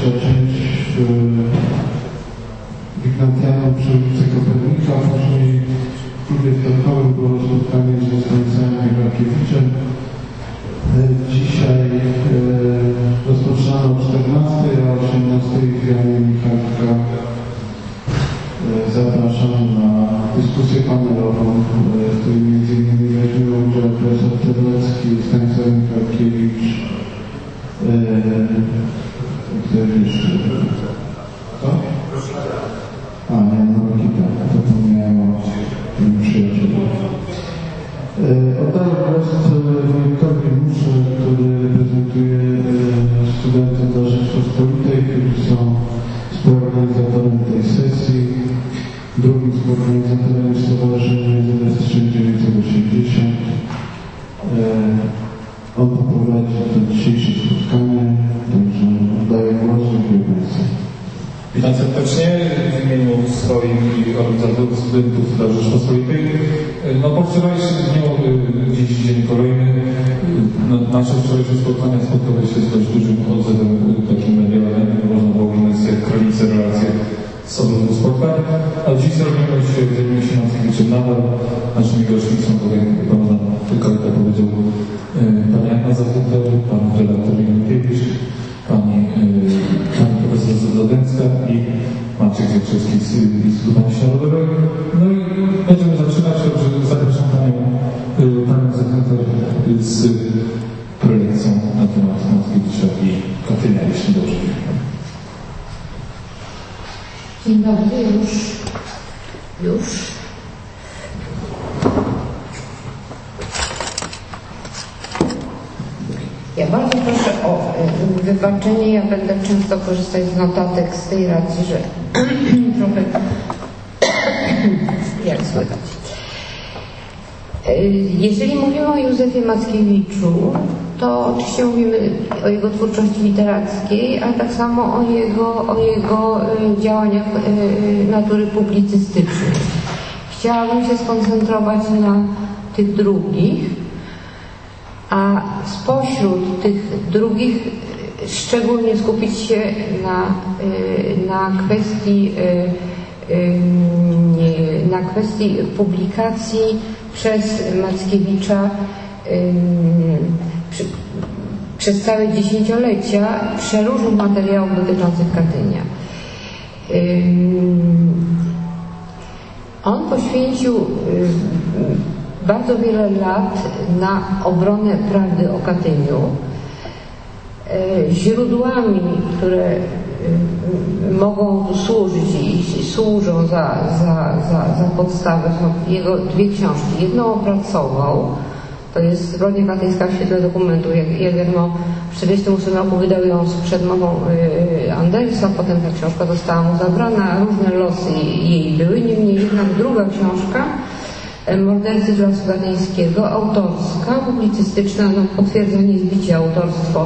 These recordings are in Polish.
trzecia część Ignatianem przy ulicy Kopernika, później w klubie Starkowym było spotkanie ze Stanisławem Iwakiewiczem. Dzisiaj rozpoczynamy o 14, a o 18 Janie Michalka zapraszam na dyskusję panelową, w której m.in. weźmie udział profesor Terlecki, Stanisław Michalkiewicz, który jeszcze... Co? A, nie, no Rokita, zapomniałem o tym przyjacielu. Oddaję głos Wojtkowi Muszy, który reprezentuje studentów dla Rzeczpospolitej, którzy są współorganizatorem tej sesji. Drugim współorganizatorem jest Stowarzyszenie ZS 1980. On poprowadzi to dzisiejsze spotkanie, także oddaję głos. Dziękuję Państwu. Witam serdecznie w imieniu swoim i organizatorów studentów dla Rzeczpospolitej. No po wczorajszym dniu, dziś dzień kolejny, nasze wczorajsze spotkania spotkały się z dość dużym odzewem takim medialnym, można było uznać jak kronice relacje z obu spotkań, a dziś zajmujemy się Mackiewiczem nadal. Naszymi gośćmi są tutaj, pan tak powiedział, pani Anna Zachętor, pan redaktor Jankiewicz, pani profesor Zadęcka i Maciek Zierczewski z Instytutu Pamięci Narodowej. No i będziemy zaczynać, także zapraszam panią Zachętor z prelekcją na temat Mackiewicza i Katynia, jeśli dobrze wiem. Dzień dobry, już. Ja bardzo proszę o wybaczenie, ja będę często korzystać z notatek z tej racji, że trochę jak słychać. Jeżeli mówimy o Józefie Mackiewiczu, to oczywiście mówimy o jego twórczości literackiej, ale tak samo o jego działaniach natury publicystycznej. Chciałabym się skoncentrować na tych drugich, a spośród tych drugich szczególnie skupić się na kwestii publikacji przez Mackiewicza przez całe dziesięciolecia przeróżnych materiałów dotyczących Katynia. On poświęcił bardzo wiele lat na obronę prawdy o Katyniu. Źródłami, które mogą służyć i służą za podstawę są jego dwie książki. Jedną opracował, to jest Zbrodnia katyńska w świetle dokumentu. Jagermo w 1948 roku wydał ją z przedmową Andersa, potem ta książka została mu zabrana, różne losy jej były, niemniej jednak druga książka, Mordercy z lasu katyńskiego, autorska, publicystyczna, no, potwierdzenie zbicia autorstwo,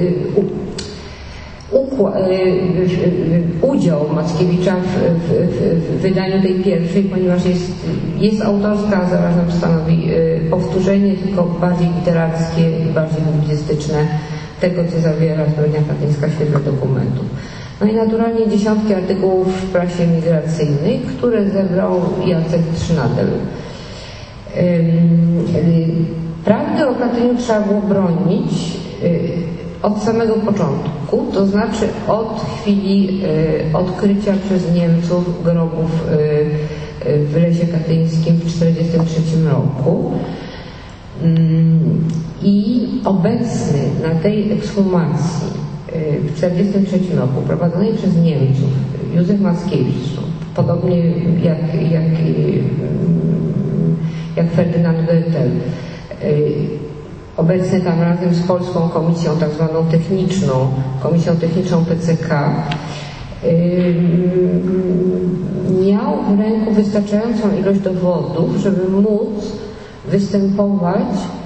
udział Mackiewicza w wydaniu tej pierwszej, ponieważ jest autorska, a zarazem stanowi powtórzenie, tylko bardziej literackie i bardziej publicystyczne tego, co zawiera Zbrodnia katyńska w świetle dokumentów. No i naturalnie dziesiątki artykułów w prasie migracyjnej, które zebrał Jacek Trzynadel. Prawdy o Katyniu trzeba było bronić od samego początku, to znaczy od chwili odkrycia przez Niemców grobów w Lesie Katyńskim w 1943 roku. I obecny na tej ekshumacji w 1943 roku prowadzonej przez Niemców Józef Mackiewicz, podobnie jak Ferdynand Goethel, obecny tam razem z Polską Komisją tak zwaną Komisją Techniczną PCK, miał w ręku wystarczającą ilość dowodów, żeby móc występować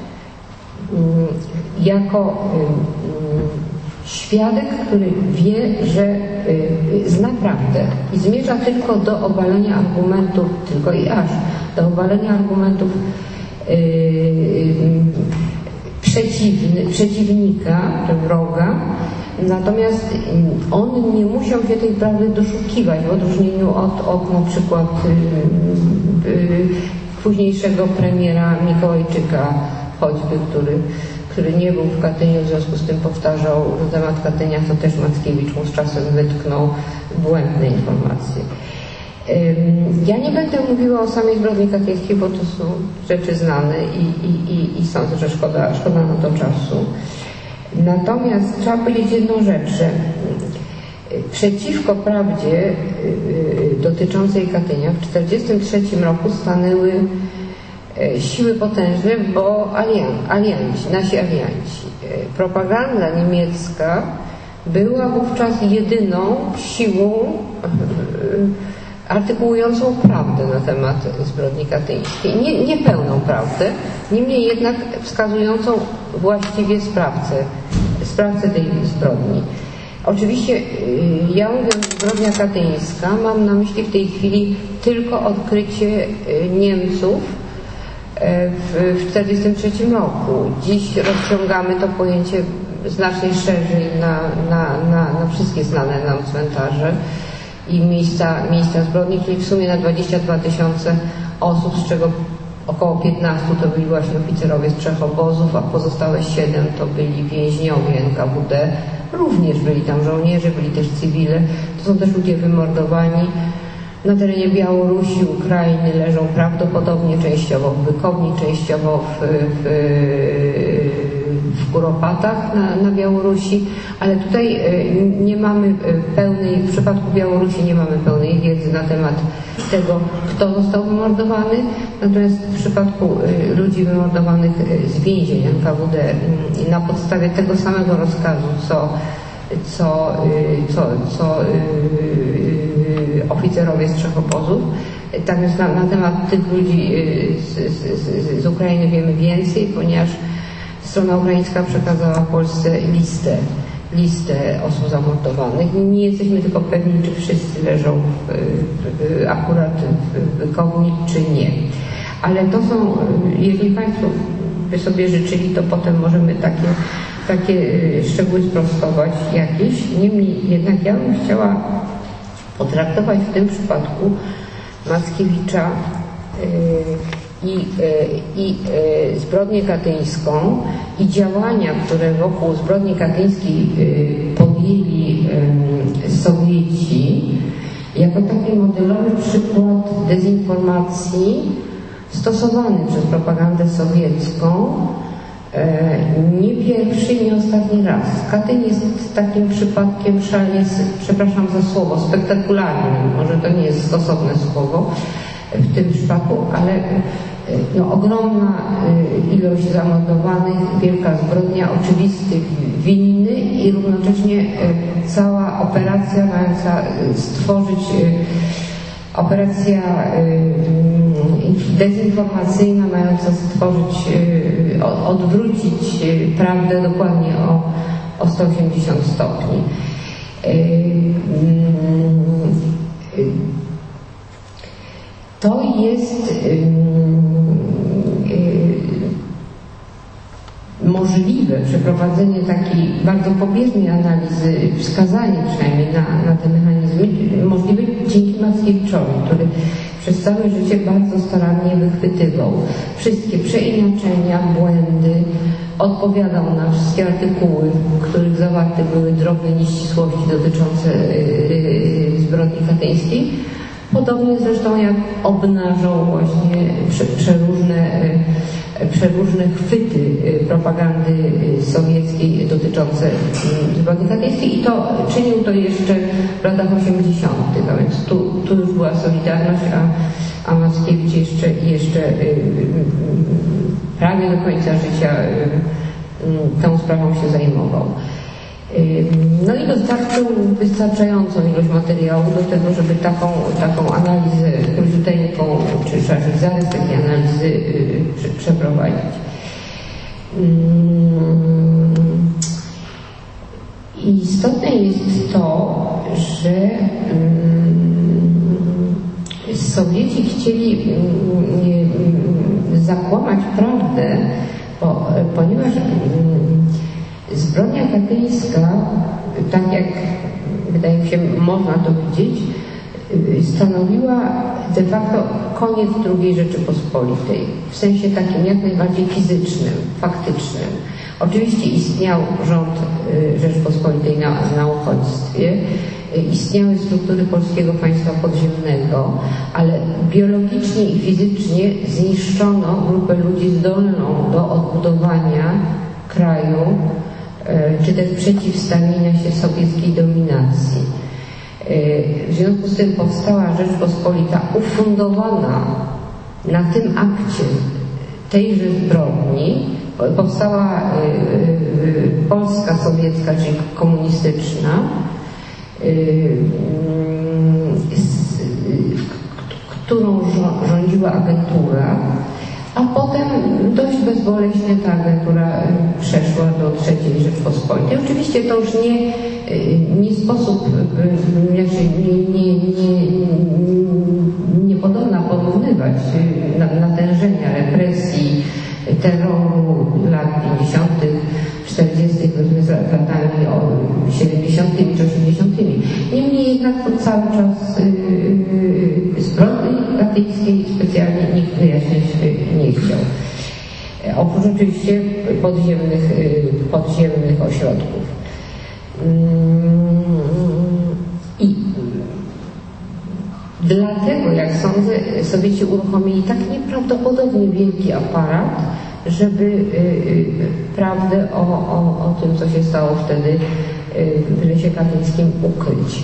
jako świadek, który wie, że zna prawdę i zmierza tylko do obalenia argumentów, tylko i aż do obalenia argumentów przeciwnika, czy wroga, Natomiast on nie musiał się tej prawdy doszukiwać, w odróżnieniu od na przykład późniejszego premiera Mikołajczyka choćby, który nie był w Katyniu, w związku z tym powtarzał na temat Katynia, to też Mackiewicz mu z czasem wytknął błędne informacje. Ja nie będę mówiła o samej zbrodni katyńskiej, bo to są rzeczy znane i sądzę, że szkoda na to czasu. Natomiast trzeba powiedzieć jedną rzecz, że przeciwko prawdzie dotyczącej Katynia w 1943 roku stanęły siły potężne, bo nasi alianci. Propaganda niemiecka była wówczas jedyną siłą artykułującą prawdę na temat zbrodni katyńskiej. Nie pełną prawdę, niemniej jednak wskazującą właściwie sprawcę tej zbrodni. Oczywiście ja mówiąc zbrodnia katyńska, mam na myśli w tej chwili tylko odkrycie Niemców w 1943 roku. Dziś rozciągamy to pojęcie znacznie szerzej na wszystkie znane nam cmentarze i miejsca zbrodni, czyli w sumie na 22 000 osób, z czego około 15 to byli właśnie oficerowie z 3 obozów, a pozostałe 7 to byli więźniowie NKWD. Również byli tam żołnierze, byli też cywile. To są też ludzie wymordowani. Na terenie Białorusi, Ukrainy leżą prawdopodobnie częściowo w Bykowni, częściowo w Kuropatach na Białorusi, ale tutaj nie mamy w przypadku Białorusi nie mamy pełnej wiedzy na temat tego, kto został wymordowany, natomiast w przypadku ludzi wymordowanych z więzień NKWD na podstawie tego samego rozkazu, co oficerowie z 3 obozów. Tak więc na temat tych ludzi z Ukrainy wiemy więcej, ponieważ strona ukraińska przekazała Polsce listę osób zamordowanych. Nie jesteśmy tylko pewni, czy wszyscy leżą akurat w Bykowni, czy nie. Ale to są, jeżeli Państwo by sobie życzyli, to potem możemy takie szczegóły sprostować jakieś. Niemniej jednak ja bym chciała potraktować w tym przypadku Mackiewicza i zbrodnię katyńską i działania, które wokół zbrodni katyńskiej podjęli Sowieci, jako taki modelowy przykład dezinformacji stosowany przez propagandę sowiecką nie pierwszy, nie ostatni raz. Katyń jest takim przypadkiem szalenie, przepraszam za słowo, spektakularnym. Może to nie jest stosowne słowo w tym przypadku, ale ogromna ilość zamordowanych, wielka zbrodnia, oczywistych winny i równocześnie cała operacja mająca stworzyć operacja dezinformacyjna mająca odwrócić prawdę dokładnie o 180 stopni. To jest możliwe przeprowadzenie takiej bardzo pobieżnej analizy, wskazanie przynajmniej na te mechanizmy, możliwe dzięki Mackiewiczowi, który przez całe życie bardzo starannie wychwytywał wszystkie przeinaczenia, błędy, odpowiadał na wszystkie artykuły, w których zawarte były drobne nieścisłości dotyczące zbrodni katyńskiej. Podobnie zresztą jak obnażał właśnie przeróżne chwyty propagandy sowieckiej dotyczące zbrodni katyńskiej i czynił to jeszcze w latach 80., a więc tu już była Solidarność, a Mackiewicz jeszcze prawie do końca życia tą sprawą się zajmował. No i dostarczył wystarczającą ilość materiału do tego, żeby taką analizę króciuteńką, czy szerzej zarys takiej analizy przeprowadzić. Istotne jest to, że Sowieci chcieli zakłamać prawdę, ponieważ Zbrodnia katyńska, tak jak wydaje mi się można to widzieć, stanowiła de facto koniec II Rzeczypospolitej w sensie takim jak najbardziej fizycznym, faktycznym. Oczywiście istniał rząd Rzeczypospolitej na uchodźstwie, istniały struktury polskiego państwa podziemnego, ale biologicznie i fizycznie zniszczono grupę ludzi zdolną do odbudowania kraju, czy też przeciwstawienia się sowieckiej dominacji. W związku z tym powstała Rzeczpospolita ufundowana na tym akcie tejże zbrodni. Powstała Polska sowiecka, czyli komunistyczna, którą rządziła agentura, a potem dość bezboleśnie ta agentura przeszła do III Rzeczpospolitej. Oczywiście to już nie sposób, niepodobna porównywać natężenia represji, terroru lat 50., 40., z latami 70. czy 80. Niemniej jednak to cały czas zbrodni katyńskiej specjalnie nikt wyjaśnić nie chciał. Oprócz oczywiście podziemnych ośrodków. I dlatego, jak sądzę, Sowieci uruchomili tak nieprawdopodobnie wielki aparat, żeby prawdę o tym, co się stało wtedy w lesie katyńskim, ukryć.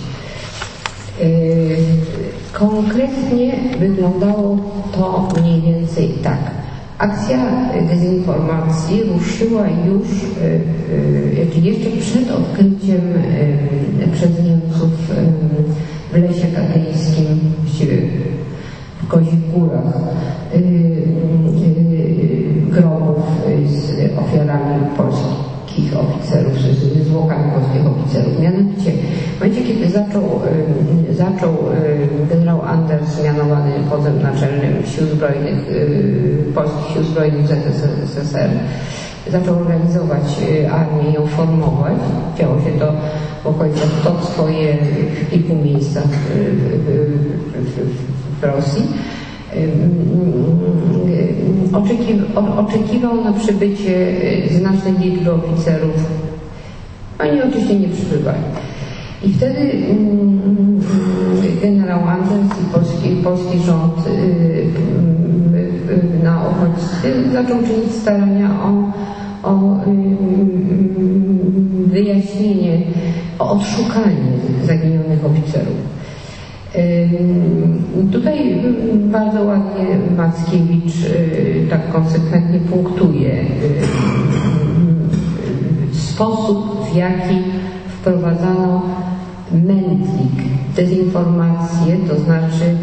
Konkretnie wyglądało to mniej więcej tak. Akcja dezinformacji ruszyła już jeszcze przed odkryciem przez Niemców w lesie katyńskim, w Kozich Górach, grobów z ofiarami polskich oficerów, z zwłokami polskich oficerów. Mianowicie w momencie, kiedy zaczął generał Anders, mianowany wodzem naczelnym sił zbrojnych, polskich sił zbrojnych ZSRR, zaczął organizować armię i ją formować. Działo się to w okolicach Tockoje, w kilku miejscach w Rosji. Oczekiwał na przybycie znacznej liczby oficerów. Oni oczywiście nie przybywali. I wtedy generał Anders i polski rząd na uchodźstwie zaczął czynić starania o wyjaśnienie, o odszukanie zaginionych oficerów. Tutaj bardzo ładnie Mackiewicz tak konsekwentnie punktuje sposób, w jaki wprowadzano mętlik, dezinformację, to znaczy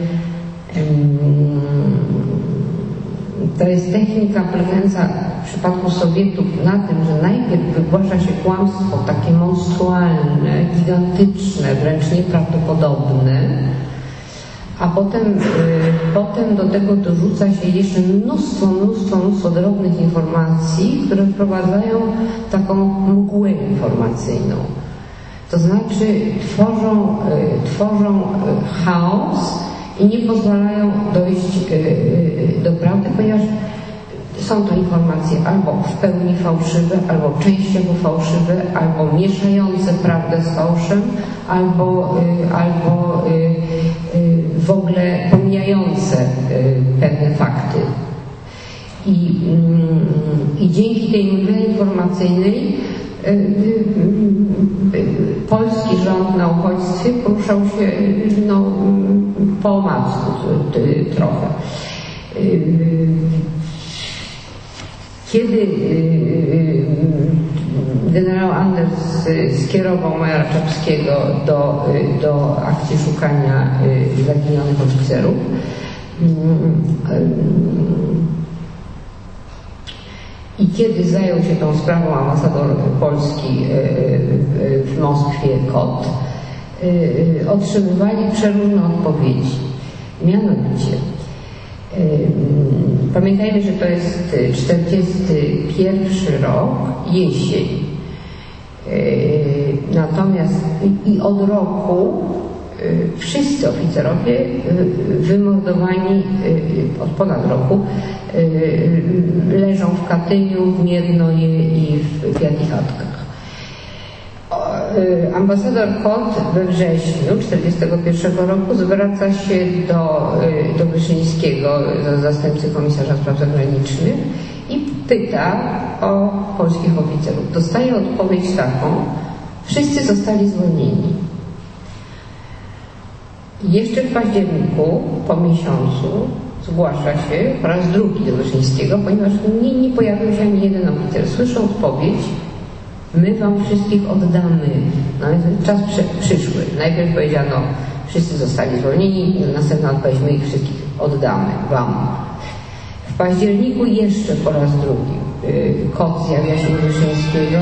to jest technika polegająca w przypadku Sowietów na tym, że najpierw wygłasza się kłamstwo takie monstrualne, gigantyczne, wręcz nieprawdopodobne, a potem do tego dorzuca się jeszcze mnóstwo drobnych informacji, które wprowadzają taką mgłę informacyjną. To znaczy tworzą chaos i nie pozwalają dojść do prawdy, ponieważ są to informacje albo w pełni fałszywe, albo częściowo fałszywe, albo mieszające prawdę z fałszem, albo w ogóle pomijające pewne fakty. I dzięki tej mgle informacyjnej polski rząd na uchodźstwie poruszał się po omacku trochę. Kiedy generał Anders skierował majora Czapskiego do akcji szukania zaginionych oficerów, i kiedy zajął się tą sprawą ambasador Polski w Moskwie Kot, otrzymywali przeróżne odpowiedzi. Mianowicie, pamiętajmy, że to jest 41 rok, jesień. Natomiast i od roku wszyscy oficerowie wymordowani od ponad roku leżą w Katyniu, w Miednoje i w Piatichatkach. Ambasador Kot we wrześniu 1941 roku zwraca się do Wyszyńskiego, zastępcy komisarza spraw zagranicznych, i pyta o polskich oficerów. Dostaje odpowiedź taką: wszyscy zostali zwolnieni. Jeszcze w październiku, po miesiącu, zgłasza się po raz drugi do Wyszyńskiego, ponieważ nie pojawił się ani jeden oficer. Słyszę odpowiedź: my wam wszystkich oddamy. No i czas przyszły. Najpierw powiedziano, wszyscy zostali zwolnieni, następna odpowiedź: my ich wszystkich oddamy wam. W październiku jeszcze po raz drugi Kot zjawia się do Wyszyńskiego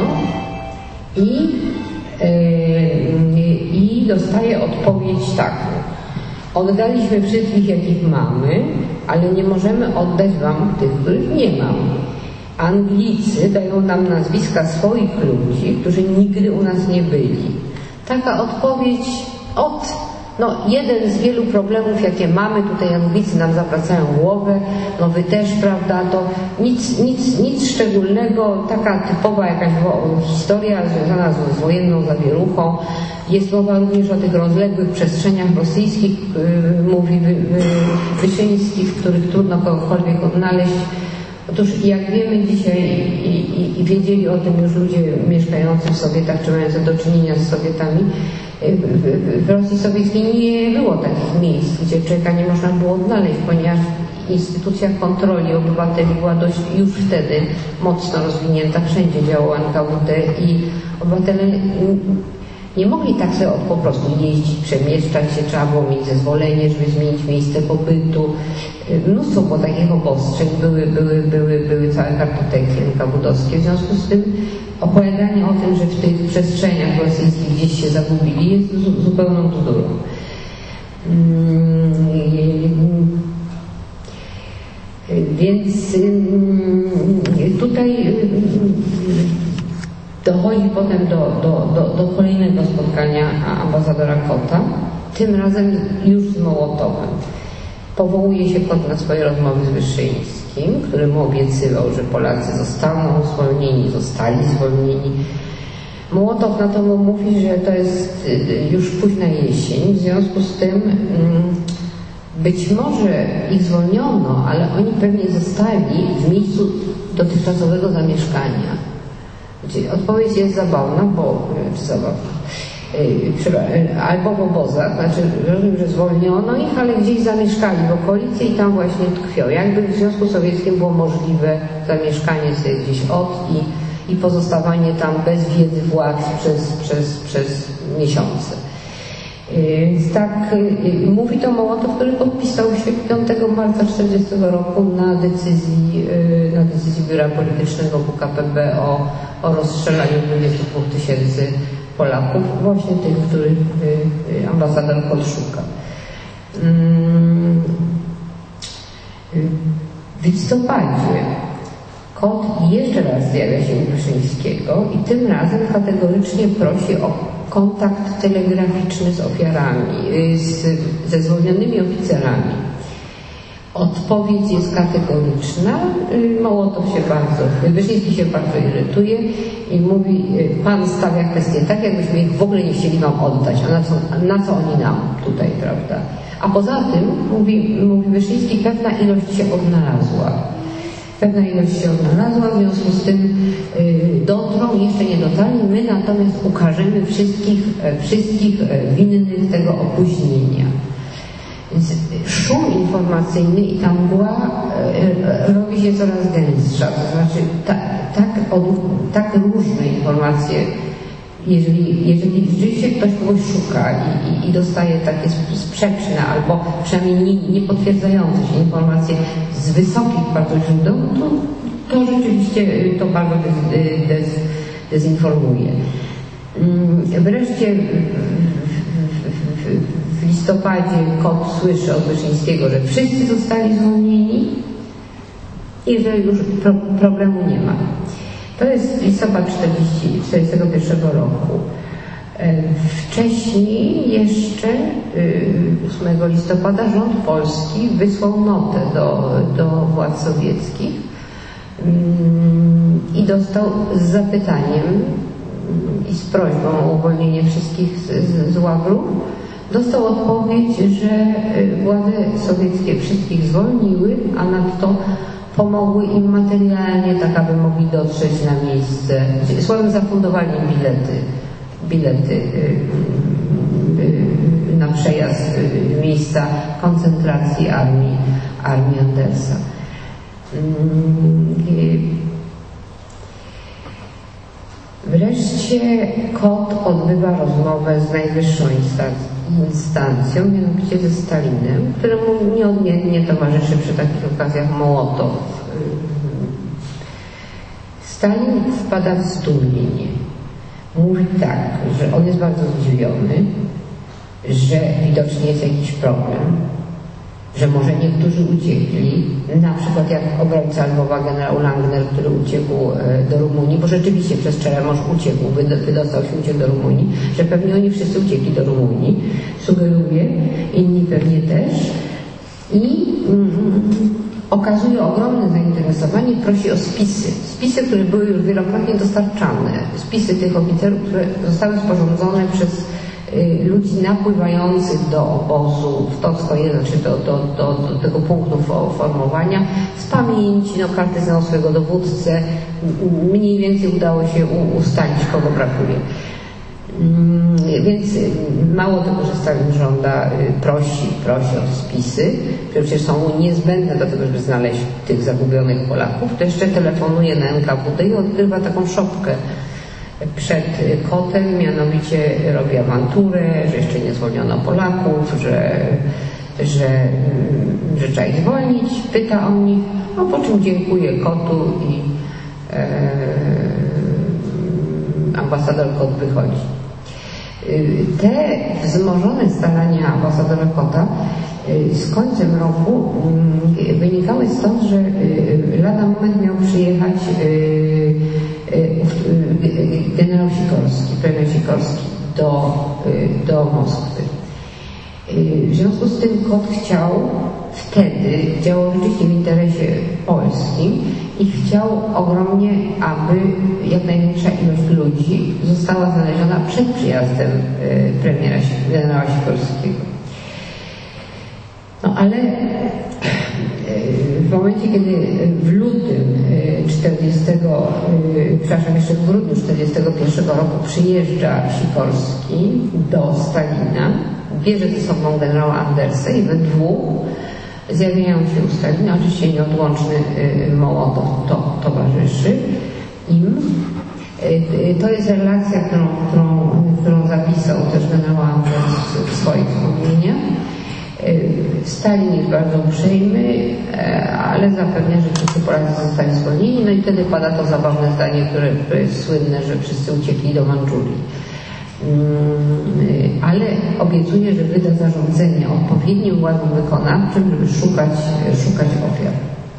i dostaje odpowiedź taką: oddaliśmy wszystkich, jakich mamy, ale nie możemy oddać wam tych, których nie mamy. Anglicy dają nam nazwiska swoich ludzi, którzy nigdy u nas nie byli. Taka odpowiedź jeden z wielu problemów, jakie mamy. Tutaj Anglicy nam zawracają głowę, no wy też, prawda, to nic szczególnego, taka typowa jakaś historia związana z wojenną zawieruchą. Jest mowa również o tych rozległych przestrzeniach rosyjskich, mówi Wyszyński, w których trudno kogokolwiek odnaleźć. Otóż jak wiemy dzisiaj i wiedzieli o tym już ludzie mieszkający w Sowietach, czy mający do czynienia z Sowietami, w Rosji Sowieckiej nie było takich miejsc, gdzie człowieka nie można było odnaleźć, ponieważ instytucja kontroli obywateli była dość już wtedy mocno rozwinięta, wszędzie działał NKWD i obywatele nie mogli tak sobie po prostu jeździć, przemieszczać się, trzeba było mieć zezwolenie, żeby zmienić miejsce pobytu. Mnóstwo było takich obostrzeń, były całe kartoteki NKWD-owskie. W związku z tym opowiadanie o tym, że w tych przestrzeniach rosyjskich gdzieś się zagubili, jest zupełną bzdurą. Więc tutaj dochodzi potem do kolejnego spotkania ambasadora Kota, tym razem już z Mołotowem. Powołuje się Kot na swoje rozmowy z Wyszyńskim, który mu obiecywał, że Polacy zostaną zwolnieni, zostali zwolnieni. Mołotow na to mu mówi, że to jest już późna jesień, w związku z tym być może ich zwolniono, ale oni pewnie zostali w miejscu dotychczasowego zamieszkania. Odpowiedź jest zabawna, albo w obozach, znaczy rozumiem, że zwolniono ich, ale gdzieś zamieszkali w okolicy i tam właśnie tkwią. Jakby w Związku Sowieckim było możliwe zamieszkanie sobie gdzieś i pozostawanie tam bez wiedzy władz przez miesiące. Więc tak mówi to Mołotow, który podpisał się 5 marca 1940 roku na decyzji Biura Politycznego WKPB o rozstrzelaniu 22 000 Polaków, właśnie tych, których ambasador Kot szuka. W listopadzie Kot jeszcze raz zjawia się u Wyszyńskiego i tym razem kategorycznie prosi o kontakt telegraficzny z ofiarami, ze zwolnionymi oficerami. Odpowiedź jest kategoryczna. Wyszyński się bardzo irytuje i mówi: pan stawia kwestię tak, jakbyśmy ich w ogóle nie chcieli wam oddać, a na co oni nam tutaj, prawda? A poza tym, mówi Wyszyński, pewna ilość się odnalazła. W związku z tym dotrą, jeszcze nie dotarli, my natomiast ukażemy wszystkich winnych tego opóźnienia. Więc szum informacyjny i ta mgła robi się coraz gęstsza, to znaczy tak różne informacje, jeżeli rzeczywiście ktoś kogoś szuka i dostaje takie sprzeczne albo przynajmniej niepotwierdzające się informacje z wysokich bardzo źródeł, to rzeczywiście to bardzo dezinformuje. Wreszcie w listopadzie Kot słyszy od Wyszyńskiego, że wszyscy zostali zwolnieni i że już problemu nie ma. To jest listopad 1941 roku. Wcześniej jeszcze 8 listopada rząd polski wysłał notę do władz sowieckich i dostał z zapytaniem i z prośbą o uwolnienie wszystkich z łagrów. Dostał odpowiedź, że władze sowieckie wszystkich zwolniły, a nadto pomogły im materialnie, tak aby mogli dotrzeć na miejsce. Słowem, zafundowali im bilety na przejazd miejsca koncentracji armii Andersa. Wreszcie Kot odbywa rozmowę z najwyższą instancją, mianowicie ze Stalinem, któremu nieodmiennie towarzyszy przy takich okazjach Mołotow. Stalin wpada w zdumienie. Mówi tak, że on jest bardzo zdziwiony, że widocznie jest jakiś problem, że może niektórzy uciekli, na przykład jak obrońca Lwowa generał Langner, który uciekł do Rumunii, bo rzeczywiście przez Czeremorz uciekł, wydostał się, uciekł do Rumunii, że pewnie oni wszyscy uciekli do Rumunii, sugeruje, inni pewnie też i okazuje ogromne zainteresowanie, prosi o spisy, które były już wielokrotnie dostarczane, spisy tych oficerów, które zostały sporządzone przez ludzi napływających do obozu w Tocko-1, czy do tego punktu formowania, z pamięci, karty znał swojego dowódcę, mniej więcej udało się ustalić, kogo brakuje. Więc mało tego, że Stalin żąda, prosi o spisy, które przecież są niezbędne do tego, żeby znaleźć tych zagubionych Polaków, to jeszcze telefonuje na NKWD i odgrywa taką szopkę przed Kotem, mianowicie robi awanturę, że jeszcze nie zwolniono Polaków, że trzeba ich zwolnić, pyta o nich, po czym dziękuję Kotu i ambasador Kot wychodzi. Te wzmożone starania ambasadora Kota z końcem roku wynikały stąd, że lada moment miał przyjechać generał Sikorski, premier Sikorski do Moskwy. W związku z tym Kot chciał wtedy, działał rzeczywiście w interesie polskim i chciał ogromnie, aby jak największa ilość ludzi została znaleziona przed przyjazdem premiera generała Sikorskiego. Ale w momencie, kiedy w lutym jeszcze w grudniu 1941 roku przyjeżdża Sikorski do Stalina, bierze ze sobą generała Andersa i we dwóch zjawiają się u Stalina. Oczywiście nieodłączny Mołotow towarzyszy im. To jest relacja, którą zapisał też generał Anders w swoich wspomnieniach. Stalin jest bardzo uprzejmy, ale zapewnia, że wszyscy Polacy zostali zwolnieni. I wtedy pada to zabawne zdanie, które jest słynne, że wszyscy uciekli do Mandżurii. Ale obiecuje, że wyda zarządzenie odpowiednim władzom wykonawczym, żeby szukać ofiar.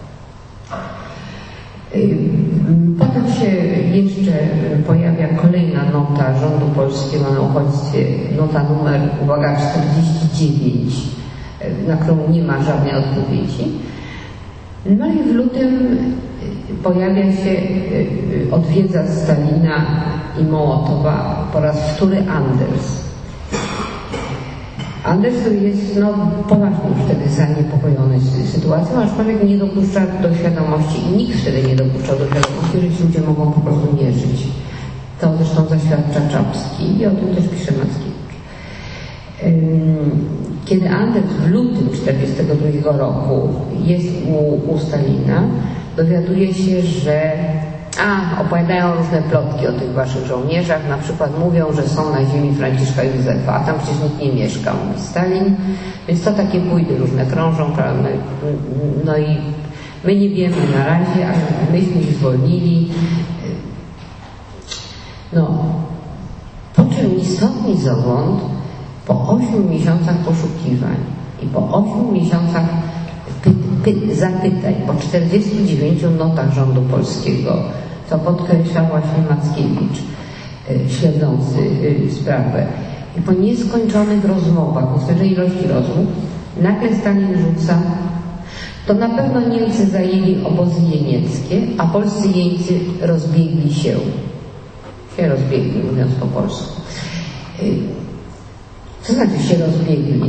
Potem się jeszcze pojawia kolejna nota rządu polskiego na uchodźstwie, nota numer, uwaga, 49, na którą nie ma żadnej odpowiedzi. I w lutym pojawia się, odwiedza Stalina i Mołotowa po raz wtóry Anders. Anders, który jest poważnie już wtedy zaniepokojony sytuacją, aczkolwiek nie dopuszcza do świadomości i nikt wtedy nie dopuszczał do świadomości, że ci ludzie mogą po prostu nie żyć. To zresztą zaświadcza Czapski i o tym też pisze Mackiewicz. Kiedy Anders w lutym 1942 roku jest u Stalina, dowiaduje się, że opowiadają różne plotki o tych waszych żołnierzach, na przykład mówią, że są na ziemi Franciszka Józefa, a tam przecież nikt nie mieszka, mówi Stalin, więc to takie bójdy różne krążą, prawda? I my nie wiemy na razie, ale myśmy ich zwolnili. Po czym ni stąd, ni zowąd, po 8 miesiącach poszukiwań i po 8 miesiącach zapytań, po 49 notach rządu polskiego co podkreślał właśnie Mackiewicz, śledzący sprawę. I po nieskończonych rozmowach, po dużej ilości rozmów, nagle Stalin rzuca: to na pewno Niemcy zajęli obozy jenieckie, a polscy jeńcy rozbiegli się. Się rozbiegli, mówiąc po polsku. Co znaczy się rozbiegli?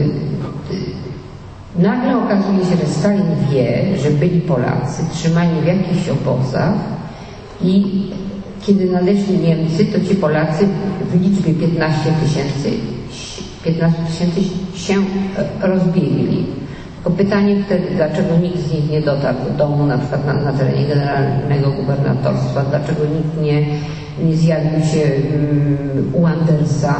Nagle okazuje się, że Stalin wie, że byli Polacy trzymani w jakichś obozach i kiedy nadeszli Niemcy, to ci Polacy w liczbie 15 tysięcy się rozbiegli. Tylko pytanie wtedy, dlaczego nikt z nich nie dotarł do domu, na przykład na terenie generalnego gubernatorstwa, dlaczego nikt nie zjawił się u Andersa.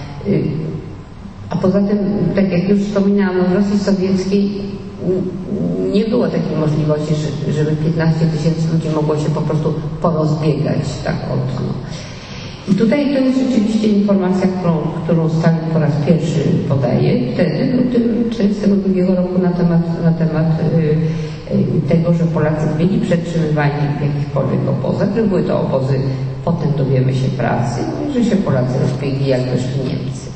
A poza tym, tak jak już wspominałam, w Rosji Sowieckiej nie było takiej możliwości, żeby 15 tysięcy ludzi mogło się po prostu porozbiegać tak od. I tutaj to jest rzeczywiście informacja, którą Stalin po raz pierwszy podaje wtedy, w lutym 1942 roku na temat tego, że Polacy byli przetrzymywani w jakichkolwiek obozach, że były to obozy, potem dowiemy się, pracy, że się Polacy rozbiegli, jak weszli Niemcy.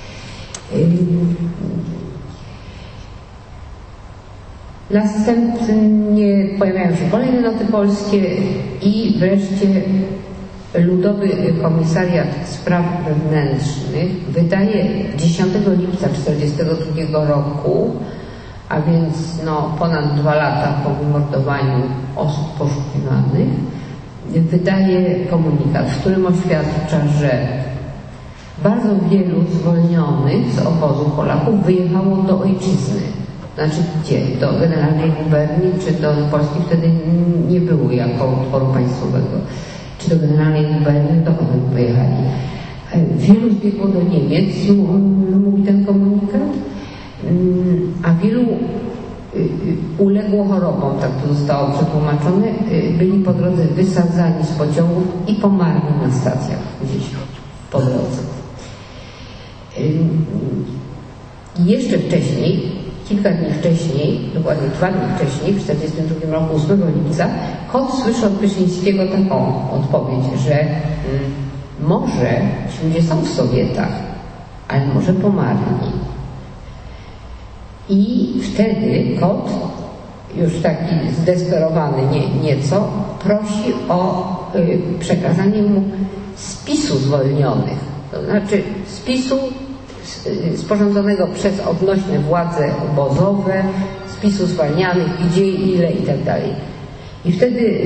Następnie pojawiają się kolejne noty polskie i wreszcie Ludowy Komisariat Spraw Wewnętrznych wydaje 10 lipca 1942 roku, a więc ponad 2 lata po wymordowaniu osób poszukiwanych, wydaje komunikat, w którym oświadcza, że bardzo wielu zwolnionych z obozu Polaków wyjechało do ojczyzny. Znaczy gdzie? Do Generalnej Guberni, czy do Polski wtedy nie było jako utworu państwowego. Czy do Generalnej Guberni, dokąd pojechali. Wielu zbiegło do Niemiec, mówi ten komunikat, a wielu uległo chorobom, tak to zostało przetłumaczone, byli po drodze wysadzani z pociągów i pomarli na stacjach gdzieś po drodze. Jeszcze wcześniej, kilka dni wcześniej, dokładnie 2 dni wcześniej, w 1942 roku, 8 lipca, Kot słyszy od Wyszyńskiego taką odpowiedź, że może ci ludzie są w Sowietach, ale może pomarli. I wtedy Kot, już taki zdesperowany nieco, prosi o przekazanie mu spisu zwolnionych, to znaczy spisu sporządzonego przez odnośne władze obozowe, spisu zwalnianych, gdzie, ile i tak dalej. I wtedy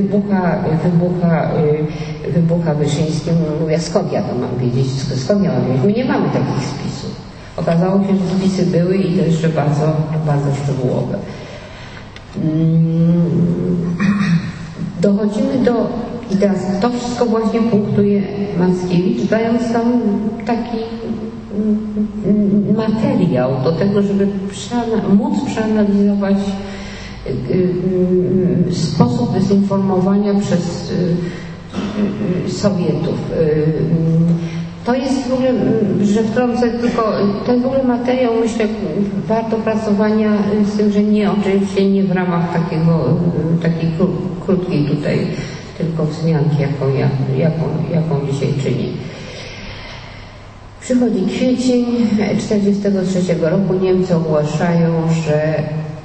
wybucha Wyszyński, mówi: skąd ja to mam wiedzieć, skąd ja mam wiedzieć? My nie mamy takich spisów. Okazało się, że spisy były i to jeszcze bardzo, bardzo szczegółowe. Dochodzimy do... I teraz to wszystko właśnie punktuje Mackiewicz, dając tam taki materiał do tego, żeby móc przeanalizować sposób dezinformowania przez Sowietów. To jest w ogóle, że wtrącę tylko, to jest w ogóle materiał, myślę, warto pracowania z tym, że oczywiście nie w ramach takiej krótkiej tutaj tylko wzmianki, jaką dzisiaj czyni. Przychodzi kwiecień 1943 roku, Niemcy ogłaszają, że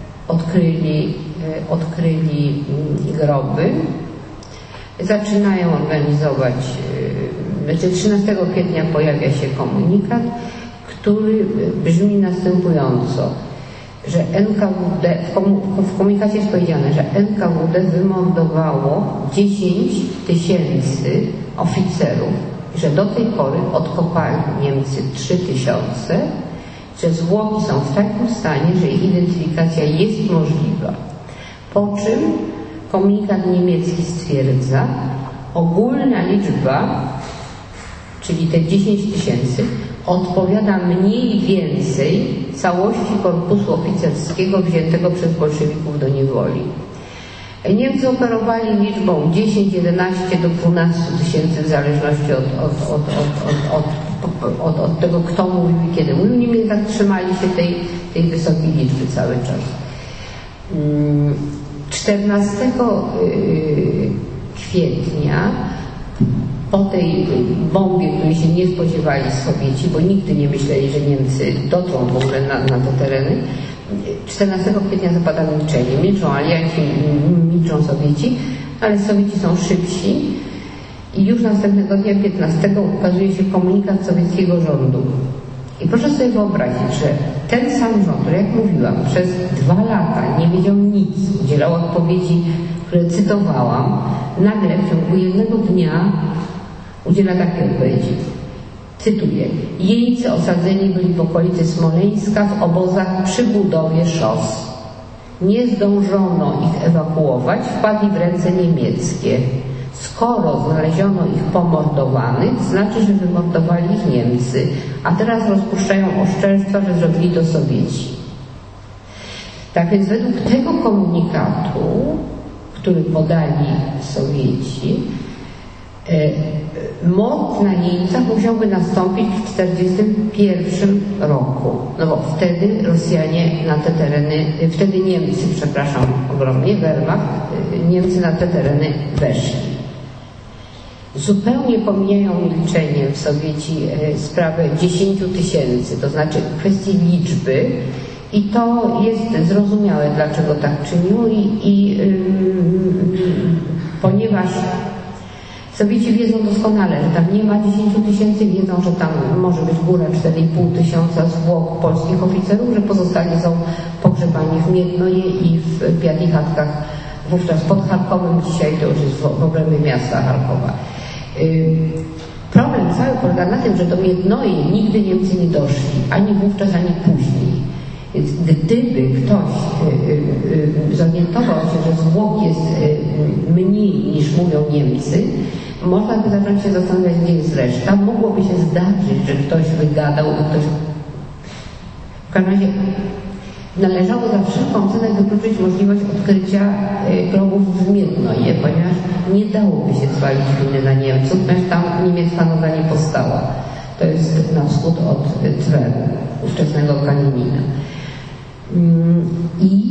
odkryli groby. Zaczynają organizować, 13 kwietnia pojawia się komunikat, który brzmi następująco, że NKWD, w komunikacie jest powiedziane, że NKWD wymordowało 10 tysięcy oficerów, że do tej pory odkopali Niemcy 3000, że zwłoki są w takim stanie, że ich identyfikacja jest możliwa. Po czym komunikat niemiecki stwierdza, ogólna liczba, czyli te 10 tysięcy, odpowiada mniej więcej całości korpusu oficerskiego wziętego przez bolszewików do niewoli. Niemcy operowali liczbą 10, 11 do 12 tysięcy w zależności od tego, kto mówił i kiedy mówił. Niemniej tak trzymali się tej wysokiej liczby cały czas. 14 kwietnia, po tej bombie, której się nie spodziewali Sowieci, bo nigdy nie myśleli, że Niemcy dotrą w ogóle na te tereny, 14 kwietnia zapada milczenie. Milczą alianci, milczą Sowieci, ale Sowieci są szybsi i już następnego dnia, 15, ukazuje się komunikat sowieckiego rządu. I proszę sobie wyobrazić, że ten sam rząd, który, jak mówiłam, przez 2 lata nie wiedział nic, udzielał odpowiedzi, które cytowałam, nagle w ciągu jednego dnia udziela takiej odpowiedzi. Cytuję. Jeńcy osadzeni byli w okolicy Smoleńska w obozach przy budowie szos. Nie zdążono ich ewakuować, wpadli w ręce niemieckie. Skoro znaleziono ich pomordowanych, znaczy, że wymordowali ich Niemcy, a teraz rozpuszczają oszczerstwa, że zrobili to Sowieci. Tak więc według tego komunikatu, który podali Sowieci, mord na Niemcach musiałby nastąpić w 1941 roku. No bo wtedy Rosjanie na te tereny, wtedy Niemcy, przepraszam ogromnie, Wehrmacht, Niemcy na te tereny weszli. Zupełnie pomijają milczeniem Sowieci sprawę 10 000, to znaczy kwestię liczby, i to jest zrozumiałe, dlaczego tak czynią ponieważ Sowieci wiedzą doskonale, że tam nie ma 10 000, wiedzą, że tam może być góra 4,5 tysiąca zwłok polskich oficerów, że pozostali są pogrzebani w Miednoje i w Białych Chatkach, wówczas pod Charkowem, dzisiaj to już jest w obrębie miasta Charkowa. Problem cały polega na tym, że do Miednoje nigdy Niemcy nie doszli, ani wówczas, ani później. Więc gdyby ktoś zorientował się, że zwłok jest mniej niż mówią Niemcy, można by zacząć się zastanawiać, gdzie jest reszta. Mogłoby się zdarzyć, że ktoś wygadał, w każdym razie należało za wszelką cenę wykluczyć możliwość odkrycia grobów w Miednoje, ponieważ nie dałoby się zwalić winy na Niemców, ponieważ tam niemiecka noga nie powstała. To jest na wschód od Tweru, ówczesnego Kalinina. I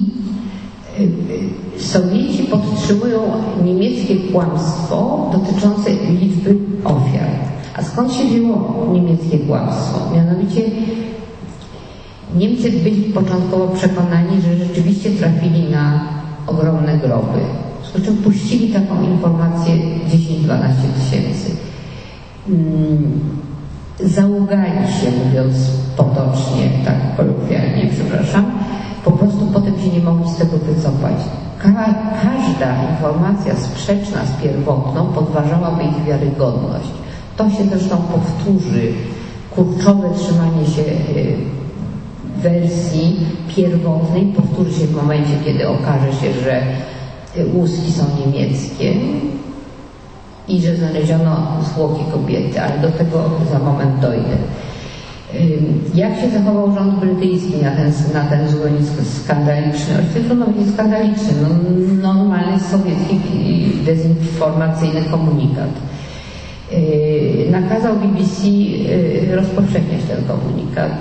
Sowieci podtrzymują niemieckie kłamstwo dotyczące liczby ofiar. A skąd się wzięło niemieckie kłamstwo? Mianowicie Niemcy byli początkowo przekonani, że rzeczywiście trafili na ogromne groby. Po czym puścili taką informację 10-12 tysięcy. Załugali się, mówiąc potocznie, tak kolokwialnie, przepraszam, po prostu potem się nie mogli z tego wycofać. Każda informacja sprzeczna z pierwotną podważałaby ich wiarygodność. To się zresztą powtórzy. Kurczowe trzymanie się wersji pierwotnej powtórzy się w momencie, kiedy okaże się, że łuski są niemieckie i że znaleziono zwłoki kobiety, ale do tego za moment dojdę. Jak się zachował rząd brytyjski na ten zupełnie skandaliczny, oczywiście to nie skandaliczny, normalny sowiecki dezinformacyjny komunikat. Nakazał BBC rozpowszechniać ten komunikat.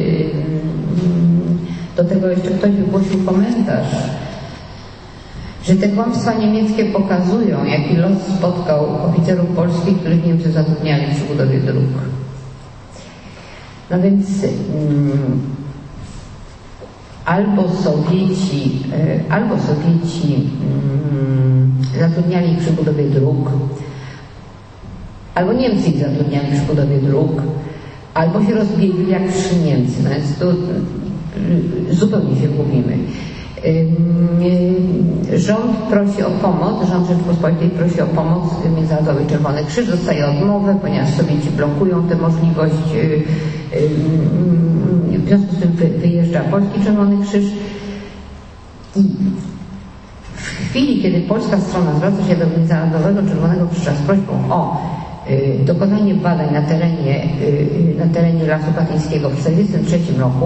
Do tego jeszcze ktoś wygłosił komentarz, że te kłamstwa niemieckie pokazują, jaki los spotkał oficerów polskich, których Niemcy zatrudniali przy budowie dróg. No więc albo Sowieci zatrudniali ich przy budowie dróg, albo Niemcy ich zatrudniali przy budowie dróg, albo się rozbiegli jak wszyscy Niemcy. No więc tu zupełnie się gubimy. Rząd prosi o pomoc, rząd Rzeczypospolitej prosi o pomoc, Międzynarodowy Czerwony Krzyż dostaje odmowę, ponieważ Sowieci blokują tę możliwość. W związku z tym wyjeżdża Polski Czerwony Krzyż i w chwili, kiedy polska strona zwraca się do Międzynarodowego Czerwonego Krzyża z prośbą o dokonanie badań na terenie Lasu Katyńskiego w 1943 roku,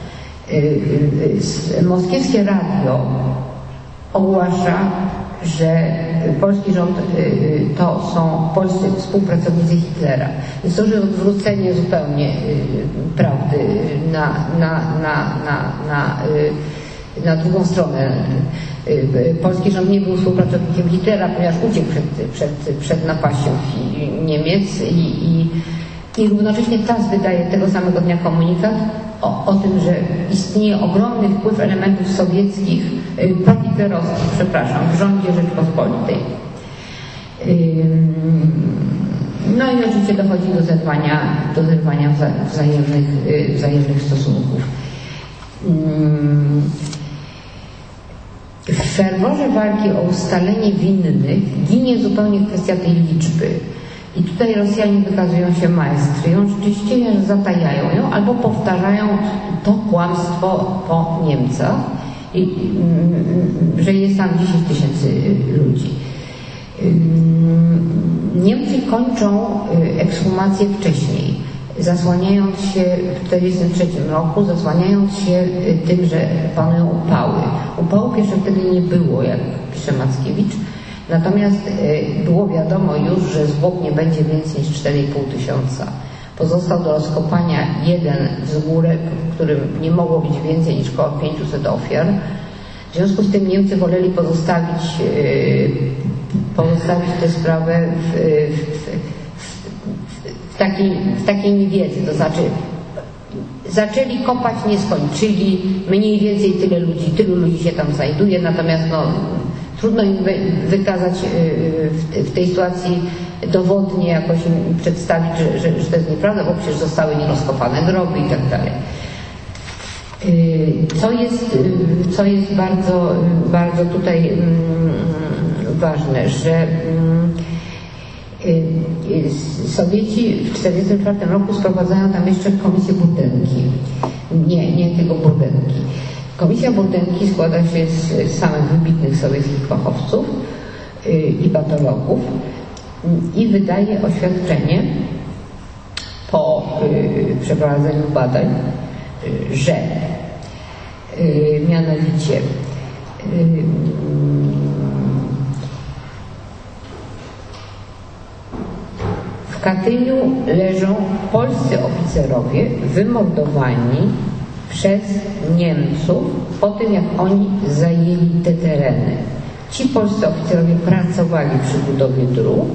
moskiewskie radio ogłasza, że polski rząd to są polscy współpracownicy Hitlera. Jest to już odwrócenie zupełnie prawdy na drugą stronę. Polski rząd nie był współpracownikiem Hitlera, ponieważ uciekł przed napaścią Niemiec i równocześnie TASS wydaje tego samego dnia komunikat o tym, że istnieje ogromny wpływ elementów sowieckich, profiterowskich, w rządzie Rzeczpospolitej. No i oczywiście dochodzi do zerwania wzajemnych stosunków. W ferworze walki o ustalenie winnych ginie zupełnie kwestia tej liczby. I tutaj Rosjanie wykazują się majstry. Ją rzeczywiście zatajają ją albo powtarzają to kłamstwo po Niemcach, że jest tam 10 000 ludzi. Niemcy kończą ekshumację wcześniej, zasłaniając się w 1943 roku, zasłaniając się tym, że panują upały. Upałów jeszcze wtedy nie było, jak pisze Mackiewicz, natomiast było wiadomo już, że zwłok nie będzie więcej niż 4,5 tysiąca. Pozostał do rozkopania jeden wzgórek, w którym nie mogło być więcej niż około 500 ofiar. W związku z tym Niemcy woleli pozostawić tę sprawę w takiej niewiedzy, to znaczy zaczęli kopać, nie skończyli, mniej więcej tylu ludzi się tam znajduje, natomiast trudno im wykazać w tej sytuacji dowodnie jakoś im przedstawić, że to jest nieprawda, bo przecież zostały nierozkopane groby i tak dalej. Co jest bardzo, bardzo tutaj ważne, że Sowieci w 1944 roku sprowadzają tam jeszcze komisję Burdenki. Nie tylko Burdenki. Komisja Burdenki składa się z samych wybitnych sowieckich fachowców i patologów i wydaje oświadczenie po przeprowadzeniu badań, że mianowicie w Katyniu leżą polscy oficerowie wymordowani przez Niemców po tym, jak oni zajęli te tereny. Ci polscy oficerowie pracowali przy budowie dróg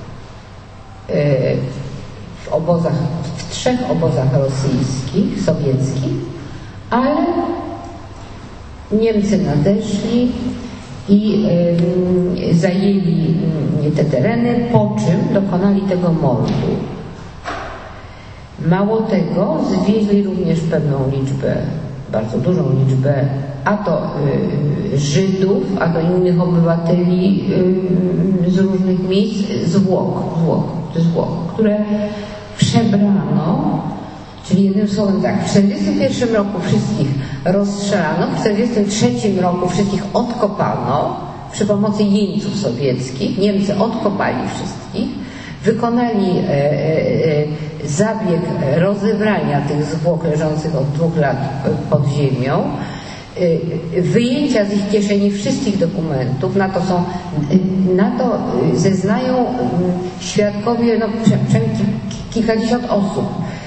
w 3 obozach rosyjskich, sowieckich, ale Niemcy nadeszli i zajęli te tereny, po czym dokonali tego mordu. Mało tego, zwieźli również pewną liczbę, bardzo dużą liczbę, a to Żydów, a to innych obywateli z różnych miejsc, zwłok, które przebrano, czyli jednym słowem tak, w 1941 roku wszystkich rozstrzelano, w 1943 roku wszystkich odkopano przy pomocy jeńców sowieckich. Niemcy odkopali wszystkich, wykonali zabieg rozebrania tych zwłok leżących od 2 lat pod ziemią, wyjęcia z ich kieszeni wszystkich dokumentów, na to zeznają świadkowie, przynajmniej kilkadziesiąt osób,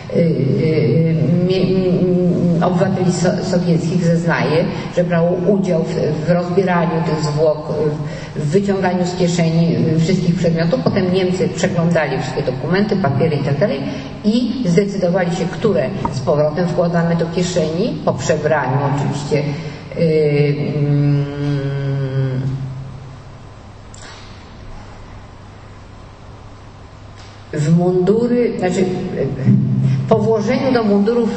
obywateli sowieckich zeznaje, że brało udział w rozbieraniu tych zwłok, w wyciąganiu z kieszeni wszystkich przedmiotów. Potem Niemcy przeglądali wszystkie dokumenty, papiery i tak dalej i zdecydowali się, które z powrotem wkładamy do kieszeni, po przebraniu oczywiście w mundury, po włożeniu do mundurów,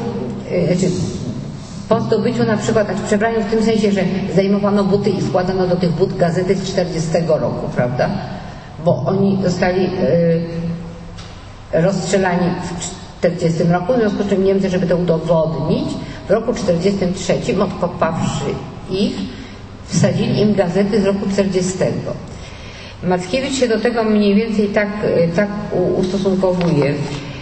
po zdobyciu na przykład, przebraniu w tym sensie, że zdejmowano buty i wkładano do tych but gazety z 40 roku, prawda? Bo oni zostali rozstrzelani w 40 roku, w związku z czym Niemcy, żeby to udowodnić, w roku 43, odkopawszy ich, wsadzili im gazety z roku 40. Mackiewicz się do tego mniej więcej tak ustosunkowuje,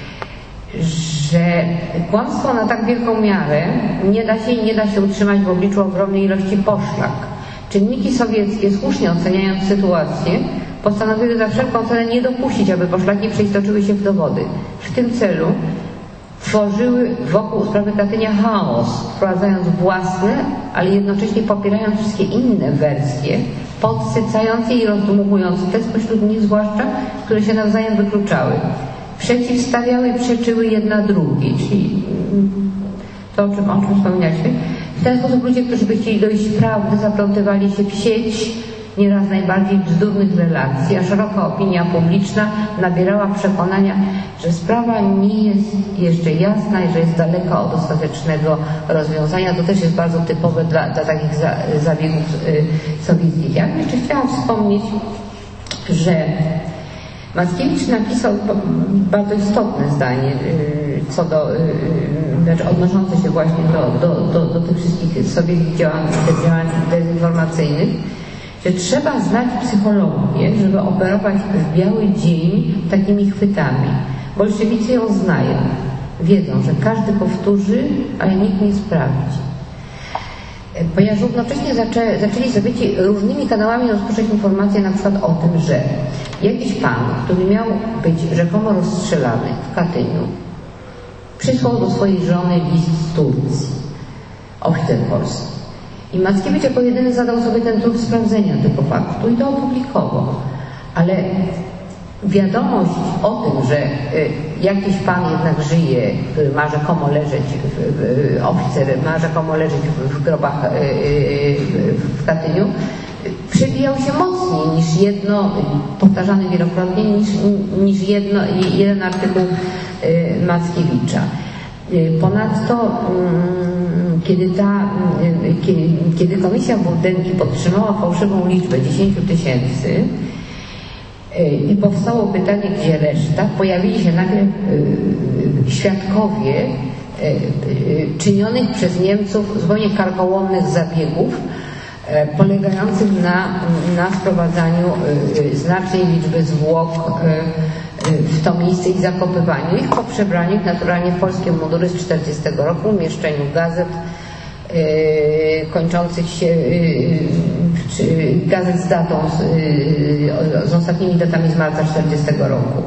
że kłamstwo na tak wielką miarę nie da się utrzymać w obliczu ogromnej ilości poszlak. Czynniki sowieckie, słusznie oceniając sytuację, postanowiły za wszelką cenę nie dopuścić, aby poszlaki przeistoczyły się w dowody. W tym celu tworzyły wokół sprawy Katynia chaos, wprowadzając własne, ale jednocześnie popierając wszystkie inne wersje, podsycając je i rozdmuchując te spośród nich zwłaszcza, które się nawzajem wykluczały. Przeciwstawiały i przeczyły jedna drugiej, czyli to, o czym wspominaliśmy. W ten sposób ludzie, którzy by chcieli dojść prawdy, zaplątywali się w sieć nieraz najbardziej bzdurnych relacji, a szeroka opinia publiczna nabierała przekonania, że sprawa nie jest jeszcze jasna i że jest daleka od ostatecznego rozwiązania. To też jest bardzo typowe dla takich zabiegów sowieckich. Ja bym jeszcze chciałam wspomnieć, że Mackiewicz napisał bardzo istotne zdanie znaczy odnoszące się właśnie do tych wszystkich sowieckich działań dezinformacyjnych, że trzeba znać psychologię, żeby operować w biały dzień takimi chwytami. Bolszewicy ją znają. Wiedzą, że każdy powtórzy, ale nikt nie sprawdzi. Ponieważ równocześnie zaczęli Sowieci różnymi kanałami rozpuszczać informacje na przykład o tym, że jakiś pan, który miał być rzekomo rozstrzelany w Katyniu, przysłał do swojej żony list z Turcji, oficer polski. I Mackiewicz jako jedyny zadał sobie ten trud sprawdzenia tego faktu i to opublikował. Ale wiadomość o tym, że jakiś pan jednak żyje, który ma rzekomo leżeć, oficer ma rzekomo leżeć w grobach w Katyniu, przebijał się mocniej niż jedno, powtarzany wielokrotnie, niż jeden artykuł Mackiewicza. Ponadto, kiedy Komisja Burdenki podtrzymała fałszywą liczbę 10 000 i powstało pytanie, gdzie reszta, pojawili się nagle świadkowie czynionych przez Niemców zupełnie karkołomnych zabiegów, polegających na sprowadzaniu znacznej liczby zwłok w to miejsce i zakopywaniu ich po przebraniu ich naturalnie w polskie mundury z 1940 roku, umieszczeniu gazet kończących się gazet z datą z ostatnimi datami z marca 1940 roku.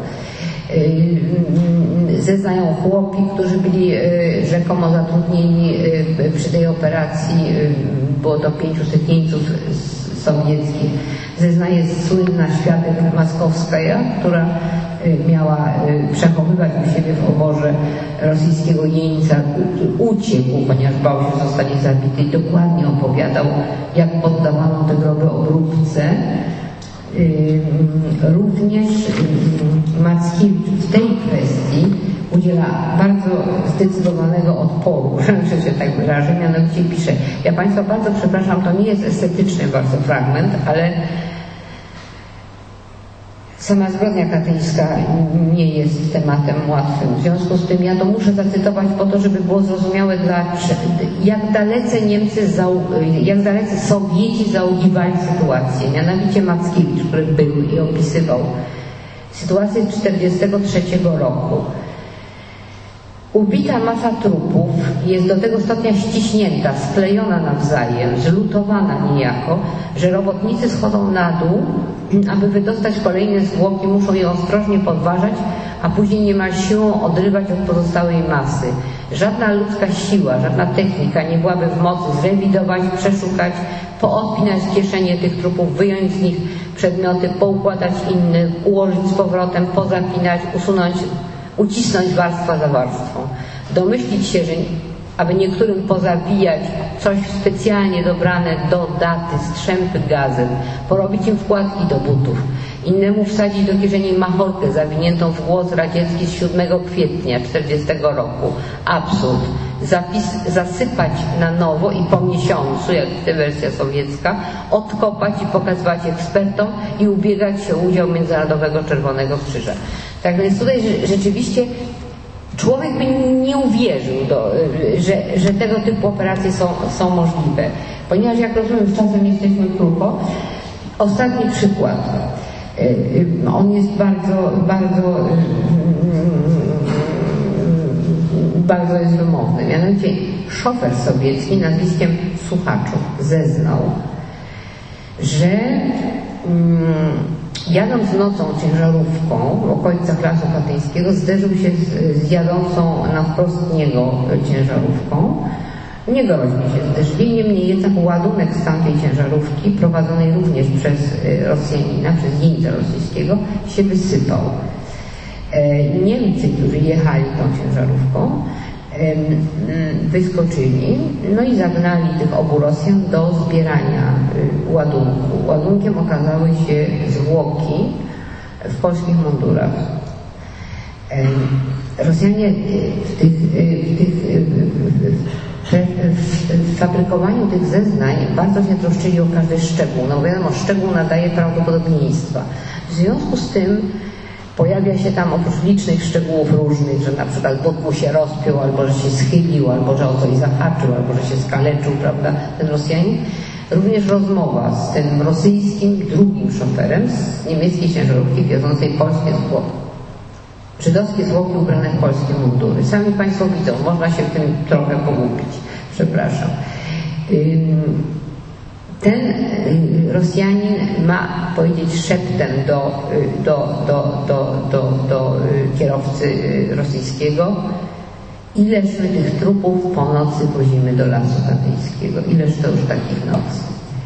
Zeznają chłopi, którzy byli rzekomo zatrudnieni przy tej operacji, było to 500 jeńców sowieckich. Zeznaje słynna świadek Maskowskaja, która miała przechowywać u siebie w oborze rosyjskiego jeńca, uciekł, ponieważ bał się zostanie zabity i dokładnie opowiadał, jak poddawano te groby obróbce. Również Mackiewicz w tej kwestii udziela bardzo zdecydowanego odporu, że się tak wyrażę, mianowicie pisze: ja Państwa bardzo przepraszam, to nie jest estetyczny bardzo fragment, ale sama zbrodnia katyńska nie jest tematem łatwym. W związku z tym ja to muszę zacytować po to, żeby było zrozumiałe, jak dalece Sowieci załugiwali sytuację. Mianowicie Mackiewicz, który był i opisywał sytuację z 1943 roku. Ubita masa trupów jest do tego stopnia ściśnięta, sklejona nawzajem, zlutowana niejako, że robotnicy schodzą na dół, aby wydostać kolejne zwłoki, muszą je ostrożnie podważać, a później niemal siłą odrywać od pozostałej masy. Żadna ludzka siła, żadna technika nie byłaby w mocy zrewidować, przeszukać, poodpinać kieszenie tych trupów, wyjąć z nich przedmioty, poukładać inne, ułożyć z powrotem, pozapinać, ucisnąć warstwa za warstwą. Domyślić się, że aby niektórym pozabijać coś specjalnie dobrane do daty, strzępy gazet, porobić im wkładki do butów, innemu wsadzić do kieszeni macholkę zawiniętą w głos radziecki z 7 kwietnia 1940 roku. Absurd. Zasypać na nowo i po miesiącu, jak ta wersja sowiecka, odkopać i pokazywać ekspertom i ubiegać się o udział Międzynarodowego Czerwonego Krzyża. Tak więc tutaj rzeczywiście człowiek by nie uwierzył, że tego typu operacje są możliwe. Ponieważ, jak rozumiem, z czasem jesteśmy krótko. Ostatni przykład. On jest bardzo jest wymowny. Mianowicie szofer sowiecki nazwiskiem Suchaczow zeznał, że Jadąc nocą ciężarówką w okolicach Lasu Katyńskiego zderzył się z jadącą na wprost niego ciężarówką. Nie groźnie się zderzyli, niemniej jednak ładunek z tamtej ciężarówki, prowadzonej również przez Rosjanina, przez jeńca rosyjskiego, się wysypał. Niemcy, którzy jechali tą ciężarówką, wyskoczyli, no i zagnali tych obu Rosjan do zbierania ładunku. Ładunkiem okazały się zwłoki w polskich mundurach. Rosjanie w fabrykowaniu tych zeznań bardzo się troszczyli o każdy szczegół. No wiadomo, szczegół nadaje prawdopodobieństwa. W związku z tym pojawia się tam oprócz licznych szczegółów różnych, że na przykład but mu się rozpiął, albo że się schylił, albo że o coś zahaczył, albo że się skaleczył, prawda, ten Rosjanin. Również rozmowa z tym rosyjskim drugim szoferem z niemieckiej ciężarówki wiozącej polskie zwłoki. Żydowskie zwłoki ubrane w polskie mundury. Sami Państwo widzą, można się w tym trochę pogubić. Przepraszam. Ten Rosjanin ma powiedzieć szeptem do kierowcy rosyjskiego: ileż my tych trupów po nocy wozimy do Lasu Katyńskiego, ileż to już takich nocy.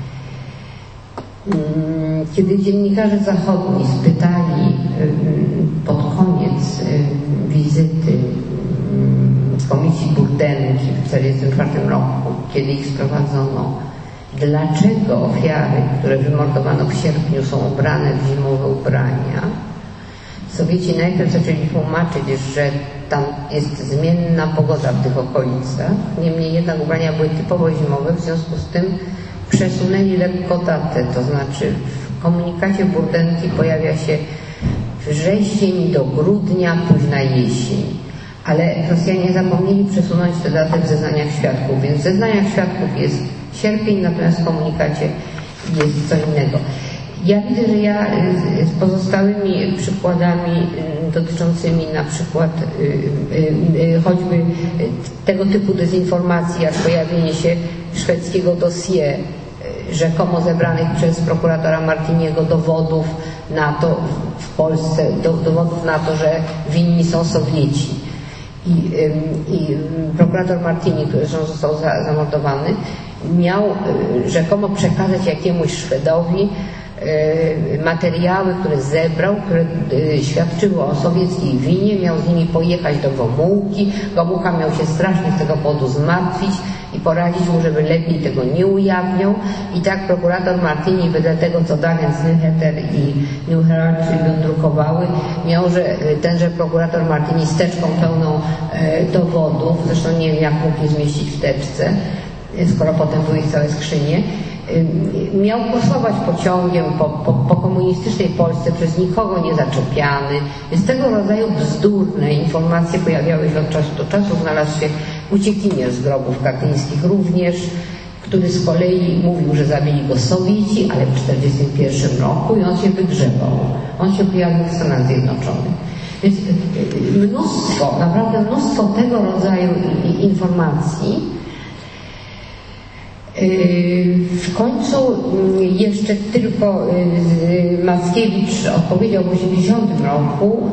Kiedy dziennikarze zachodni spytali pod koniec wizyty z komisji Burdenki w 1944 roku, kiedy ich sprowadzono, dlaczego ofiary, które wymordowano w sierpniu, są ubrane w zimowe ubrania, Sowieci najpierw zaczęli tłumaczyć, że tam jest zmienna pogoda w tych okolicach, niemniej jednak ubrania były typowo zimowe, w związku z tym przesunęli lekko datę, to znaczy w komunikacie Burdenki pojawia się wrzesień do grudnia, późna jesień. Ale Rosjanie zapomnieli przesunąć tę datę w zeznaniach świadków, więc w zeznaniach świadków jest sierpień, natomiast w komunikacie jest co innego. Ja widzę, że ja z pozostałymi przykładami dotyczącymi na przykład choćby tego typu dezinformacji, jak pojawienie się szwedzkiego dossier rzekomo zebranych przez prokuratora Martiniego dowodów na to w Polsce, dowodów na to, że winni są Sowieci. I prokurator Martini, który został zamordowany, miał rzekomo przekazać jakiemuś Szwedowi materiały, które zebrał, które świadczyły o sowieckiej winie, miał z nimi pojechać do Gomułki. Gomułka miał się strasznie z tego powodu zmartwić i poradzić mu, żeby lepiej tego nie ujawniał. I tak prokurator Martini, wedle tego, co Dagens Nyheter i New Herald Tribune drukowały, miał, że tenże prokurator Martini z teczką pełną dowodów, zresztą nie wiem, jak mógł je zmieścić w teczce, skoro potem były ich całe skrzynie, miał kursować pociągiem po komunistycznej Polsce, przez nikogo nie zaczepiany. Więc tego rodzaju bzdurne informacje pojawiały się od czasu do czasu. Znalazł się uciekinier z grobów katyńskich również, który z kolei mówił, że zabili go Sowieci, ale w 1941 roku, i on się wygrzebał. On się pojawił w Stanach Zjednoczonych. Więc mnóstwo, naprawdę mnóstwo tego rodzaju informacji. W końcu jeszcze tylko Mackiewicz odpowiedział w 1980 roku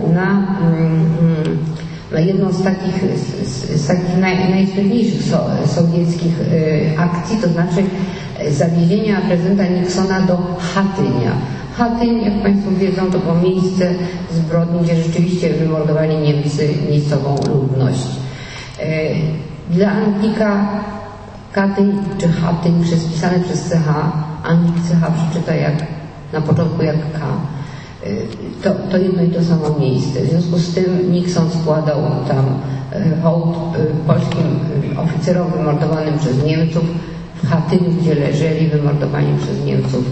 na jedną z takich najsłynniejszych sowieckich akcji, to znaczy zawiezienia prezydenta Nixona do Hatynia. Hatyń, jak Państwo wiedzą, to było miejsce zbrodni, gdzie rzeczywiście wymordowali Niemcy miejscową ludność. Dla Anglik Katyń czy Hatyń pisane przez CH, Anglik CH przeczyta jak na początku jak K. To jedno i to samo miejsce. W związku z tym Nixon składał tam hołd polskim oficerom wymordowanym przez Niemców w Hatyniu, gdzie leżeli wymordowani przez Niemców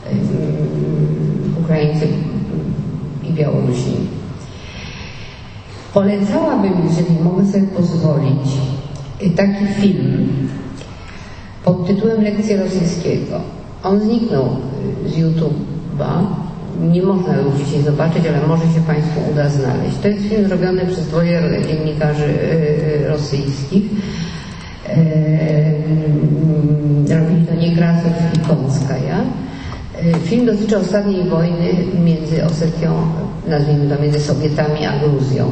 Ukraińcy i Białorusini. Polecałabym, jeżeli mogę sobie pozwolić, taki film pod tytułem Lekcje rosyjskiego. On zniknął z YouTube'a. Nie można już dzisiaj zobaczyć, ale może się Państwu uda znaleźć. To jest film zrobiony przez dwoje dziennikarzy rosyjskich. Robili to Niekrasow i Konskaja. Film dotyczy ostatniej wojny między Osetią, nazwijmy to między Sowietami a Gruzją.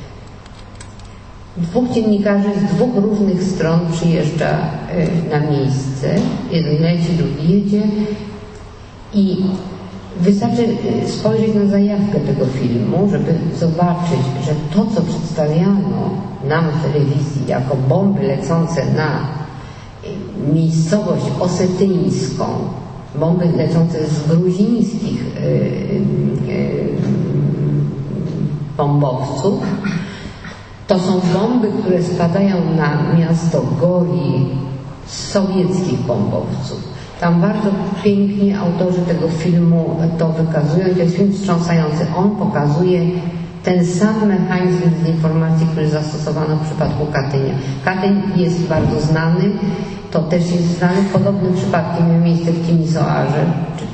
2 dziennikarzy z 2 różnych stron przyjeżdża na miejsce. Jeden leci, drugi jedzie i wystarczy spojrzeć na zajawkę tego filmu, żeby zobaczyć, że to, co przedstawiano nam w telewizji jako bomby lecące na miejscowość osetyjską, bomby lecące z gruzińskich bombowców, to są bomby, które spadają na miasto Gori z sowieckich bombowców. Tam bardzo pięknie autorzy tego filmu to wykazują i to jest film wstrząsający. On pokazuje ten sam mechanizm dezinformacji, który zastosowano w przypadku Katynia. Katyń jest bardzo znany, to też jest znany. Podobnym przypadkiem miał miejsce w Timisoarze, czy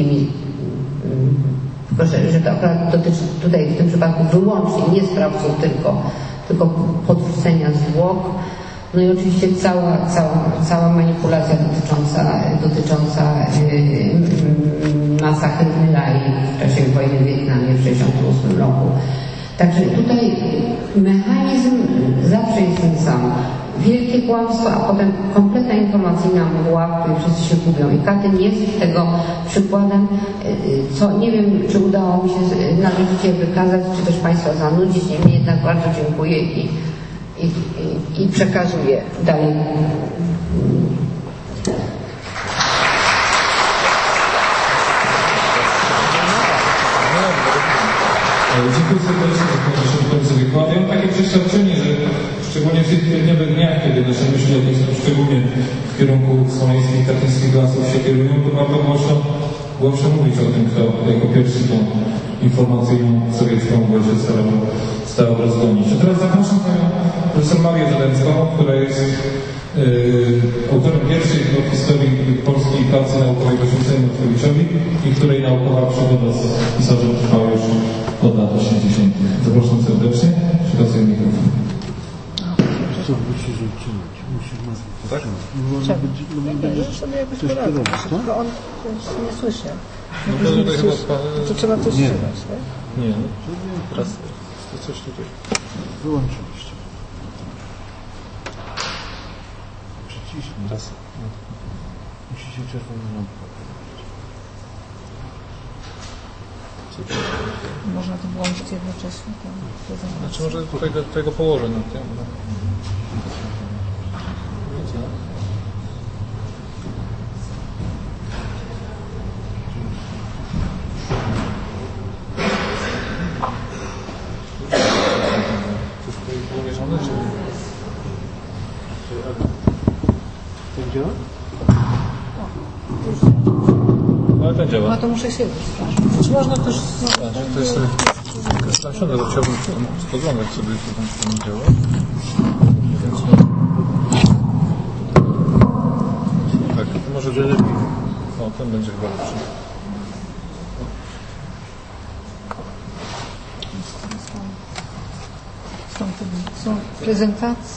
że to akurat dotyczy tutaj w tym przypadku wyłącznie nie sprawców, tylko podrzucenia zwłok. No i oczywiście cała manipulacja dotycząca masakry w Mylai w czasie wojny w Wietnamie w 1968 roku. Także tutaj mechanizm zawsze jest ten sam. Wielkie kłamstwo, a potem kompletna informacyjna mgła, w której wszyscy się gubią. I Katyn jest tego przykładem, co nie wiem, czy udało mi się należycie wykazać, czy też Państwa zanudzić. Niemniej jednak bardzo dziękuję i przekazuję dalej. Dziękuję serdecznie za ten wykład. Ja mam takie przeświadczenie, że szczególnie w tych tygodniowych dniach, kiedy nasze myśli szczególnie w kierunku smoleńskich, katyńskich lasów się kierują, to warto głośno mówić o tym, kto jako pierwszy tą informacyjną sowiecką wojskę starał rozgonić. A teraz zapraszam panią profesor Marię Zalewską, która jest autorem pierwszej w historii polskiej pracy naukowej poświęconej Mackiewiczowi i której naukowa przygoda z pisarzem trwała już od lat 80. Zapraszam serdecznie. Przekazuję mikrofon. Co musisz uczynić? Musisz nas... Tak? Coś kierować, tak? Bo on nie słyszy. To trzeba coś słyszeć, tak? Nie, teraz to coś tutaj. Wyłączyliście. Przyciśnij. Raz. Musicie czerwoną lampkę. Można to włączyć jednocześnie. Znaczy może tutaj tego położę na tym. Działa? Ale ten działa. No to muszę się wystraszyć. Czy można też... to jest... Nasiądę, to chciałbym spoglądać sobie, co tam działa. Tak, to może lepiej. O, ten będzie chyba lepszy. Są prezentacje.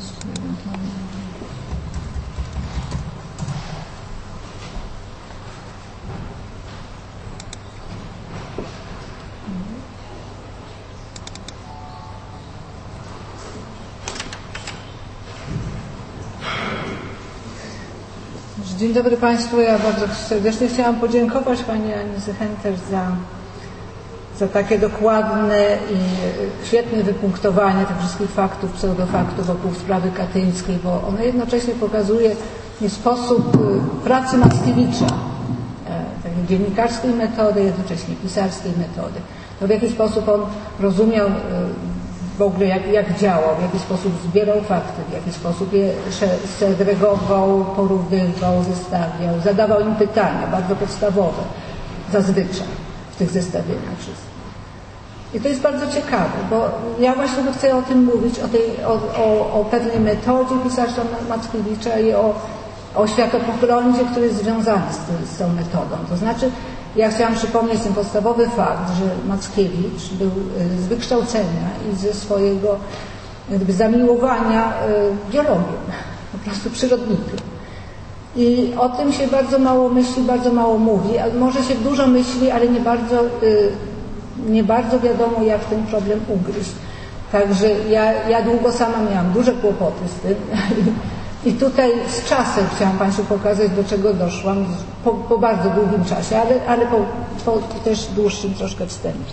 Dzień dobry Państwu. Ja bardzo serdecznie chciałam podziękować Pani Anice Henter za takie dokładne i świetne wypunktowanie tych wszystkich faktów, pseudofaktów wokół sprawy katyńskiej, bo ono jednocześnie pokazuje sposób pracy Mackiewicza, takiej dziennikarskiej metody, jednocześnie pisarskiej metody. To w jaki sposób on rozumiał w ogóle jak działał, w jaki sposób zbierał fakty, w jaki sposób je segregował, porównywał, zestawiał, zadawał im pytania bardzo podstawowe, zazwyczaj w tych zestawieniach wszystkich. I to jest bardzo ciekawe, bo ja właśnie chcę o tym mówić, o pewnej metodzie pisarza Mackiewicza i o światopoglądzie, który jest związany z tą metodą. To znaczy, ja chciałam przypomnieć ten podstawowy fakt, że Mackiewicz był z wykształcenia i ze swojego zamiłowania biologiem, po prostu przyrodnikiem. I o tym się bardzo mało myśli, bardzo mało mówi, a może się dużo myśli, ale nie bardzo wiadomo, jak ten problem ugryźć. Także ja długo sama miałam duże kłopoty z tym i tutaj z czasem chciałam Państwu pokazać, do czego doszłam po bardzo długim czasie, ale po też dłuższym troszkę wstępie.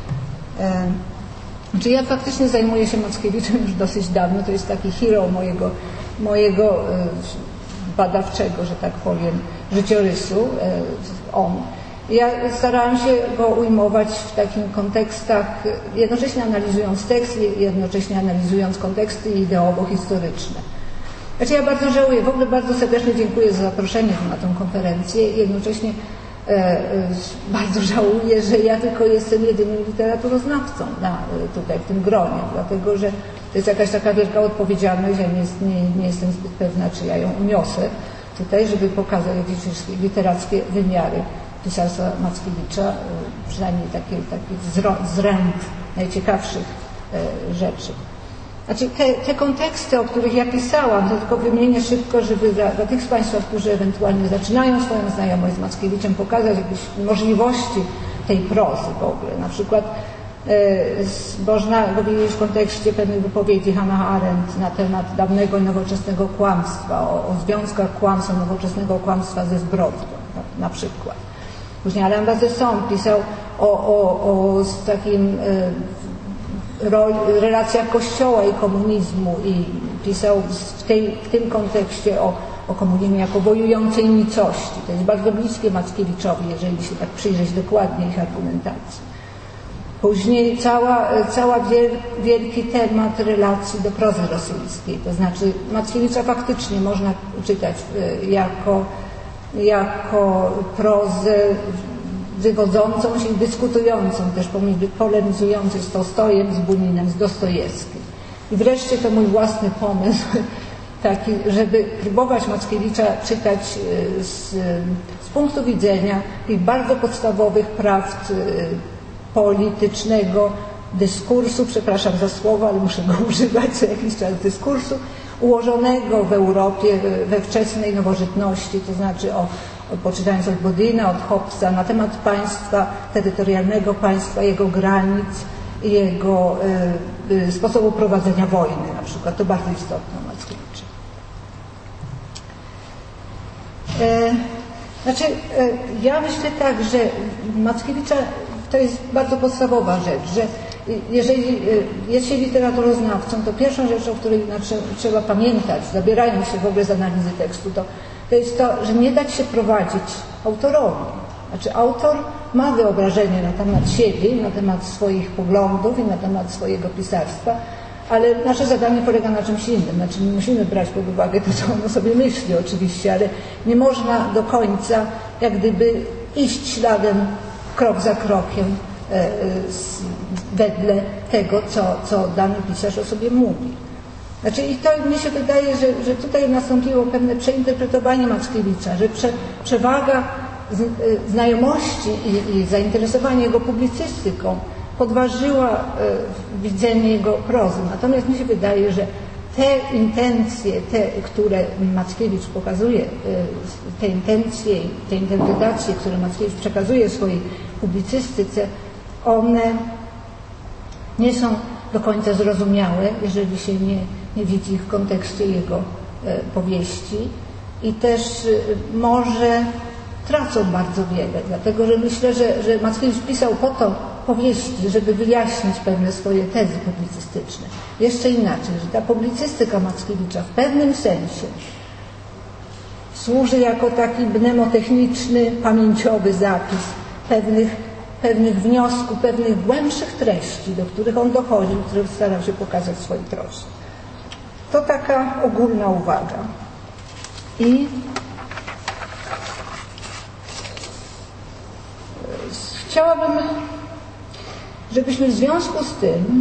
Znaczy ja faktycznie zajmuję się Mackiewiczem już dosyć dawno, to jest taki hero mojego badawczego, że tak powiem, życiorysu, on. Ja starałam się go ujmować w takich kontekstach, jednocześnie analizując tekst, jednocześnie analizując konteksty ideowo-historyczne. Znaczy ja bardzo żałuję, w ogóle bardzo serdecznie dziękuję za zaproszenie na tę konferencję i jednocześnie bardzo żałuję, że ja tylko jestem jedynym literaturoznawcą tutaj w tym gronie, dlatego że to jest jakaś taka wielka odpowiedzialność, ja nie jestem zbyt pewna, czy ja ją uniosę tutaj, żeby pokazać jakieś literackie wymiary pisarstwa Mackiewicza, przynajmniej taki zręb najciekawszych rzeczy. Znaczy te konteksty, o których ja pisałam, to tylko wymienię szybko, żeby dla tych z Państwa, którzy ewentualnie zaczynają swoją znajomość z Mackiewiczem, pokazać jakieś możliwości tej prozy w ogóle. Na przykład można go widzieć w kontekście pewnych wypowiedzi Hannah Arendt na temat dawnego i nowoczesnego kłamstwa, o związkach kłamstwa, nowoczesnego kłamstwa ze zbrodnią, na przykład. Później Alain Bazesson pisał o takim relacjach Kościoła i komunizmu i pisał w tym kontekście o komunizmie jako wojującej nicości. To jest bardzo bliskie Mackiewiczowi, jeżeli się tak przyjrzeć dokładnie ich argumentacji. Później cała wielki temat relacji do prozy rosyjskiej, to znaczy Mackiewicza faktycznie można czytać jako prozę wywodzącą się i dyskutującą też polemizującą z Tolstojem, z Buninem, z Dostojewskim. I wreszcie to mój własny pomysł taki, żeby próbować Mackiewicza czytać z punktu widzenia tych bardzo podstawowych prawd politycznego dyskursu, przepraszam za słowo, ale muszę go używać co jakiś czas, dyskursu ułożonego w Europie we wczesnej nowożytności, to znaczy poczytając od Bodina, od Hobbesa na temat państwa, terytorialnego państwa, jego granic, jego sposobu prowadzenia wojny na przykład. To bardzo istotne u Mackiewicza. Znaczy, ja myślę tak, że Mackiewicza to jest bardzo podstawowa rzecz, że jeżeli jest się literaturoznawcą, to pierwszą rzeczą, o której trzeba pamiętać, zabierając się w ogóle z analizy tekstu, to jest to, że nie dać się prowadzić autorowi. Znaczy autor ma wyobrażenie na temat siebie, na temat swoich poglądów i na temat swojego pisarstwa, ale nasze zadanie polega na czymś innym. Znaczy my musimy brać pod uwagę to, co on o sobie myśli oczywiście, ale nie można do końca jak gdyby iść śladem krok za krokiem wedle tego, co dany pisarz o sobie mówi. Znaczy i to mi się wydaje, że tutaj nastąpiło pewne przeinterpretowanie Mackiewicza, że przewaga znajomości i zainteresowanie jego publicystyką podważyła widzenie jego prozy. Natomiast mi się wydaje, że te intencje, które Mackiewicz pokazuje, te intencje, te interpretacje, które Mackiewicz przekazuje w swojej publicystyce, one nie są do końca zrozumiałe, jeżeli się nie widzi ich w kontekście jego powieści i też może tracą bardzo wiele, dlatego że myślę, że Mackiewicz pisał po to powieści, żeby wyjaśnić pewne swoje tezy publicystyczne. Jeszcze inaczej, że ta publicystyka Mackiewicza w pewnym sensie służy jako taki mnemotechniczny, pamięciowy zapis pewnych wniosków, pewnych głębszych treści, do których on dochodził, które starał się pokazać w swojej prozie. To taka ogólna uwaga. I chciałabym, żebyśmy w związku z tym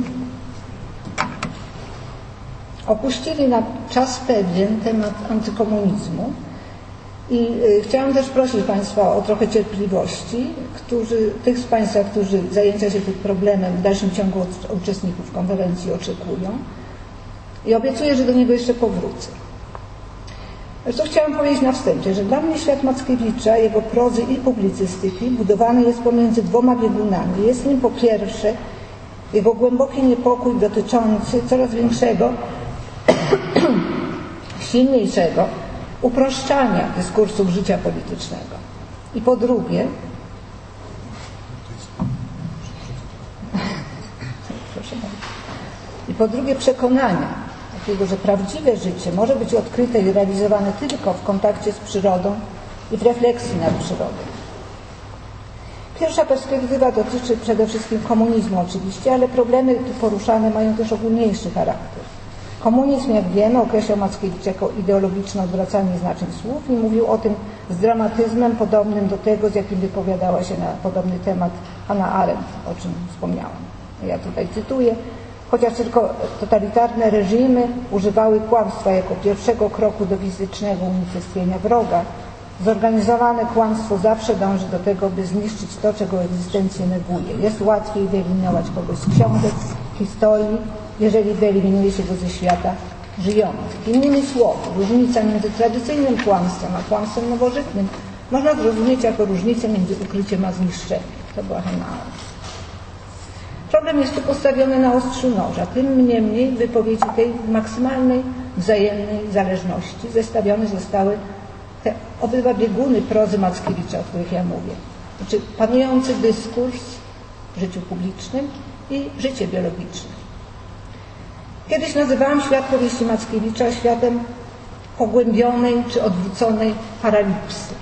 opuścili na czas pewien temat antykomunizmu i chciałam też prosić Państwa o trochę cierpliwości, tych z Państwa, którzy zajęcia się tym problemem w dalszym ciągu od uczestników konferencji oczekują i obiecuję, że do niego jeszcze powrócę. Zresztą chciałam powiedzieć na wstępie, że dla mnie świat Mackiewicza, jego prozy i publicystyki budowany jest pomiędzy dwoma biegunami. Jest nim po pierwsze jego głęboki niepokój dotyczący coraz większego, silniejszego uproszczania dyskursów życia politycznego. I po drugie, przekonania takiego, że prawdziwe życie może być odkryte i realizowane tylko w kontakcie z przyrodą i w refleksji nad przyrodą. Pierwsza perspektywa dotyczy przede wszystkim komunizmu oczywiście, ale problemy tu poruszane mają też ogólniejszy charakter. Komunizm, jak wiemy, określał Mackiewicz jako ideologiczne odwracanie znaczeń słów i mówił o tym z dramatyzmem podobnym do tego, z jakim wypowiadała się na podobny temat Hannah Arendt, o czym wspomniałam. Ja tutaj cytuję. Chociaż tylko totalitarne reżimy używały kłamstwa jako pierwszego kroku do fizycznego unicestwienia wroga, zorganizowane kłamstwo zawsze dąży do tego, by zniszczyć to, czego egzystencję neguje. Jest łatwiej wyeliminować kogoś z książek, historii, jeżeli wyeliminuje się go ze świata żyjących. Innymi słowy, różnica między tradycyjnym kłamstwem a kłamstwem nowożytnym można zrozumieć jako różnicę między ukryciem a zniszczeniem. To była Hannah Arendt. Problem jest tu postawiony na ostrzu noża. Tym niemniej w wypowiedzi tej maksymalnej wzajemnej zależności zestawione zostały te obydwa bieguny prozy Mackiewicza, o których ja mówię. Znaczy panujący dyskurs w życiu publicznym i życie biologiczne. Kiedyś nazywałam świat powieści Mackiewicza światem pogłębionej czy odwróconej paralipsy.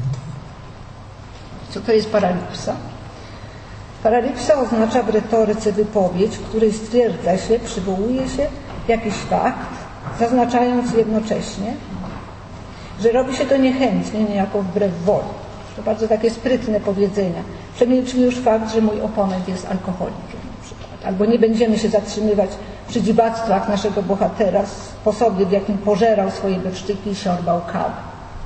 Co to jest paralipsa? Paralipsa oznacza w retoryce wypowiedź, w której stwierdza się, przywołuje się jakiś fakt, zaznaczając jednocześnie, że robi się to niechętnie, niejako wbrew woli. To bardzo takie sprytne powiedzenia. Przemilczmy już fakt, że mój oponent jest alkoholikiem na przykład. Albo nie będziemy się zatrzymywać przy dziwactwach naszego bohatera, sposobie, w jakim pożerał swoje bewsztyki i siorbał kawę.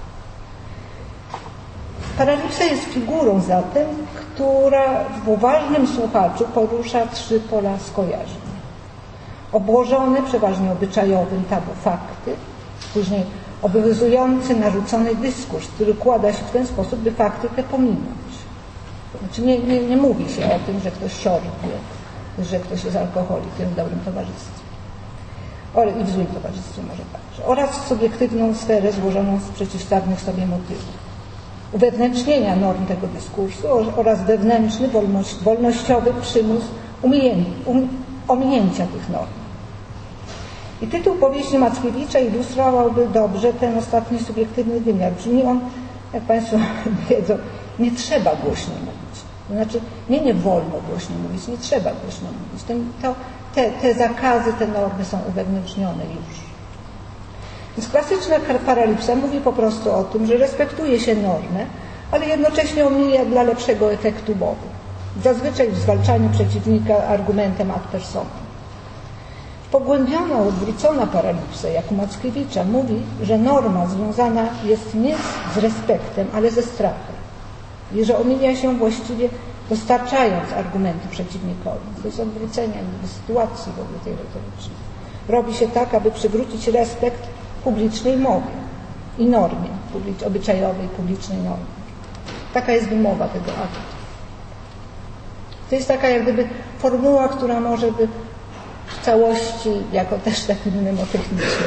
Paralipsa jest figurą zatem, która w uważnym słuchaczu porusza trzy pola skojarzeń. Obłożone przeważnie obyczajowym tabu fakty, później obowiązujący, narzucony dyskurs, który układa się w ten sposób, by fakty te pominąć. Znaczy nie mówi się o tym, że ktoś siorbie, że ktoś jest alkoholikiem w dobrym towarzystwie. I w złym towarzystwie może także. Oraz subiektywną sferę złożoną z przeciwstawnych sobie motywów. Uwewnętrznienia norm tego dyskursu oraz wewnętrzny, wolnościowy przymus ominięcia tych norm. I tytuł powieści Mackiewicza ilustrowałby dobrze ten ostatni subiektywny wymiar. Brzmi on, jak Państwo wiedzą, nie trzeba głośno mówić. To znaczy, nie wolno głośno mówić, nie trzeba głośno mówić. Te zakazy, te normy są uwewnętrznione już. Więc klasyczna paralipsa mówi po prostu o tym, że respektuje się normę, ale jednocześnie omija dla lepszego efektu mowy. Zazwyczaj w zwalczaniu przeciwnika argumentem ad personam. Pogłębiona, odwrócona paralipsa, jak u Mackiewicza, mówi, że norma związana jest nie z respektem, ale ze strachem. I że omija się właściwie dostarczając argumenty przeciwnikowi. To jest odwrócenie sytuacji w ogóle tej retorycznej. Robi się tak, aby przywrócić respekt publicznej mowie i normie, obyczajowej, publicznej normie. Taka jest wymowa tego aktu. To jest taka jak gdyby formuła, która może by w całości, jako też taki mnemotechniczny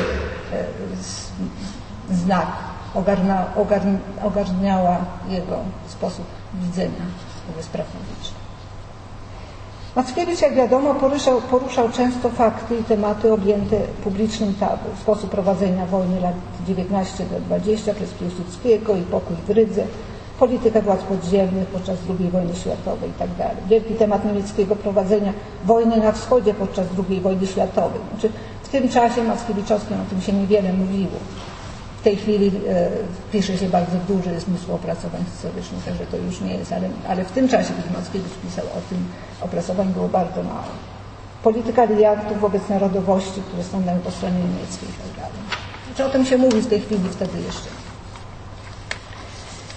znak, ogarniała jego sposób widzenia spraw publicznych. Mackiewicz, jak wiadomo, poruszał często fakty i tematy objęte publicznym tabu. Sposób prowadzenia wojny lat 19-20 przez Piłsudskiego i pokój w Rydze, polityka władz podziemnych podczas II wojny światowej itd. Wielki temat niemieckiego prowadzenia wojny na wschodzie podczas II wojny światowej. Znaczy, w tym czasie Mackiewiczowskim o tym się niewiele mówiło. W tej chwili pisze się bardzo duży zmysł opracowań historycznych, także to już nie jest, ale w tym czasie, kiedy Mackiewicz pisał o tym, opracowań było bardzo mało. Polityka aliantów wobec narodowości, które stanęły po stronie niemieckiej itd. Znaczy, o tym się mówi w tej chwili, wtedy jeszcze.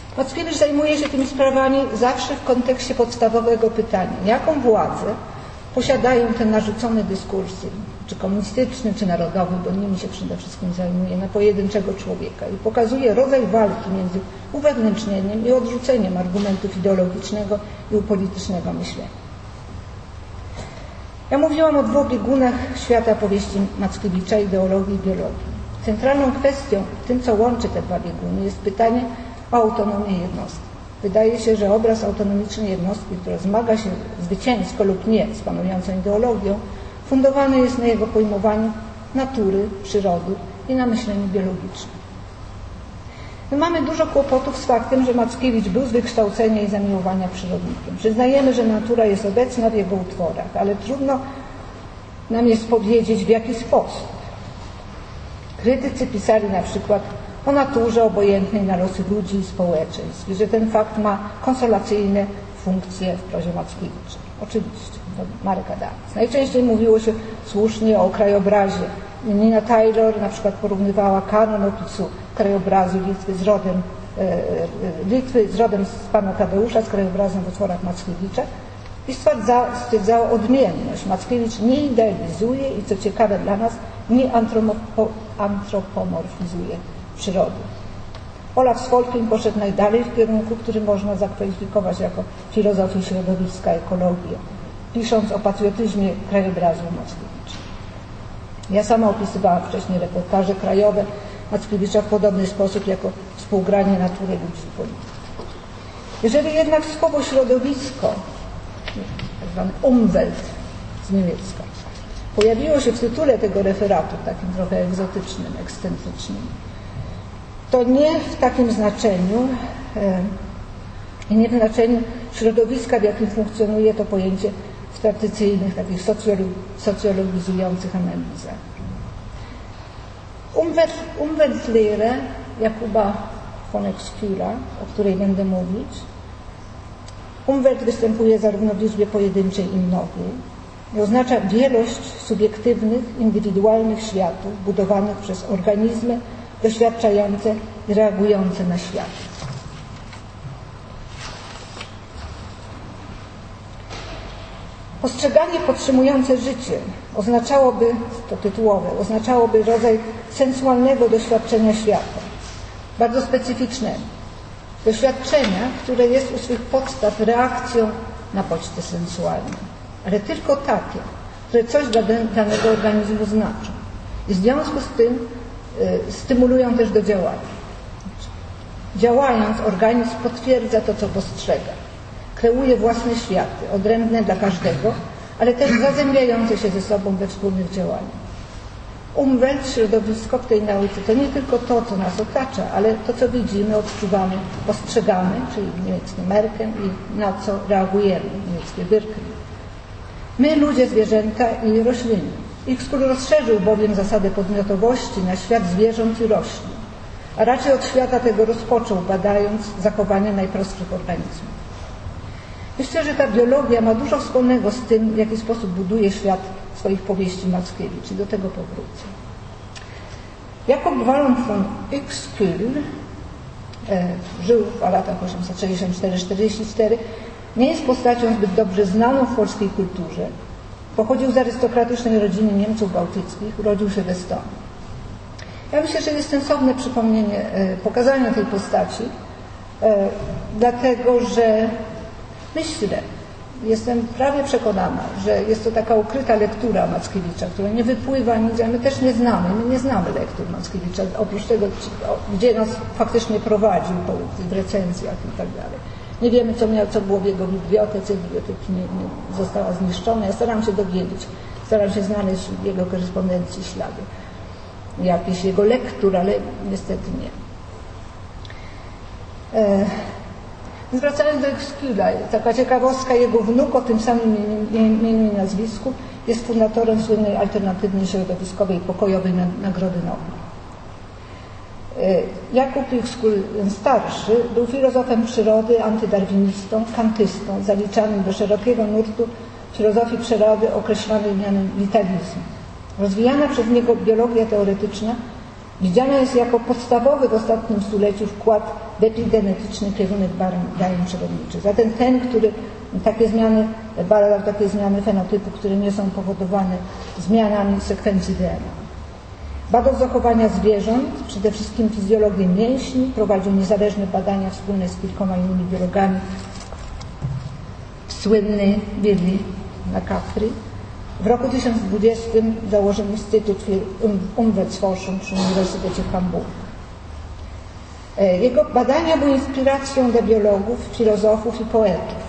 Mackiewicz zajmuje się tymi sprawami zawsze w kontekście podstawowego pytania. Jaką władzę posiadają te narzucone dyskursy, czy komunistyczny, czy narodowy, bo nimi się przede wszystkim zajmuje, na pojedynczego człowieka i pokazuje rodzaj walki między uwewnętrznieniem i odrzuceniem argumentów ideologicznego i upolitycznego myślenia. Ja mówiłam o dwóch biegunach świata powieści Mackiewicza, ideologii i biologii. Centralną kwestią w tym, co łączy te dwa bieguny, jest pytanie o autonomię jednostki. Wydaje się, że obraz autonomicznej jednostki, która zmaga się zwycięsko lub nie z panującą ideologią, fundowany jest na jego pojmowaniu natury, przyrody i na myśleniu biologicznym. My mamy dużo kłopotów z faktem, że Mackiewicz był z wykształcenia i zamiłowania przyrodnikiem. Przyznajemy, że natura jest obecna w jego utworach, ale trudno nam jest powiedzieć, w jaki sposób. Krytycy pisali na przykład o naturze obojętnej na losy ludzi i społeczeństw i że ten fakt ma konsolacyjne funkcje w prozie Mackiewicza. Oczywiście, to Marek Adamec. Najczęściej mówiło się słusznie o krajobrazie. Nina Taylor na przykład porównywała kanon opisu krajobrazu Litwy z rodem z pana Tadeusza, z krajobrazem w utworach Mackiewicza i stwierdzała odmienność. Mackiewicz nie idealizuje i co ciekawe dla nas, nie antropomorfizuje przyrody. Olaf Skolpin poszedł najdalej w kierunku, który można zakwalifikować jako filozofię środowiska, ekologię, pisząc o patriotyzmie krajobrazu Mackiewicza. Ja sama opisywałam wcześniej reportaże krajowe Mackiewicza w podobny sposób jako współgranie natury ludzi i polityki. Jeżeli jednak słowo środowisko, tak zwany Umwelt z niemiecka, pojawiło się w tytule tego referatu, takim trochę egzotycznym, ekscentrycznym, to nie w takim znaczeniu i nie w znaczeniu środowiska, w jakim funkcjonuje to pojęcie w tradycyjnych, takich socjologizujących analizach. Umweltlehre Jakuba von Exküla, o której będę mówić. Umwelt występuje zarówno w liczbie pojedynczej i mnogiej i oznacza wielość subiektywnych, indywidualnych światów budowanych przez organizmy doświadczające i reagujące na świat. Postrzeganie podtrzymujące życie oznaczałoby, to tytułowe, oznaczałoby rodzaj sensualnego doświadczenia świata, bardzo specyficznego. Doświadczenia, które jest u swych podstaw reakcją na bodźce sensualne, ale tylko takie, które coś dla danego organizmu znaczą. I w związku z tym stymulują też do działania. Działając, organizm potwierdza to, co postrzega. Kreuje własne światy, odrębne dla każdego, ale też zazębiające się ze sobą we wspólnych działaniach. Umwelt, środowisko w tej nauce to nie tylko to, co nas otacza, ale to, co widzimy, odczuwamy, postrzegamy, czyli niemieckie Merken, i na co reagujemy, niemieckie Wirken. My, ludzie, zwierzęta i rośliny. Xkull rozszerzył bowiem zasadę podmiotowości na świat zwierząt i roślin, a raczej od świata tego rozpoczął, badając zachowania najprostszych organizmów. Myślę, że ta biologia ma dużo wspólnego z tym, w jaki sposób buduje świat swoich powieści Mackiewicz i do tego powrócę. Jakob Wallon von Uexküll żył w latach 864-44, nie jest postacią zbyt dobrze znaną w polskiej kulturze. Pochodził z arystokratycznej rodziny Niemców bałtyckich, urodził się w Estonii. Ja myślę, że jest sensowne przypomnienie, pokazanie tej postaci, dlatego że myślę, jestem prawie przekonana, że jest to taka ukryta lektura Mackiewicza, która nie wypływa nigdzie, my też nie znamy lektur Mackiewicza, oprócz tego, gdzie nas faktycznie prowadził w recenzjach i tak dalej. Nie wiemy, co było w jego bibliotece, biblioteki nie została zniszczona. Ja staram się dowiedzieć, staram się znaleźć w jego korespondencji ślady jakichś jego lektur, ale niestety nie. Wracając do Uexkülla, taka ciekawostka, jego wnuk o tym samym imieniu i nazwisku jest fundatorem słynnej alternatywnej środowiskowej pokojowej Nagrody Nobla. Jakub Uexküll starszy był filozofem przyrody, antydarwinistą, kantystą, zaliczanym do szerokiego nurtu filozofii przyrody określanej mianem vitalizm. Rozwijana przez niego biologia teoretyczna widziana jest jako podstawowy w ostatnim stuleciu wkład w epigenetyczny kierunek badań przyrodniczych. Zatem ten, który badał takie zmiany fenotypu, które nie są powodowane zmianami sekwencji DNA. Badał zachowania zwierząt, przede wszystkim fizjologię mięśni, prowadził niezależne badania wspólne z kilkoma innymi biologami. Słynny Willi McCaffrey. W roku 1020 założył Instytut für Umweltforschung przy Uniwersytecie Hamburgu. Jego badania były inspiracją dla biologów, filozofów i poetów.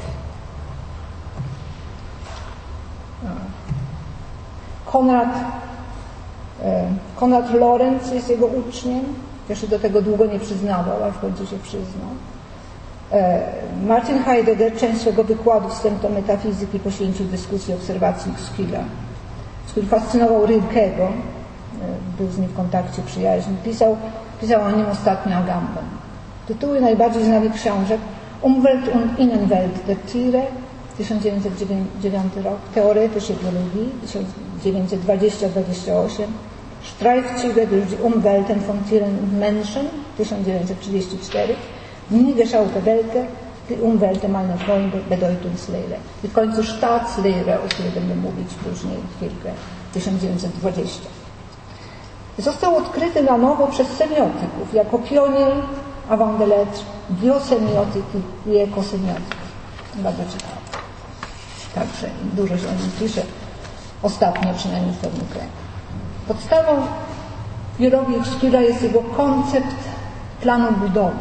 Konrad Lorenz jest jego uczniem, jeszcze do tego długo nie przyznawał, ale w końcu się przyznał. Martin Heidegger część swego wykładu Wstęp do metafizyki poświęcił dyskusji obserwacji Uexkülla. Uexküll fascynował Rilkego, był z nim w kontakcie przyjaźni. Pisał o nim ostatnio Agamben. Tytuły najbardziej znanych książek: Umwelt und Innenwelt der Tiere, 1909 rok, Teoretische Biologie, 1920-28, Streifzüge durch die Umwelten von Tieren und Menschen, 1934, Nie geschaute Welke, die Umwelt meiner Freunde, Bedeutungslehre. I w końcu Staatslehre, o której będę mówić później chwilkę, 1920. Został odkryty na nowo przez semiotyków jako pionier avant de lettres biosemiotyki i ekosemiotyki. Bardzo ciekawe. Także dużo się o nim pisze, ostatnio przynajmniej w pewnym kręgu. Podstawą biologii Uexkülla jest jego koncept planu budowy.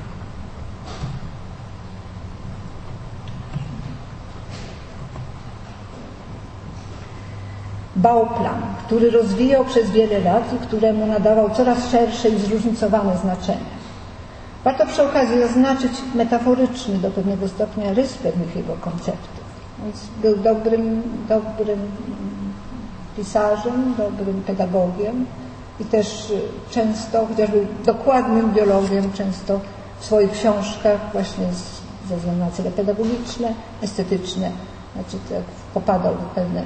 Bauplan, który rozwijał przez wiele lat i któremu nadawał coraz szersze i zróżnicowane znaczenie. Warto przy okazji zaznaczyć metaforyczny do pewnego stopnia rys pewnych jego konceptów. Więc był dobrym pisarzem, dobrym pedagogiem i też często, chociaż był dokładnym biologiem, często w swoich książkach właśnie ze względu na cele pedagogiczne, estetyczne, znaczy tak popadał w pewne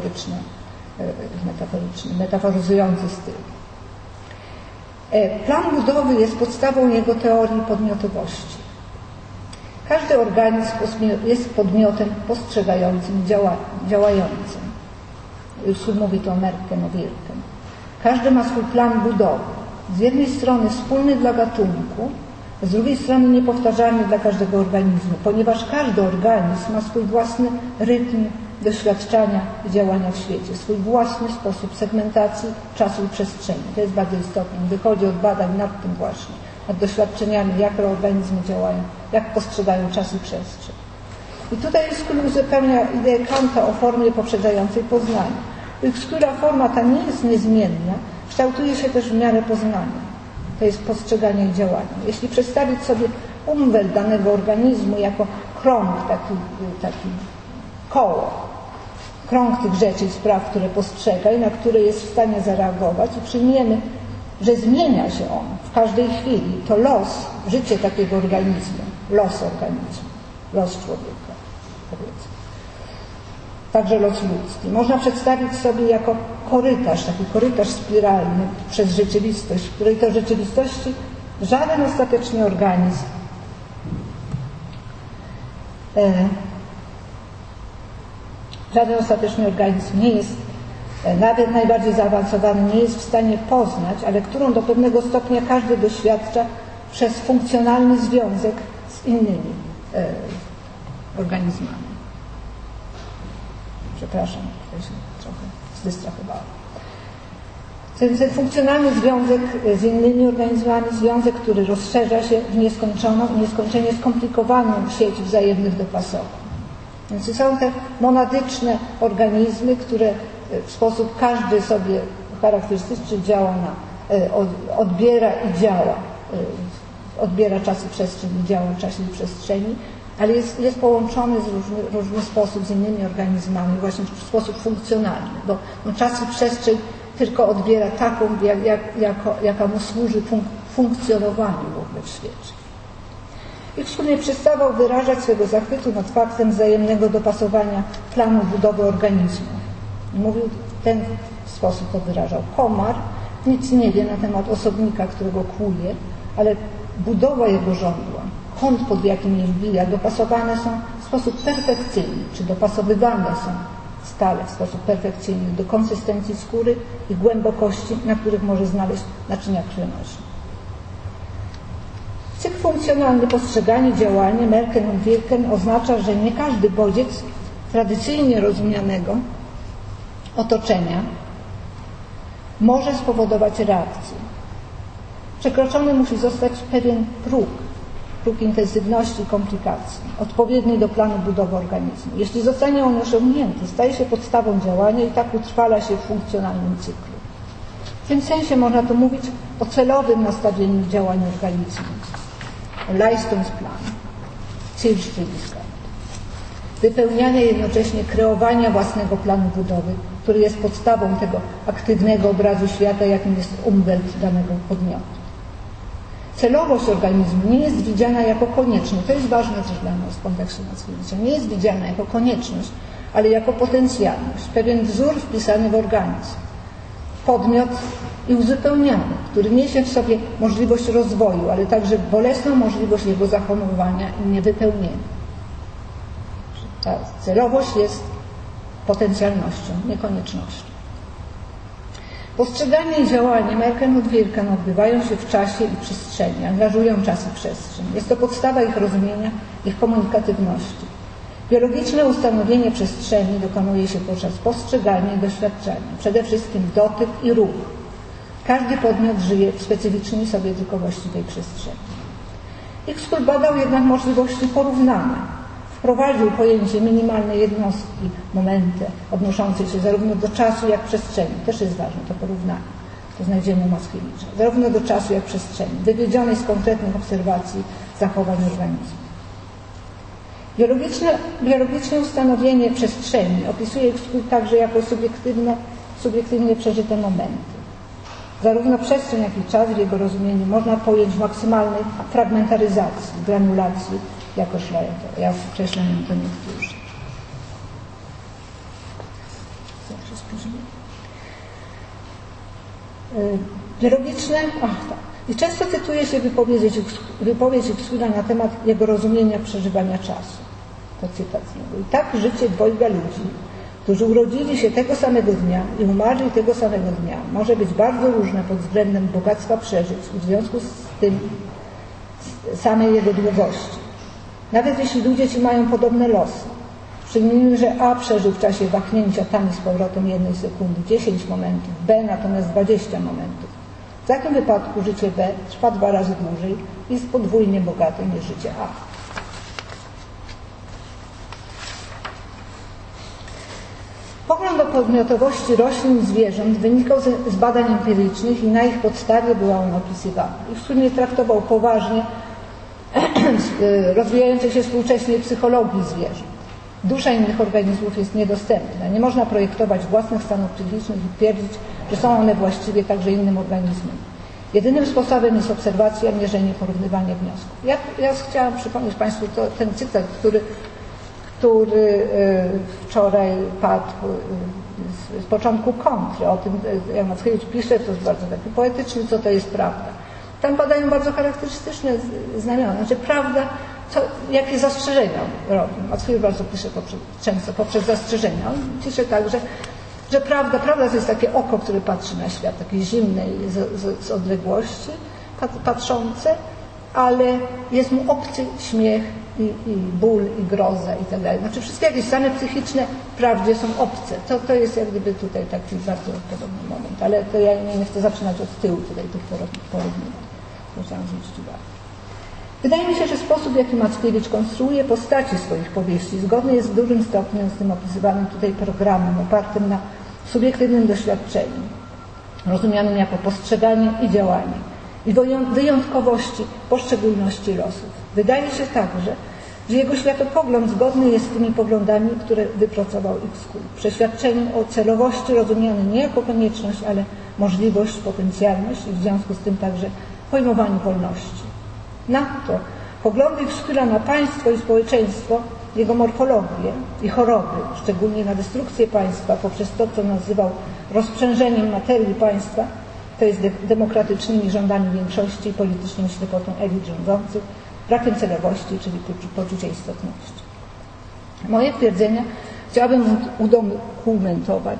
metaforyzujący styl. Plan budowy jest podstawą jego teorii podmiotowości. Każdy organizm jest podmiotem postrzegającym, działającym. Już mówi to Mercken o Wirken. Każdy ma swój plan budowy. Z jednej strony wspólny dla gatunku, z drugiej strony niepowtarzalny dla każdego organizmu, ponieważ każdy organizm ma swój własny rytm doświadczania i działania w świecie, swój własny sposób segmentacji czasu i przestrzeni. To jest bardzo istotne. Wychodzi od badań nad tym właśnie, nad doświadczeniami, jak organizmy działają, jak postrzegają czas i przestrzeń. I tutaj Uexküll uzupełnia ideę Kanta o formie poprzedzającej poznanie. Uexkülla forma ta nie jest niezmienna, kształtuje się też w miarę poznania. To jest postrzeganie i działanie. Jeśli przedstawić sobie umwelt danego organizmu jako krąg, taki koło, krąg tych rzeczy i spraw, które postrzega i na które jest w stanie zareagować i przyjmiemy, że zmienia się on w każdej chwili, to życie takiego organizmu, los człowieka, powiedzmy. Także los ludzki. Można przedstawić sobie jako taki korytarz spiralny przez rzeczywistość, w której to rzeczywistości żaden ostateczny organizm nie jest, nawet najbardziej zaawansowany, nie jest w stanie poznać, ale którą do pewnego stopnia każdy doświadcza przez funkcjonalny związek z innymi organizmami. Przepraszam, ja się trochę zdystrachowałam. Ten funkcjonalny związek z innymi organizmami, związek, który rozszerza się w nieskończoną i nieskończenie skomplikowaną sieć wzajemnych dopasowań. Więc są te monadyczne organizmy, które w sposób każdy sobie charakterystyczny działa odbiera i działa. Odbiera czas i przestrzeń i działa w czasie i przestrzeni, ale jest połączony w różny sposób z innymi organizmami, właśnie w sposób funkcjonalny, bo czas i przestrzeń tylko odbiera taką, jaka mu służy funkcjonowaniu w ogóle w świecie. I wspólnie przestawał wyrażać swego zachwytu nad faktem wzajemnego dopasowania planu budowy organizmu. Mówił, w ten sposób to wyrażał. Komar nic nie wie na temat osobnika, którego kłuje, ale budowa jego żądła, kąt, pod jakim je wbija, dopasowane są z sposób perfekcyjny, czy dopasowywane są stale w sposób perfekcyjny do konsystencji skóry i głębokości, na których może znaleźć naczynia krwionośne. Cykl funkcjonalny postrzeganie działania Merken und Wirken oznacza, że nie każdy bodziec tradycyjnie rozumianego otoczenia może spowodować reakcję. Przekroczony musi zostać pewien próg intensywności i komplikacji, odpowiedni do planu budowy organizmu. Jeśli zostanie on osiągnięty, staje się podstawą działania i tak utrwala się w funkcjonalnym cyklu. W tym sensie można tu mówić o celowym nastawieniu działania organizmu. Leistungsplan, Zielstrebigkeit. Wypełniania jednocześnie kreowania własnego planu budowy, który jest podstawą tego aktywnego obrazu świata, jakim jest umwelt danego podmiotu. Celowość organizmu nie jest widziana jako konieczność, to jest ważne też dla nas w kontekście Mackiewicza, nie jest widziana jako konieczność, ale jako potencjalność, pewien wzór wpisany w organizm, podmiot i uzupełniany, który niesie w sobie możliwość rozwoju, ale także bolesną możliwość jego zahamowania i niewypełnienia. Ta celowość jest potencjalnością, nie koniecznością. Postrzeganie i działanie Merken und Wirken odbywają się w czasie i przestrzeni, angażują czas i przestrzeń. Jest to podstawa ich rozumienia, ich komunikatywności. Biologiczne ustanowienie przestrzeni dokonuje się podczas postrzegania i doświadczenia. Przede wszystkim dotyk i ruch. Każdy podmiot żyje w specyficznej sobie tylko właściwej przestrzeni. Hickson badał jednak możliwości porównania. Wprowadził pojęcie minimalnej jednostki, momenty, odnoszącej się zarówno do czasu, jak przestrzeni. Też jest ważne to porównanie. To znajdziemy u Mackiewicza. Zarówno do czasu, jak przestrzeni, wywiedzionej z konkretnych obserwacji zachowań organizmu. Biologiczne ustanowienie przestrzeni opisuje Hickson także jako subiektywnie przeżyte momenty. Zarówno przestrzeń, jak i czas w jego rozumieniu można pojąć w maksymalnej fragmentaryzacji, granulacji, jako jak określają to niektórzy. Biologiczne, I często cytuje się wypowiedź Hicksona na temat jego rozumienia przeżywania czasu. To cytat z niego. I tak życie dwojga ludzi, którzy urodzili się tego samego dnia i umarli tego samego dnia, może być bardzo różne pod względem bogactwa przeżyć i w związku z tym samej jego długości. Nawet jeśli ludzie ci mają podobne losy. Przyjmijmy, że A przeżył w czasie wahnięcia tam i z powrotem 1 sekundy 10 momentów, B natomiast 20 momentów. W takim wypadku życie B trwa 2 razy dłużej i jest podwójnie bogate niż życie A. Pogląd o podmiotowości roślin i zwierząt wynikał z badań empirycznych i na ich podstawie była on opisywany. I w sumie traktował poważnie rozwijającej się współcześnie psychologii zwierząt. Dusza innych organizmów jest niedostępna. Nie można projektować własnych stanów psychicznych i twierdzić, że są one właściwie także innym organizmem. Jedynym sposobem jest obserwacja, mierzenie, porównywanie wniosków. Ja chciałam przypomnieć Państwu ten cytat, który wczoraj padł z początku kontry. O tym jak Mackiewicz pisze, to jest bardzo taki poetyczny, co to jest prawda. Tam padają bardzo charakterystyczne znamiona. Znaczy prawda, jakie zastrzeżenia robi. Mackiewicz bardzo pisze często poprzez zastrzeżenia. On pisze tak, że prawda to jest takie oko, które patrzy na świat, takie zimne z odległości patrzące, ale jest mu obcy śmiech i ból, i groza i tak dalej. Znaczy wszystkie jakieś stany psychiczne wprawdzie są obce. To jest jak gdyby tutaj taki bardzo podobny moment. Ale to ja nie chcę zaczynać od tyłu tutaj tych porównań. Chciałam zwrócić uwagę. Wydaje mi się, że sposób, w jaki Mackiewicz konstruuje postaci swoich powieści, zgodny jest w dużym stopniu z tym opisywanym tutaj programem, opartym na subiektywnym doświadczeniu, rozumianym jako postrzeganie i działanie, i wyjątkowości, poszczególności losów. Wydaje się także, że jego światopogląd zgodny jest z tymi poglądami, które wypracował Hickson. Przeświadczeniem o celowości rozumianej nie jako konieczność, ale możliwość, potencjalność i w związku z tym także pojmowaniu wolności. Nadto poglądy Hicksona na państwo i społeczeństwo, jego morfologię i choroby, szczególnie na destrukcję państwa poprzez to, co nazywał rozprzężeniem materii państwa, to jest demokratycznymi żądami większości i polityczną ślepotą elit rządzących, brakiem celowości, czyli poczucia istotności. Moje twierdzenia chciałabym udokumentować,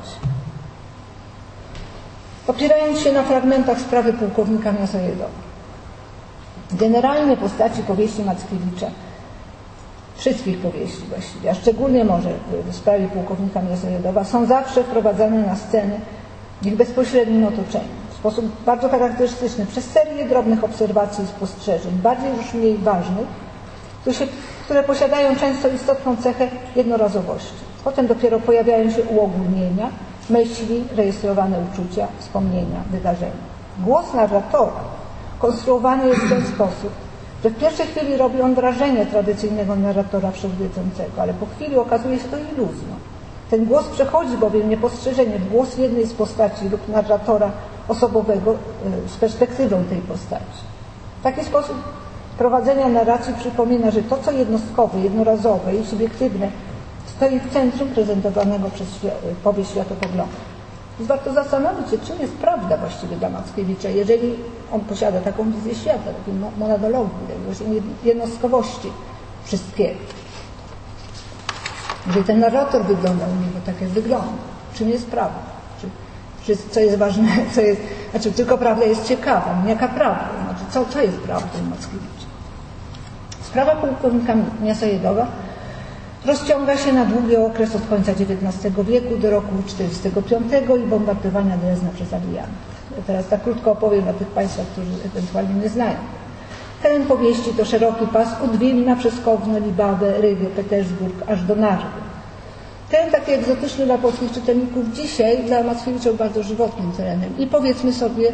opierając się na fragmentach sprawy pułkownika Miasojedowa. Generalnie postaci powieści Mackiewicza, wszystkich powieści właściwie, a szczególnie może w sprawie pułkownika Miasojedowa, są zawsze wprowadzane na scenę w ich bezpośrednim otoczeniu. W sposób bardzo charakterystyczny, przez serię drobnych obserwacji i spostrzeżeń, bardziej lub mniej ważnych, które posiadają często istotną cechę jednorazowości. Potem dopiero pojawiają się uogólnienia, myśli, rejestrowane uczucia, wspomnienia, wydarzenia. Głos narratora konstruowany jest w ten sposób, że w pierwszej chwili robi on wrażenie tradycyjnego narratora wszechwiedzącego, ale po chwili okazuje się to iluzją. Ten głos przechodzi bowiem niepostrzeżenie w głos jednej z postaci lub narratora osobowego z perspektywą tej postaci. W taki sposób prowadzenia narracji przypomina, że to, co jednostkowe, jednorazowe i subiektywne, stoi w centrum prezentowanego przez powieść światopoglądu. Więc warto zastanowić się, czym jest prawda właściwie dla Mackiewicza, jeżeli on posiada taką wizję świata, takiej monadologii, takiej jednostkowości wszystkiego. Jeżeli ten narrator wygląda u niego tak, jak wygląda, czym jest prawda? Co jest ważne, tylko prawda jest ciekawa, jaka prawda? Co jest prawdą Mackiewicza? Sprawa pułkownika Miasojedowa rozciąga się na długi okres od końca XIX wieku do roku 1945 i bombardowania Drezna przez aliantów. Ja teraz tak krótko opowiem dla tych Państwa, którzy ewentualnie nie znają. Teren powieści to szeroki pas od Wilna przez Kowno, Libawę, Rygę, Petersburg aż do Narwy. Teren taki egzotyczny dla polskich czytelników dzisiaj dla Mackiewicza był bardzo żywotnym terenem. I powiedzmy sobie,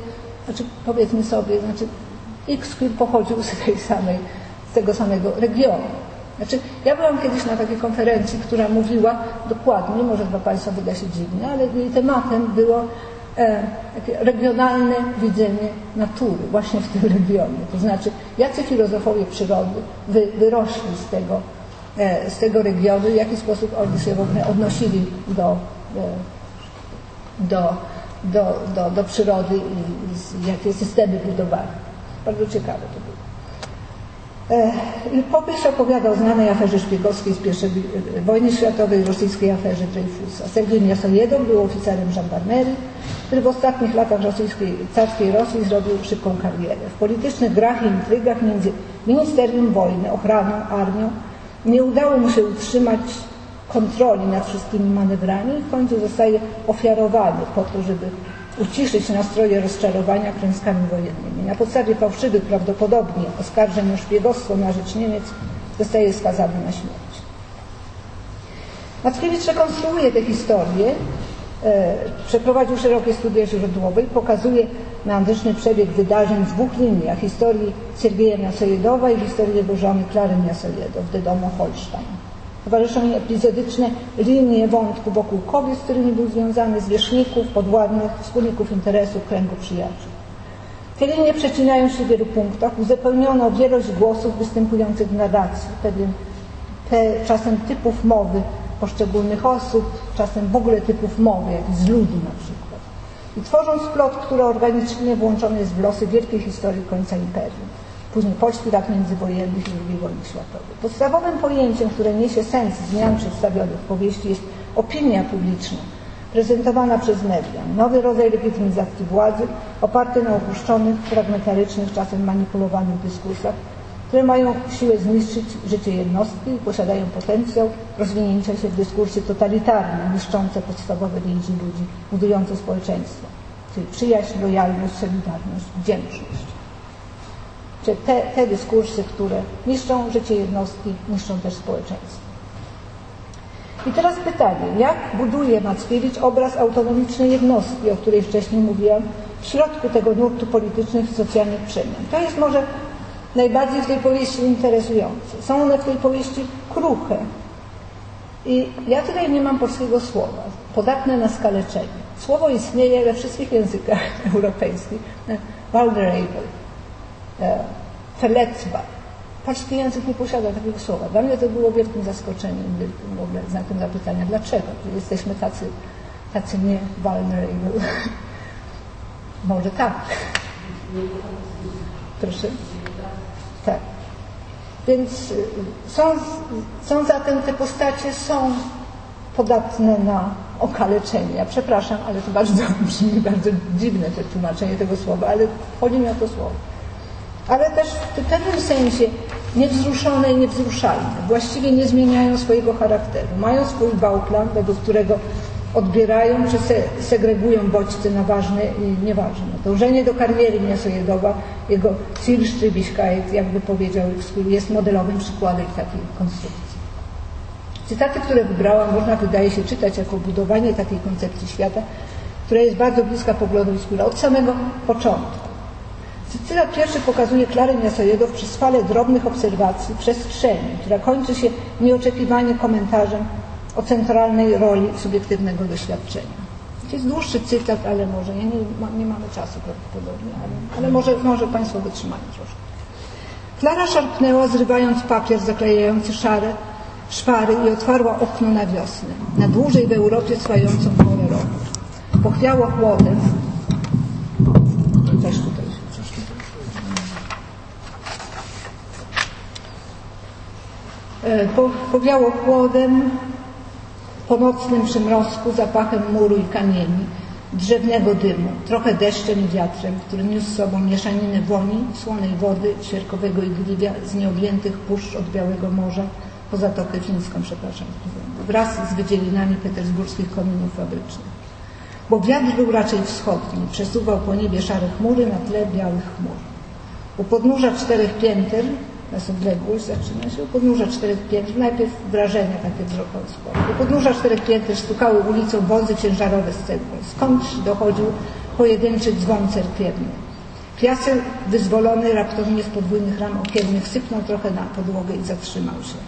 X-Cure pochodził z tego samego regionu. Ja byłam kiedyś na takiej konferencji, która mówiła dokładnie, może dla Państwa wyda się dziwne, ale jej tematem było takie regionalne widzenie natury właśnie w tym regionie. To znaczy, jacy filozofowie przyrody wyrośli z tego regionu, w jaki sposób oni się w ogóle odnosili do przyrody i jakie systemy budowali. Bardzo ciekawe to było. Powieść opowiada o znanej aferze szpiegowskiej z I wojny światowej, rosyjskiej aferze Dreyfusa. Sergiej Miasojedow był oficerem żandarmerii, który w ostatnich latach carskiej Rosji zrobił szybką karierę. W politycznych grach i intrygach między Ministerium Wojny, ochraną, armią nie udało mu się utrzymać kontroli nad wszystkimi manewrami i w końcu zostaje ofiarowany po to, żeby uciszyć nastroje rozczarowania klęskami wojennymi. Na podstawie fałszywych, prawdopodobnie oskarżeń o szpiegostwo na rzecz Niemiec zostaje skazany na śmierć. Mackiewicz rekonstruuje tę historię, przeprowadził szerokie studia źródłowe i pokazuje meandryczny przebieg wydarzeń w dwóch liniach: historii Sergieja Miasojedowa i historii jego żony Klary Miasojedow, de domu Holstein. Towarzyszą mi epizodyczne linie wątku wokół kobiet, z którymi był związany, zwierzchników, podwładnych, wspólników interesów, kręgu przyjaciół. Te linie przecinają się w wielu punktach, uzupełniono wielość głosów występujących w narracji, czasem typów mowy poszczególnych osób, czasem w ogóle typów mowy, jak z ludu na przykład. I tworząc plot, który organicznie włączony jest w losy wielkiej historii końca imperium, później polskich lat międzywojennych i II wojny światowej. Podstawowym pojęciem, które niesie sens zmian przedstawionych w powieści, jest opinia publiczna, prezentowana przez media. Nowy rodzaj legitymizacji władzy, oparty na opuszczonych, fragmentarycznych, czasem manipulowanych dyskursach, które mają siłę zniszczyć życie jednostki i posiadają potencjał rozwinięcia się w dyskursy totalitarne, niszczące podstawowe więzi ludzi, budujące społeczeństwo, czyli przyjaźń, lojalność, solidarność, wdzięczność. Czyli te dyskursy, które niszczą życie jednostki, niszczą też społeczeństwo. I teraz pytanie, jak buduje Mackiewicz obraz autonomicznej jednostki, o której wcześniej mówiłam, w środku tego nurtu politycznych i socjalnych przemian? To jest może najbardziej w tej powieści interesujące. Są one w tej powieści kruche. I ja tutaj nie mam polskiego słowa, podatne na skaleczenie. Słowo istnieje we wszystkich językach europejskich. Vulnerable, verletzbar. Polski język nie posiada takiego słowa. Dla mnie to było wielkim zaskoczeniem, w ogóle znakiem zapytania, dlaczego? Jesteśmy tacy nie vulnerable. Może tak. Proszę. Tak. Więc są zatem te postacie są podatne na okaleczenie. Ja przepraszam, ale to bardzo brzmi bardzo dziwne to tłumaczenie tego słowa, ale chodzi mi o to słowo. Ale też w pewnym sensie niewzruszone i niewzruszalne. Właściwie nie zmieniają swojego charakteru. Mają swój bałplan, według którego odbierają czy segregują bodźce na ważne i nieważne. Dążenie do kariery Niesojedowa, jego Zielstrebigkeit, jakby powiedział, jest modelowym przykładem takiej konstrukcji. Cytaty, które wybrałam, można wydaje się czytać jako budowanie takiej koncepcji świata, która jest bardzo bliska poglądowi Skóra od samego początku. Cytat pierwszy pokazuje Klarę Niesojedow przez falę drobnych obserwacji przestrzeni, która kończy się nieoczekiwanie komentarzem o centralnej roli subiektywnego doświadczenia. To jest dłuższy cytat, ale może, nie mamy czasu prawdopodobnie, ale może Państwo wytrzymają troszkę. Klara szarpnęła, zrywając papier zaklejający szpary i otwarła okno na wiosnę, na dłużej w Europie trwającą porę roku. Pochwiało chłodem. Też tutaj. Powiało chłodem, po nocnym przymrozku, zapachem muru i kamieni, drzewnego dymu, trochę deszczem i wiatrem, który niósł z sobą mieszaninę woni, słonej wody, świerkowego igliwia z nieobjętych puszcz od Białego Morza, po Zatokę Fińską, wraz z wydzielinami petersburskich kominów fabrycznych. Bo wiatr był raczej wschodni, przesuwał po niebie szare chmury na tle białych chmur. U podnóża 4 pięter, nas odległość zaczyna się, u podnóża 4 pięter, najpierw wrażenia takie wzrokowe. U podnóża 4 pięter stukały ulicą wozy ciężarowe z cegłą, skądś dochodził pojedynczy dzwon cerkiewny. Piasek wyzwolony raptownie z podwójnych ram okiennych sypnął trochę na podłogę i zatrzymał się.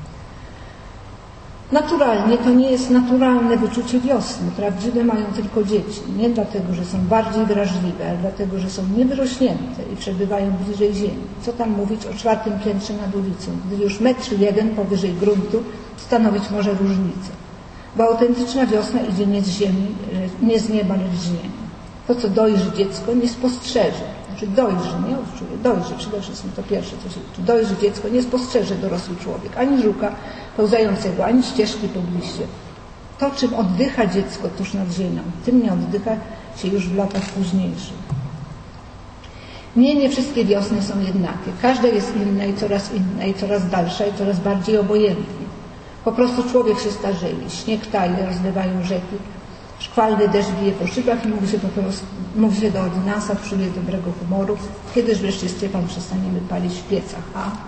Naturalnie to nie jest naturalne wyczucie wiosny. Prawdziwe mają tylko dzieci. Nie dlatego, że są bardziej wrażliwe, ale dlatego, że są niewyrośnięte i przebywają bliżej ziemi. Co tam mówić o 4. piętrze nad ulicą, gdy już 1,1 m powyżej gruntu stanowić może różnicę. Bo autentyczna wiosna idzie nie z ziemi, nie z nieba, lecz z ziemi. To, co dojrzy dziecko, nie spostrzeże. Znaczy dojrzy, nie odczuje, dojrzy przede wszystkim, to pierwsze, co się liczy. Dojrzy dziecko, nie spostrzeże dorosły człowiek, ani żuka pełzającego, ani ścieżki po liście. To, czym oddycha dziecko tuż nad ziemią, tym nie oddycha się już w latach późniejszych. Nie wszystkie wiosny są jednakie. Każda jest inna i coraz dalsza i coraz bardziej obojętna. Po prostu człowiek się starzeje, śnieg taje, rozlewają rzeki, szkwalny deszcz bije po szybach i mówi się do ordynansa w szubie dobrego humoru, kiedyż wreszcie Stefan przestaniemy palić w piecach.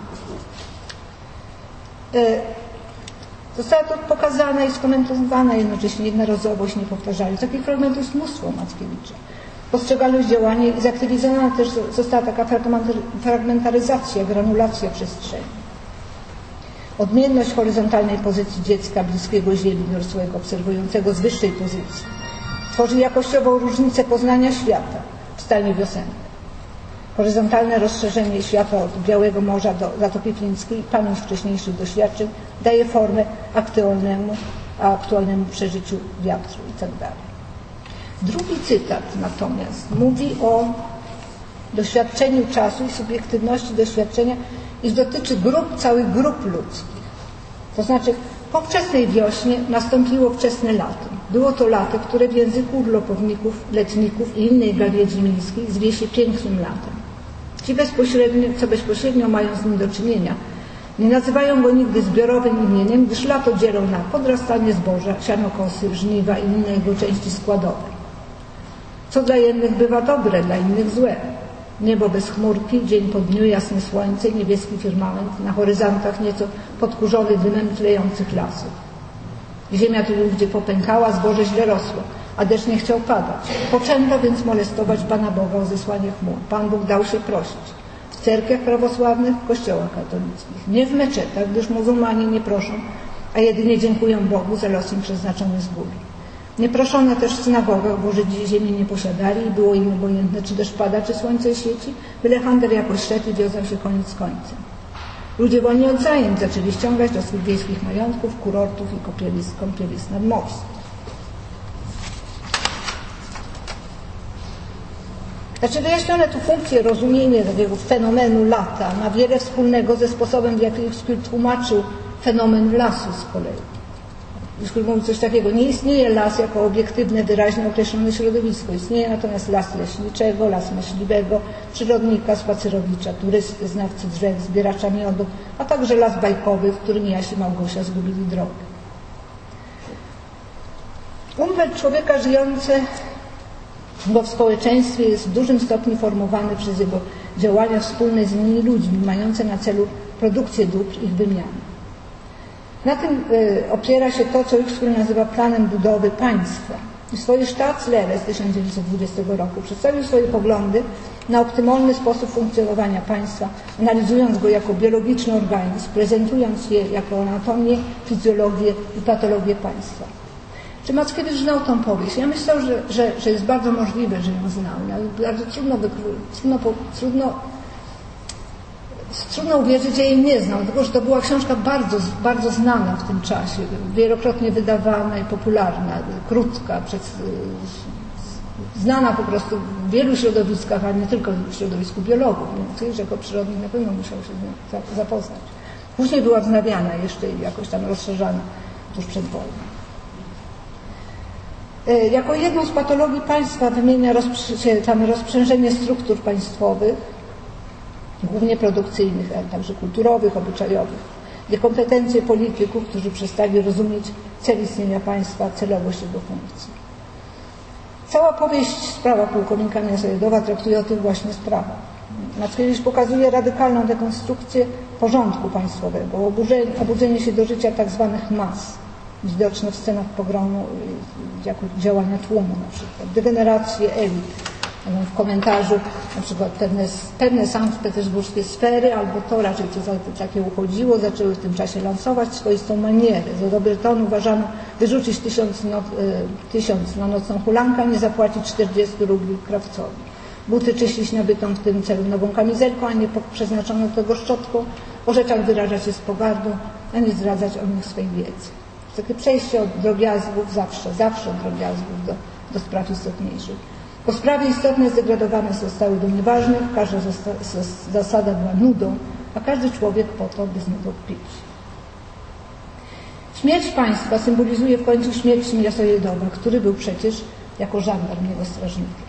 Została to pokazana i skomentowana jednocześnie jednorazowość, niepowtarzalność. Takich fragmentów jest mnóstwo Mackiewicza. Postrzegalność działania i zaktywizowana też została taka fragmentaryzacja, granulacja przestrzeni. Odmienność horyzontalnej pozycji dziecka bliskiego ziemi dorosłego, obserwującego z wyższej pozycji, tworzy jakościową różnicę poznania świata w stanie wiosennym. Horyzontalne rozszerzenie świata od Białego Morza do Zatoki Fińskiej, pamięć wcześniejszych doświadczeń daje formę aktualnemu przeżyciu wiatru itd. Drugi cytat natomiast mówi o doświadczeniu czasu i subiektywności doświadczenia i dotyczy całych grup ludzkich. To znaczy po wczesnej wiośnie nastąpiło wczesne lato. Było to lato, które w języku urlopowników, letników i innej gawiedzi miejskiej zwie się pięknym latem. Ci bezpośrednio mają z nim do czynienia, nie nazywają go nigdy zbiorowym imieniem, gdyż lato dzielą na podrastanie zboża, sianokosy, żniwa i inne jego części składowe. Co dla jednych bywa dobre, dla innych złe. Niebo bez chmurki, dzień po dniu, jasne słońce, niebieski firmament, na horyzontach nieco podkurzony dymem tlejących lasów. Ziemia tu gdzie popękała, zboże źle rosło, a deszcz nie chciał padać. Poczęto więc molestować Pana Boga o zesłanie chmur. Pan Bóg dał się prosić. W cerkwiach prawosławnych, w kościołach katolickich. Nie w meczetach, gdyż muzułmanie nie proszą, a jedynie dziękują Bogu za los im przeznaczony z góry. Nie proszono też w synagogach, bo Żydzi ziemi nie posiadali i było im obojętne, czy deszcz pada, czy słońce świeci, byle handel jakoś szedł i wiązał się koniec z końcem. Ludzie wolni od zajęć zaczęli ściągać do swych wiejskich majątków, kurortów i kąpielisk nadmorskich. Znaczy wyjaśnione tu funkcje, rozumienie takiego fenomenu lata ma wiele wspólnego ze sposobem, w jaki Ickskill tłumaczył fenomen lasu z kolei. Ickskill mówi coś takiego: nie istnieje las jako obiektywne, wyraźnie określone środowisko. Istnieje natomiast las leśniczego, las myśliwego, przyrodnika, spacerowicza, turysty, znawcy drzew, zbieracza miodu, a także las bajkowy, w którym Jaś i Małgosia zgubili drogę. Umwelt człowieka żyjącego w społeczeństwie jest w dużym stopniu formowany przez jego działania wspólne z innymi ludźmi, mające na celu produkcję dóbr i ich wymianę. Na tym opiera się to, co Ickskill nazywa planem budowy państwa. W swojej Staatslehre z 1920 roku przedstawił swoje poglądy na optymalny sposób funkcjonowania państwa, analizując go jako biologiczny organizm, prezentując je jako anatomię, fizjologię i patologię państwa. Czy Mackiewicz znał tą powieść? Ja myślę, że jest bardzo możliwe, że ją znał, ale bardzo trudno uwierzyć, że jej nie znał, dlatego że to była książka bardzo, bardzo znana w tym czasie, wielokrotnie wydawana i popularna, krótka, znana po prostu w wielu środowiskach, a nie tylko w środowisku biologów, więc jako przyrodnik na pewno musiał się z nią zapoznać. Później była wznawiana jeszcze i jakoś tam rozszerzana tuż przed wojną. Jako jedną z patologii państwa wymienia rozprzężenie struktur państwowych, głównie produkcyjnych, ale także kulturowych, obyczajowych, niekompetencje polityków, którzy przestali rozumieć cel istnienia państwa, celowość jego funkcji. Cała powieść Sprawa pułkownika Niezaledowa traktuje o tych właśnie sprawach. Mackiewicz pokazuje radykalną dekonstrukcję porządku państwowego, obudzenie się do życia tzw. mas, widoczne w scenach pogromu jako działania tłumu na przykład, degenerację elit. W komentarzu na przykład pewne sanktpetersburskie sfery, albo to raczej co za takie uchodziło, zaczęły w tym czasie lansować swoistą manierę. Za dobry ton uważano wyrzucić 1000 na nocną hulankę, nie zapłacić 40 rubli krawcowi. Buty czyścić nabytą w tym celu nową kamizelką, a nie przeznaczoną do tego szczotką. O rzeczach wyrażać się z pogardą, a nie zdradzać o nich swej wiedzy. Takie przejście od drobiazgów, zawsze od drobiazgów do spraw istotniejszych. Bo sprawy istotne zdegradowane zostały do nieważnych, każda zasada była nudą, a każdy człowiek po to, by z nudą pić. Śmierć państwa symbolizuje w końcu śmierć Niezaledowa, który był przecież jako żandarm jego strażnikiem.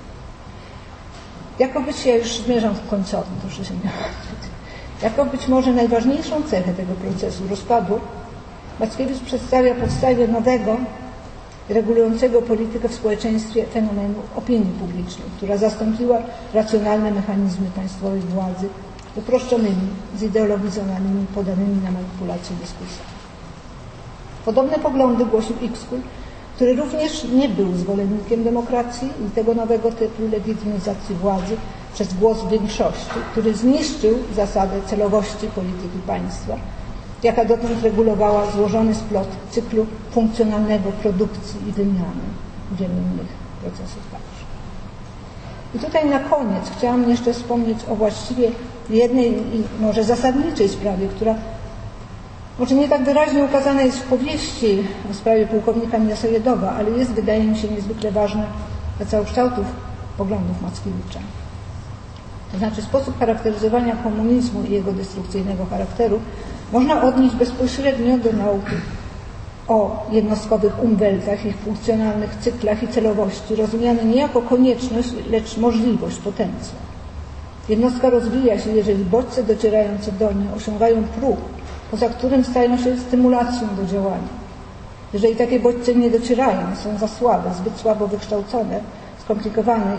Jako być, ja już zmierzam w końcowy, proszę się nie martwić. Jako być może najważniejszą cechę tego procesu rozpadu Mackiewicz przedstawia powstanie nowego, regulującego politykę w społeczeństwie fenomenu opinii publicznej, która zastąpiła racjonalne mechanizmy państwowej władzy uproszczonymi, zideologizowanymi, podanymi na manipulację dyskusjami. Podobne poglądy głosił Ickskill, który również nie był zwolennikiem demokracji i tego nowego typu legitymizacji władzy przez głos większości, który zniszczył zasadę celowości polityki państwa, jaka dotąd regulowała złożony splot cyklu funkcjonalnego produkcji i wymiany i wielu innych procesów także. I tutaj na koniec chciałam jeszcze wspomnieć o właściwie jednej i może zasadniczej sprawie, która może nie tak wyraźnie ukazana jest w powieści o sprawie pułkownika Niezaledowa, ale jest, wydaje mi się, niezwykle ważna dla całokształtów poglądów Mackiewicza. To znaczy sposób charakteryzowania komunizmu i jego destrukcyjnego charakteru można odnieść bezpośrednio do nauki o jednostkowych umweltach, ich funkcjonalnych cyklach i celowości, rozumiane nie jako konieczność, lecz możliwość, potencjał. Jednostka rozwija się, jeżeli bodźce docierające do niej osiągają próg, poza którym stają się stymulacją do działania. Jeżeli takie bodźce nie docierają, są za słabe, zbyt słabo wykształcone, skomplikowane,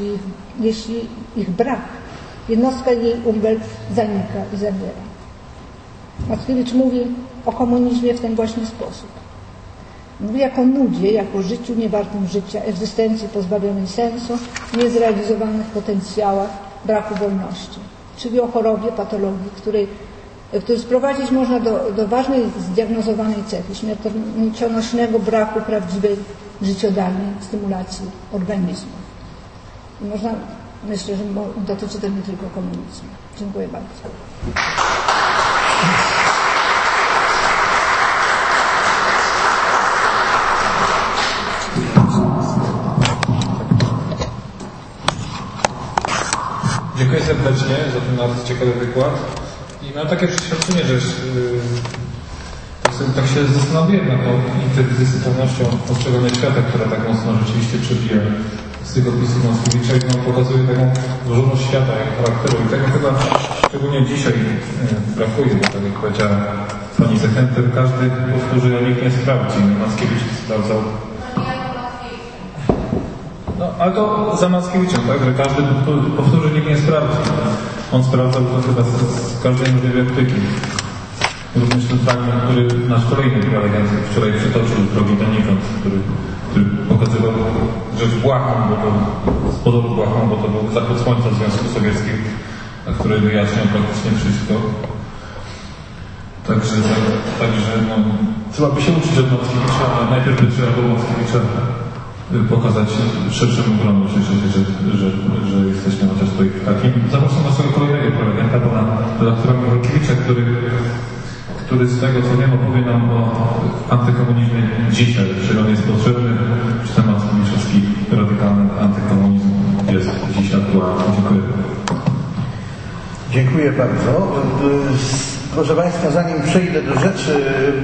jeśli ich brak, jednostka i jej umwelt zanika i zabiera. Mackiewicz mówi o komunizmie w ten właśnie sposób. Mówi jako nudzie, jako życiu niewartym życia, egzystencji pozbawionej sensu, niezrealizowanych potencjałach, braku wolności. Czyli o chorobie, patologii, który sprowadzić można do ważnej zdiagnozowanej cechy, śmiercionośnego braku prawdziwej, życiodajnej stymulacji organizmu. I można, myślę, że dotyczy to nie tylko komunizmu. Dziękuję bardzo. Dziękuję serdecznie za ten bardzo ciekawy wykład. I mam takie przeświadczenie, że tak się zastanowiłem nad tą interdyscyplinarnością postrzegania świata, która tak mocno rzeczywiście przebija z tych opisów Mackiewicza i pokazuje taką złożoność świata, jak charakteru. I tego chyba szczególnie dzisiaj brakuje, bo tak jak powiedziała pani Zechenter, każdy powtórzy, a nikt nie sprawdzi. Mackiewicz sprawdzał. No, ale to za Mackiewiczem, tak? Że każdy powtórzy, nikt nie sprawdzi. On sprawdzał to chyba z każdej możliwej optyki. Również ten fragment, który nasz kolejny prelegent wczoraj przytoczył z drogi donikąd, który pokazywał rzecz błahą, bo to z pozoru błahą, bo to był zachód słońca w Związku Sowieckim, który wyjaśniał praktycznie wszystko. Także no, trzeba by się uczyć od Mackiewicza, ale najpierw by trzeba było Mackiewicza pokazać szerszemu gronu, że jesteśmy chociaż tutaj takim. Zapraszam naszego kolejnego prelegenta, pana redaktora Michałkiewicza, który z tego co wiem opowie nam o antykomunizmie dzisiaj, czy on jest potrzebny, czy ten mackiewiczowski radykalny antykomunizm jest dziś aktualny. Dziękuję. Dziękuję bardzo. Proszę Państwa, zanim przejdę do rzeczy,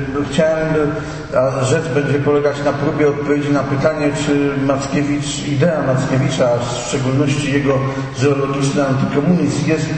a rzecz będzie polegać na próbie odpowiedzi na pytanie, czy idea Mackiewicza, a w szczególności jego zoologiczny antykomunizm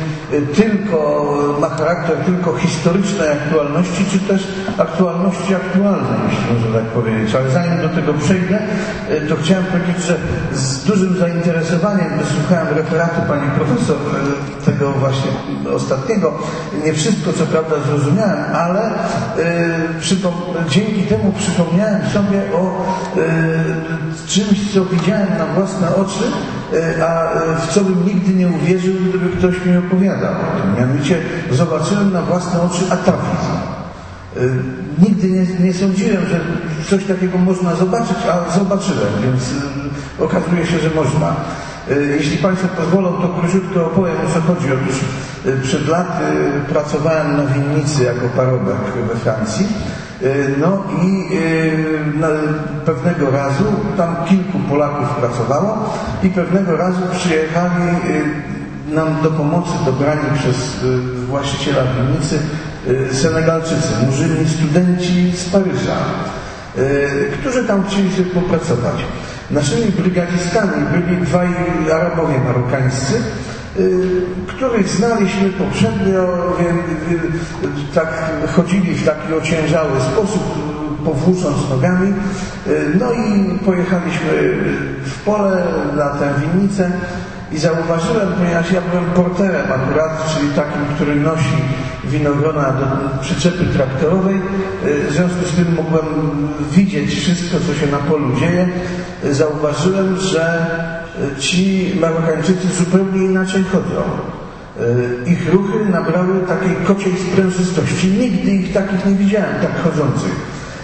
ma charakter tylko historycznej aktualności, czy też aktualności aktualnej, jeśli można tak powiedzieć. Ale zanim do tego przejdę, to chciałem powiedzieć, że z dużym zainteresowaniem wysłuchałem referatu pani profesor, tego właśnie ostatniego. Nie wszystko, co prawda, zrozumiałem, ale dzięki temu przypomniałem sobie o czymś, co widziałem na własne oczy, a w co bym nigdy nie uwierzył, gdyby ktoś mi opowiadał. Mianowicie zobaczyłem na własne oczy atawizm. Nigdy nie sądziłem, że coś takiego można zobaczyć, a zobaczyłem, więc okazuje się, że można. Jeśli Państwo pozwolą, to króciutko opowiem, o co chodzi. Otóż przed laty pracowałem na winnicy jako parobek we Francji. No i pewnego razu, tam kilku Polaków pracowało i pewnego razu przyjechali nam do pomocy dobrani przez właściciela winnicy Senegalczycy, murzyni, studenci z Paryża, którzy tam chcieli sobie popracować. Naszymi brygadzistami byli dwaj Arabowie marokańscy, których znaliśmy poprzednio, tak chodzili w taki ociężały sposób, powłócząc nogami. No i pojechaliśmy w pole na tę winnicę i zauważyłem, ponieważ ja byłem porterem akurat, czyli takim, który nosi winogrona do przyczepy traktorowej, w związku z tym mogłem widzieć wszystko, co się na polu dzieje. Zauważyłem, że ci Marokańczycy zupełnie inaczej chodzą. Ich ruchy nabrały takiej kociej sprężystości. Nigdy ich takich nie widziałem, tak chodzących.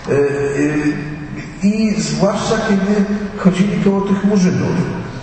I zwłaszcza kiedy chodzili koło tych murzynów.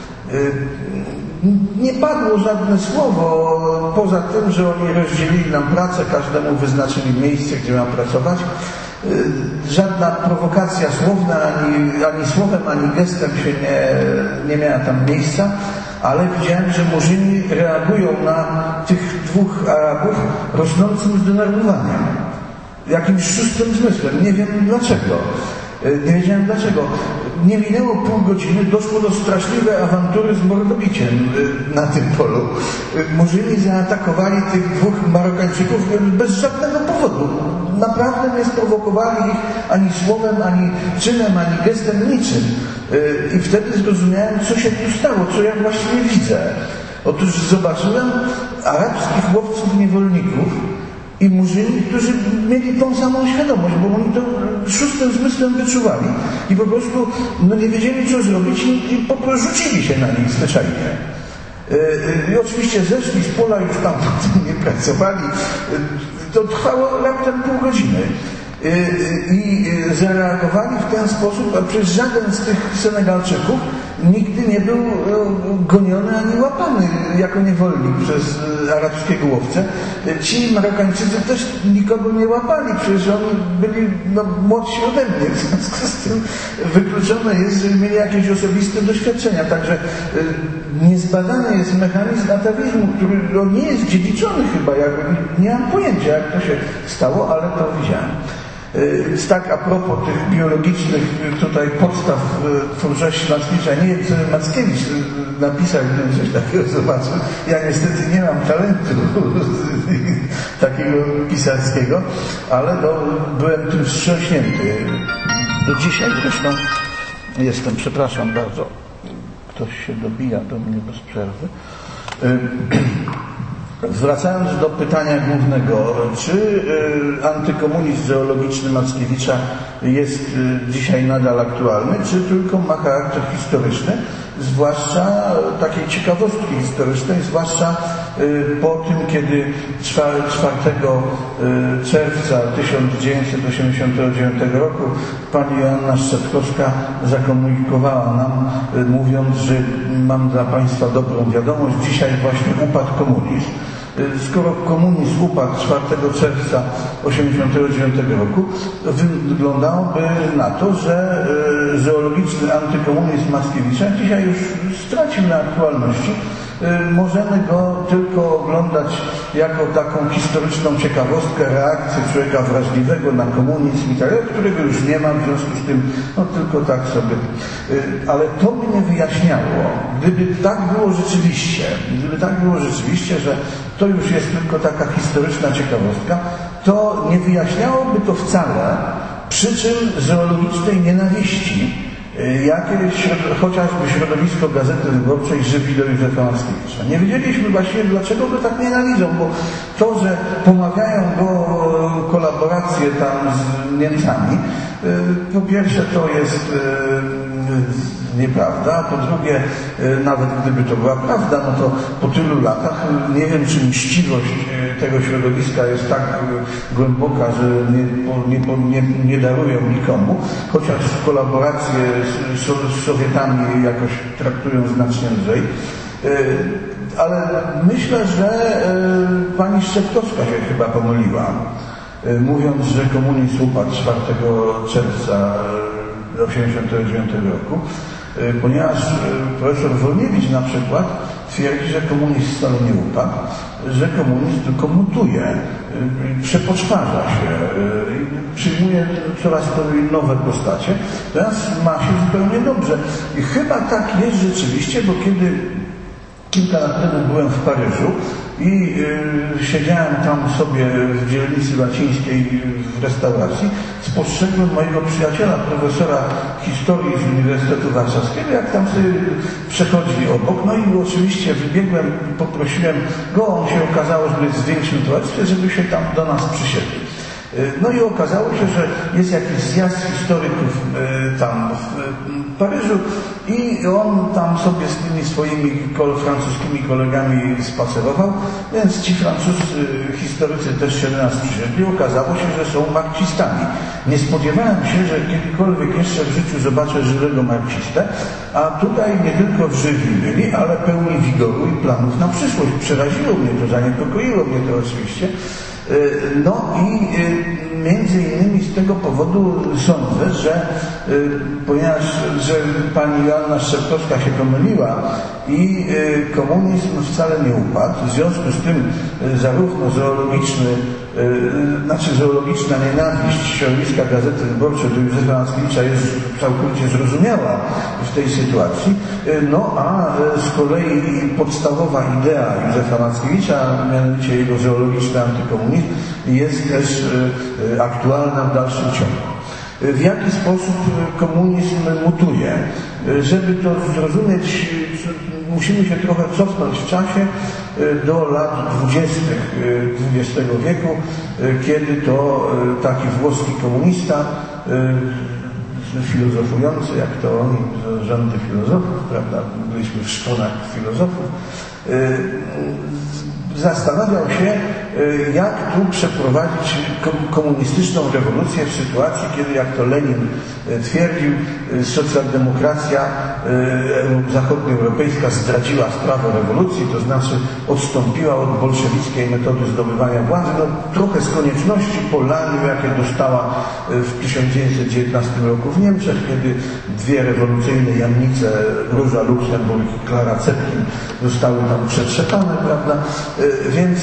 Nie padło żadne słowo, poza tym, że oni rozdzielili nam pracę, każdemu wyznaczyli miejsce, gdzie ma pracować. Żadna prowokacja słowna, ani słowem, ani gestem się nie miała tam miejsca, ale widziałem, że murzyni reagują na tych dwóch Arabów rosnącym zdenerwowaniem. Jakimś szóstym zmysłem. Nie wiem dlaczego. Nie wiedziałem dlaczego. Nie minęło pół godziny, doszło do straszliwej awantury z mordobiciem na tym polu. Murzyni zaatakowali tych dwóch Marokańczyków bez żadnego powodu. Naprawdę nie sprowokowali ich ani słowem, ani czynem, ani gestem, niczym. I wtedy zrozumiałem, co się tu stało, co ja właściwie widzę. Otóż zobaczyłem arabskich łowców niewolników i murzyni, którzy mieli tą samą świadomość, bo oni to szóstym zmysłem wyczuwali i po prostu nie wiedzieli, co zrobić i po prostu rzucili się na nich zwyczajnie. I oczywiście zeszli z pola, już tam nie pracowali. To trwało raptem pół godziny. I zareagowali w ten sposób, a przecież żaden z tych Senegalczyków nigdy nie był goniony ani łapany jako niewolnik przez arabskiego łowcę. Ci Marokańczycy też nikogo nie łapali, przecież oni byli młodsi ode mnie, w związku z tym wykluczone jest, że mieli jakieś osobiste doświadczenia. Także niezbadany jest mechanizm atawizmu, który nie jest dziedziczony chyba, nie mam pojęcia, jak to się stało, ale to widziałem. Więc tak a propos tych biologicznych tutaj podstaw twórczości Mackiewicza, nie wiem, co Mackiewicz napisał, gdybym coś takiego zobaczył. Ja niestety nie mam talentu takiego pisarskiego, ale byłem tym wstrząśnięty. Do dzisiaj zresztą jestem, przepraszam bardzo, ktoś się dobija do mnie bez przerwy. Wracając do pytania głównego, czy antykomunizm zoologiczny Mackiewicza jest dzisiaj nadal aktualny, czy tylko ma charakter historyczny, zwłaszcza takiej ciekawostki historycznej, zwłaszcza po tym, kiedy 4 czerwca 1989 roku pani Joanna Szczepkowska zakomunikowała nam, mówiąc, że mam dla Państwa dobrą wiadomość, dzisiaj właśnie upadł komunizm. Skoro komunizm upadł 4 czerwca 1989 roku, wyglądałoby na to, że zoologiczny antykomunizm Mackiewicza dzisiaj już stracił na aktualności. Możemy go tylko oglądać jako taką historyczną ciekawostkę, reakcję człowieka wrażliwego na komunizm i tak dalej, którego już nie ma, w związku z tym, tylko tak sobie. Ale to by nie wyjaśniało, gdyby tak było rzeczywiście, że to już jest tylko taka historyczna ciekawostka, to nie wyjaśniałoby to wcale przyczyn zoologicznej nienawiści, jakie chociażby środowisko Gazety Wyborczej żywi do Józefa Mackiewicza. Nie wiedzieliśmy właściwie, dlaczego go tak nienawidzą, bo to, że pomagają go kolaboracje tam z Niemcami, po pierwsze to jest nieprawda, po drugie, nawet gdyby to była prawda, no to po tylu latach nie wiem, czy mściwość tego środowiska jest tak głęboka, że nie darują nikomu, chociaż kolaboracje z Sowietami jakoś traktują znacznie lżej. Ale myślę, że pani Szczepkowska się chyba pomyliła, mówiąc, że komunizm upadł 4 czerwca 1989 roku, ponieważ profesor Wolniewicz na przykład twierdzi, że komunizm wcale nie upadł, że komunizm tylko mutuje, przepoczwarza się, przyjmuje coraz to nowe postacie, teraz ma się zupełnie dobrze. I chyba tak jest rzeczywiście, bo kiedy kilka lat temu byłem w Paryżu i siedziałem tam sobie w dzielnicy łacińskiej w restauracji, spostrzegłem mojego przyjaciela, profesora historii z Uniwersytetu Warszawskiego, jak tam sobie przechodzi obok, no i oczywiście wybiegłem, poprosiłem go, on się okazało, że jest w większym towarzystwie, żeby się tam do nas przysiedlił. No i okazało się, że jest jakiś zjazd historyków tam w Paryżu i on tam sobie z tymi swoimi francuskimi kolegami spacerował, więc ci francuscy historycy też się do nas przyszedli. Okazało się, że są marksistami. Nie spodziewałem się, że kiedykolwiek jeszcze w życiu zobaczę żywego marksistę, a tutaj nie tylko żywi byli, ale pełni wigoru i planów na przyszłość. Przeraziło mnie to, zaniepokoiło mnie to oczywiście. No i między innymi z tego powodu sądzę, że ponieważ pani Joanna Szczepkowska się pomyliła i komunizm wcale nie upadł, w związku z tym zarówno zoologiczna nienawiść środowiska Gazety Wyborczej do Józefa Mackiewicza jest całkowicie zrozumiała w tej sytuacji, no a z kolei podstawowa idea Józefa Mackiewicza, mianowicie jego zoologiczny antykomunizm, jest też aktualna w dalszym ciągu. W jaki sposób komunizm mutuje? Żeby to zrozumieć, musimy się trochę cofnąć w czasie do lat 20. XX wieku, kiedy to taki włoski komunista, filozofujący, jak to oni, rządy filozofów, prawda, byliśmy w szponach filozofów, zastanawiał się, jak tu przeprowadzić komunistyczną rewolucję w sytuacji, kiedy, jak to Lenin twierdził, socjaldemokracja zachodnioeuropejska zdradziła sprawę rewolucji, to znaczy odstąpiła od bolszewickiej metody zdobywania władzy, no, trochę z konieczności po laniu, jakie dostała w 1919 roku w Niemczech, kiedy dwie rewolucyjne jamnice, Róża Luksemburg i Klara Zetkin, zostały tam przetrzepane, prawda? Więc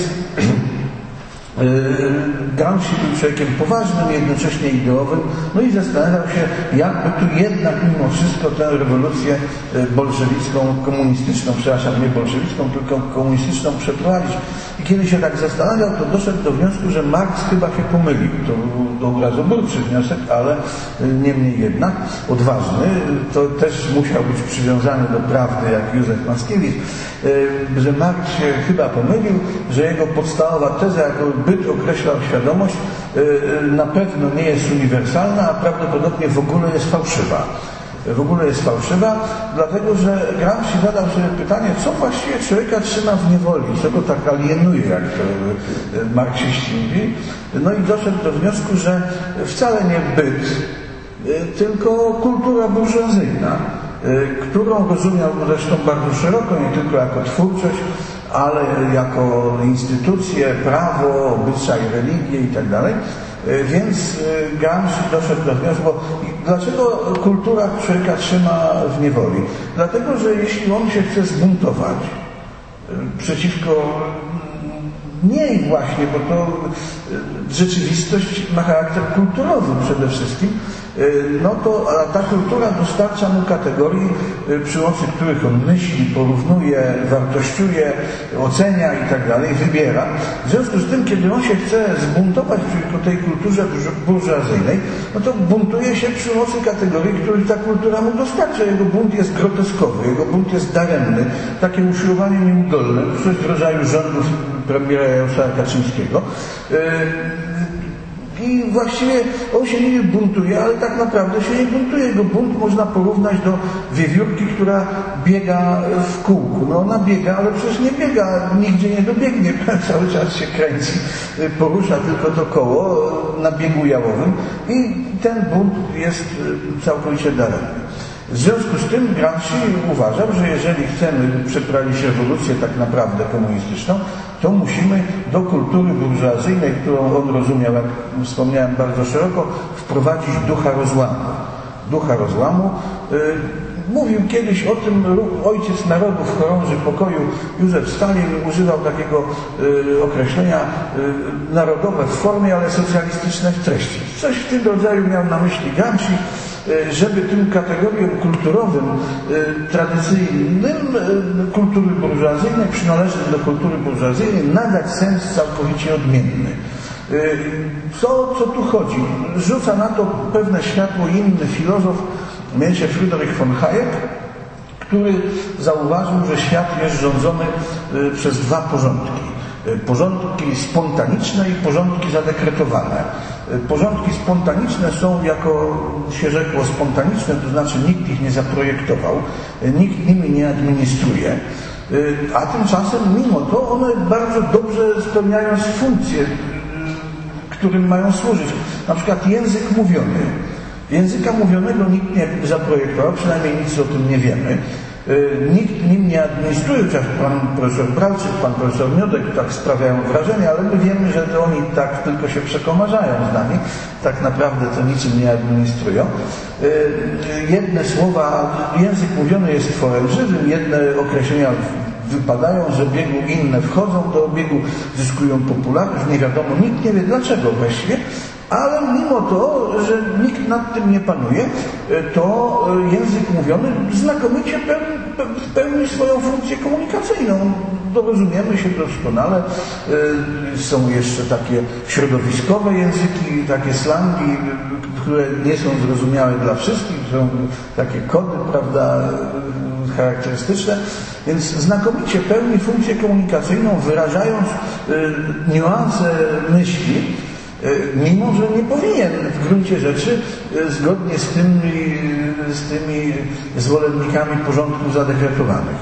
Gramsci był człowiekiem poważnym, jednocześnie ideowym, no i zastanawiał się, jakby tu jednak mimo wszystko tę rewolucję bolszewicką, komunistyczną, przepraszam, nie bolszewicką, tylko komunistyczną przeprowadzić. I kiedy się tak zastanawiał, to doszedł do wniosku, że Marks chyba się pomylił. To obrazoburczy wniosek, ale niemniej jednak odważny. To też musiał być przywiązany do prawdy, jak Józef Mackiewicz, że Marks się chyba pomylił, że jego podstawowa teza, jaką byt określał świadomość, na pewno nie jest uniwersalna, a prawdopodobnie w ogóle jest fałszywa. W ogóle jest fałszywa, dlatego że Gramsci zadał sobie pytanie, co właściwie człowieka trzyma w niewoli, co go tak alienuje, jak to marksiści mówi. No i doszedł do wniosku, że wcale nie byt, tylko kultura burżuazyjna, którą rozumiał zresztą bardzo szeroko, nie tylko jako twórczość, ale jako instytucje, prawo, obyczaj, religię i tak dalej. Więc Gramsci doszedł do wniosku, dlaczego kultura człowieka trzyma w niewoli? Dlatego, że jeśli on się chce zbuntować przeciwko niej właśnie, bo to rzeczywistość ma charakter kulturowy przede wszystkim, no to ta kultura dostarcza mu kategorii, przy pomocy których on myśli, porównuje, wartościuje, ocenia i tak dalej, wybiera. W związku z tym, kiedy on się chce zbuntować przeciwko tej kulturze burżuazyjnej, no to buntuje się przy pomocy kategorii, których ta kultura mu dostarcza. Jego bunt jest groteskowy, jego bunt jest daremny, takie usiłowanie nieudolne, coś w rodzaju rządów premiera Jarosława Kaczyńskiego. I właściwie on się nie buntuje, ale tak naprawdę się nie buntuje. Jego bunt można porównać do wiewiórki, która biega w kółku. No ona biega, ale przecież nie biega, nigdzie nie dobiegnie, cały czas się kręci, porusza tylko to koło na biegu jałowym i ten bunt jest całkowicie daremny. W związku z tym Gramsci uważał, że jeżeli chcemy przeprowadzić rewolucję tak naprawdę komunistyczną, to musimy do kultury burżuazyjnej, którą on rozumiał, jak wspomniałem, bardzo szeroko, wprowadzić ducha rozłamu. Ducha rozłamu. Mówił kiedyś o tym ojciec narodów, chorąży pokoju Józef Stalin, używał takiego określenia narodowe w formie, ale socjalistyczne w treści. Coś w tym rodzaju miał na myśli Gramsci, żeby tym kategoriom kulturowym, tradycyjnym kultury burżuazyjnej, przynależnym do kultury burżuazyjnej, nadać sens całkowicie odmienny. Co tu chodzi? Rzuca na to pewne światło inny filozof, mianowicie Friedrich von Hayek, który zauważył, że świat jest rządzony przez dwa porządki. Porządki spontaniczne i porządki zadekretowane. Porządki spontaniczne są, jako się rzekło, spontaniczne, to znaczy nikt ich nie zaprojektował, nikt nimi nie administruje, a tymczasem mimo to one bardzo dobrze spełniają funkcje, którym mają służyć. Na przykład język mówiony. Języka mówionego nikt nie zaprojektował, przynajmniej nic o tym nie wiemy. Nikt nim nie administruje, chociaż pan profesor Bralczyk, pan profesor Miodek tak sprawiają wrażenie, ale my wiemy, że to oni tak tylko się przekomarzają z nami, tak naprawdę to niczym nie administrują. Jedne słowa, język mówiony jest tworem żywym, jedne określenia wypadają z obiegu, inne wchodzą do obiegu, zyskują popularność, nie wiadomo, nikt nie wie dlaczego właściwie, ale mimo to, że nikt nad tym nie panuje, to język mówiony znakomicie pełni swoją funkcję komunikacyjną. Dorozumiemy się doskonale. Są jeszcze takie środowiskowe języki, takie slangi, które nie są zrozumiałe dla wszystkich, są takie kody, prawda, charakterystyczne, więc znakomicie pełni funkcję komunikacyjną, wyrażając niuanse myśli, mimo że nie powinien w gruncie rzeczy, zgodnie z tymi zwolennikami porządków zadekretowanych.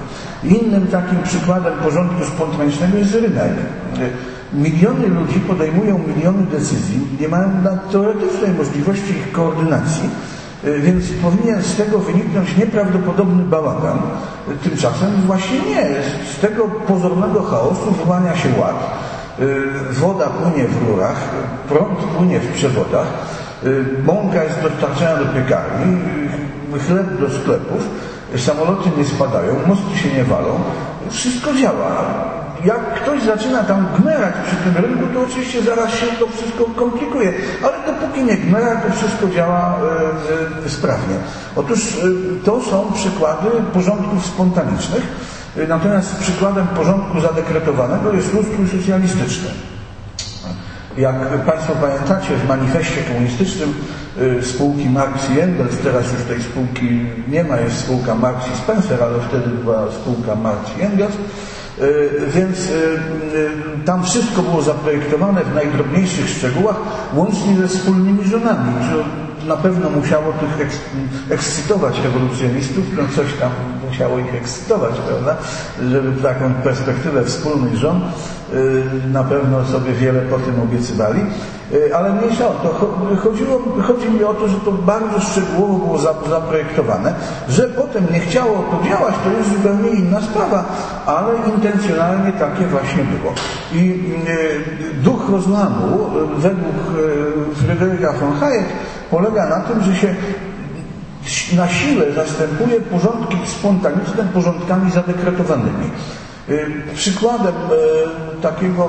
Innym takim przykładem porządku spontanicznego jest rynek. Miliony ludzi podejmują miliony decyzji, nie mają teoretycznej możliwości ich koordynacji, więc powinien z tego wyniknąć nieprawdopodobny bałagan. Tymczasem właśnie nie. Z tego pozornego chaosu wyłania się ład. Woda płynie w rurach, prąd płynie w przewodach, mąka jest dostarczana do piekarni, chleb do sklepów, samoloty nie spadają, mosty się nie walą, wszystko działa. Jak ktoś zaczyna tam gmerać przy tym rynku, to oczywiście zaraz się to wszystko komplikuje, ale dopóki nie gmera, to wszystko działa sprawnie. Otóż to są przykłady porządków spontanicznych, natomiast przykładem porządku zadekretowanego jest ustrój socjalistyczny. Jak Państwo pamiętacie, w manifestie komunistycznym spółki Marx i Engels, teraz już tej spółki nie ma, jest spółka Marx i Spencer, ale wtedy była spółka Marx i Engels, więc tam wszystko było zaprojektowane w najdrobniejszych szczegółach, łącznie ze wspólnymi żonami, że na pewno musiało tych ekscytować rewolucjonistów, no coś tam musiało ich ekscytować, prawda, żeby taką perspektywę wspólnych żon na pewno sobie wiele po tym obiecywali, ale mniejsza o to. Chodzi mi o to, że to bardzo szczegółowo było zaprojektowane, że potem nie chciało to działać, to jest zupełnie inna sprawa, ale intencjonalnie takie właśnie było. I duch rozłamu według Fryderyka von Hayek polega na tym, że się na sile zastępuje porządki spontaniczne porządkami zadekretowanymi. Przykładem takiego,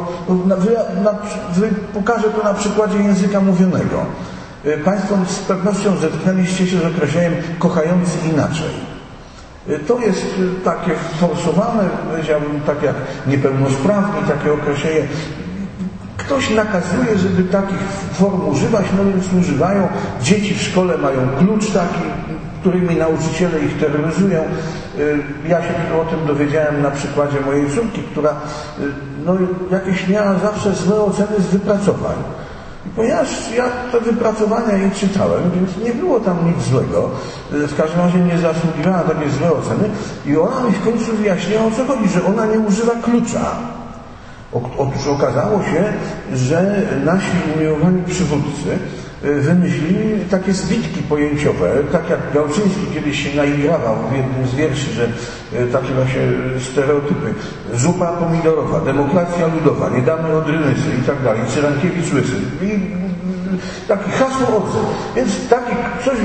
pokażę to na przykładzie języka mówionego. Państwo z pewnością zetknęliście się z określeniem kochający inaczej. To jest takie forsowane, powiedziałbym, tak jak niepełnosprawni, takie określenie. Ktoś nakazuje, żeby takich form używać, no więc używają. Dzieci w szkole mają klucz taki, którymi nauczyciele ich terroryzują. Ja się tylko o tym dowiedziałem na przykładzie mojej córki, która no, jakieś miała zawsze złe oceny z wypracowań. I ponieważ ja te wypracowania jej czytałem, więc nie było tam nic złego, w każdym razie nie zasługiwała na takie złe oceny i ona mi w końcu wyjaśniła, o co chodzi, że ona nie używa klucza. Otóż okazało się, że nasi umiłowani przywódcy wymyślili takie zbitki pojęciowe, tak jak Gałczyński kiedyś się naigrawał w jednym z wierszy, że takie właśnie stereotypy. Zupa pomidorowa, demokracja ludowa, nie damy Odrynysy i tak dalej, Cyrankiewicz łysy. I taki hasło odzew. Więc taki coś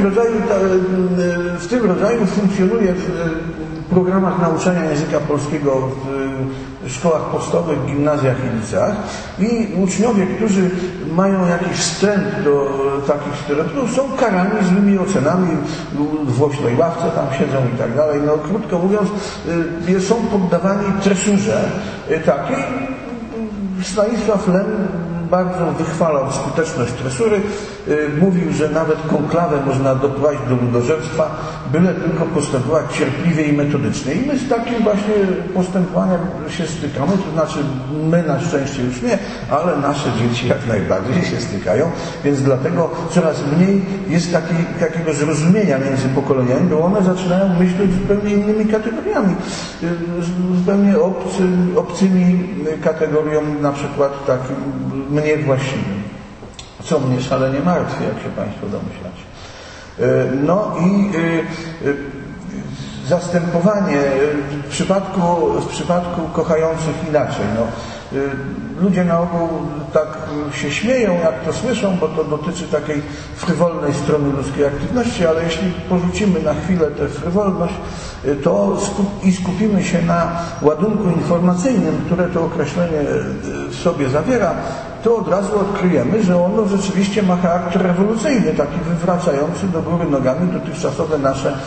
w tym rodzaju funkcjonuje w programach nauczania języka polskiego w szkołach podstawowych, gimnazjach i liceach i uczniowie, którzy mają jakiś wstręt do takich stereotypów, są karani złymi ocenami, w oślej ławce tam siedzą i tak dalej. No krótko mówiąc, są poddawani tresurze takiej. Stanisław Lem bardzo wychwalał skuteczność tresury. Mówił, że nawet konklawę można doprowadzić do ludożerstwa, byle tylko postępować cierpliwie i metodycznie. I my z takim właśnie postępowaniem się stykamy, to znaczy my na szczęście już nie, ale nasze dzieci jak najbardziej się stykają, więc dlatego coraz mniej jest takiego zrozumienia między pokoleniami, bo one zaczynają myśleć zupełnie innymi kategoriami, zupełnie obcymi kategoriom, na przykład takim mnie właściwym. Co mnie szalenie martwi, jak się Państwo domyślacie. No i zastępowanie w przypadku kochających inaczej. No, ludzie na ogół tak się śmieją, jak to słyszą, bo to dotyczy takiej frywolnej strony ludzkiej aktywności, ale jeśli porzucimy na chwilę tę frywolność, to skupimy się na ładunku informacyjnym, które to określenie w sobie zawiera, to od razu odkryjemy, że ono rzeczywiście ma charakter rewolucyjny, taki wywracający do góry nogami dotychczasowy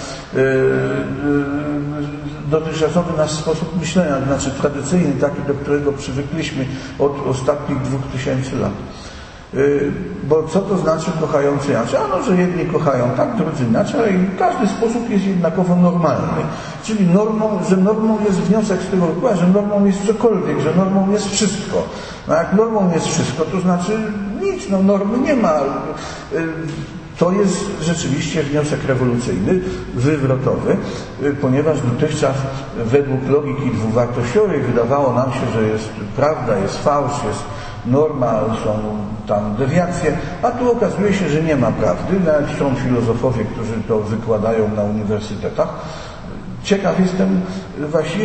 nasz sposób myślenia, to znaczy tradycyjny, taki, do którego przywykliśmy od ostatnich 2000 lat. Bo co to znaczy kochający inaczej? Ano, że jedni kochają tak, drudzy inaczej, ale każdy sposób jest jednakowo normalny. Czyli normą jest wniosek z tego wypływa, że normą jest cokolwiek, że normą jest wszystko. No jak normą jest wszystko, to znaczy nic, no normy nie ma. To jest rzeczywiście wniosek rewolucyjny, wywrotowy, ponieważ dotychczas według logiki dwuwartościowej wydawało nam się, że jest prawda, jest fałsz, jest norma, są tam dewiacje, a tu okazuje się, że nie ma prawdy. Nawet są filozofowie, którzy to wykładają na uniwersytetach. Ciekaw jestem właściwie,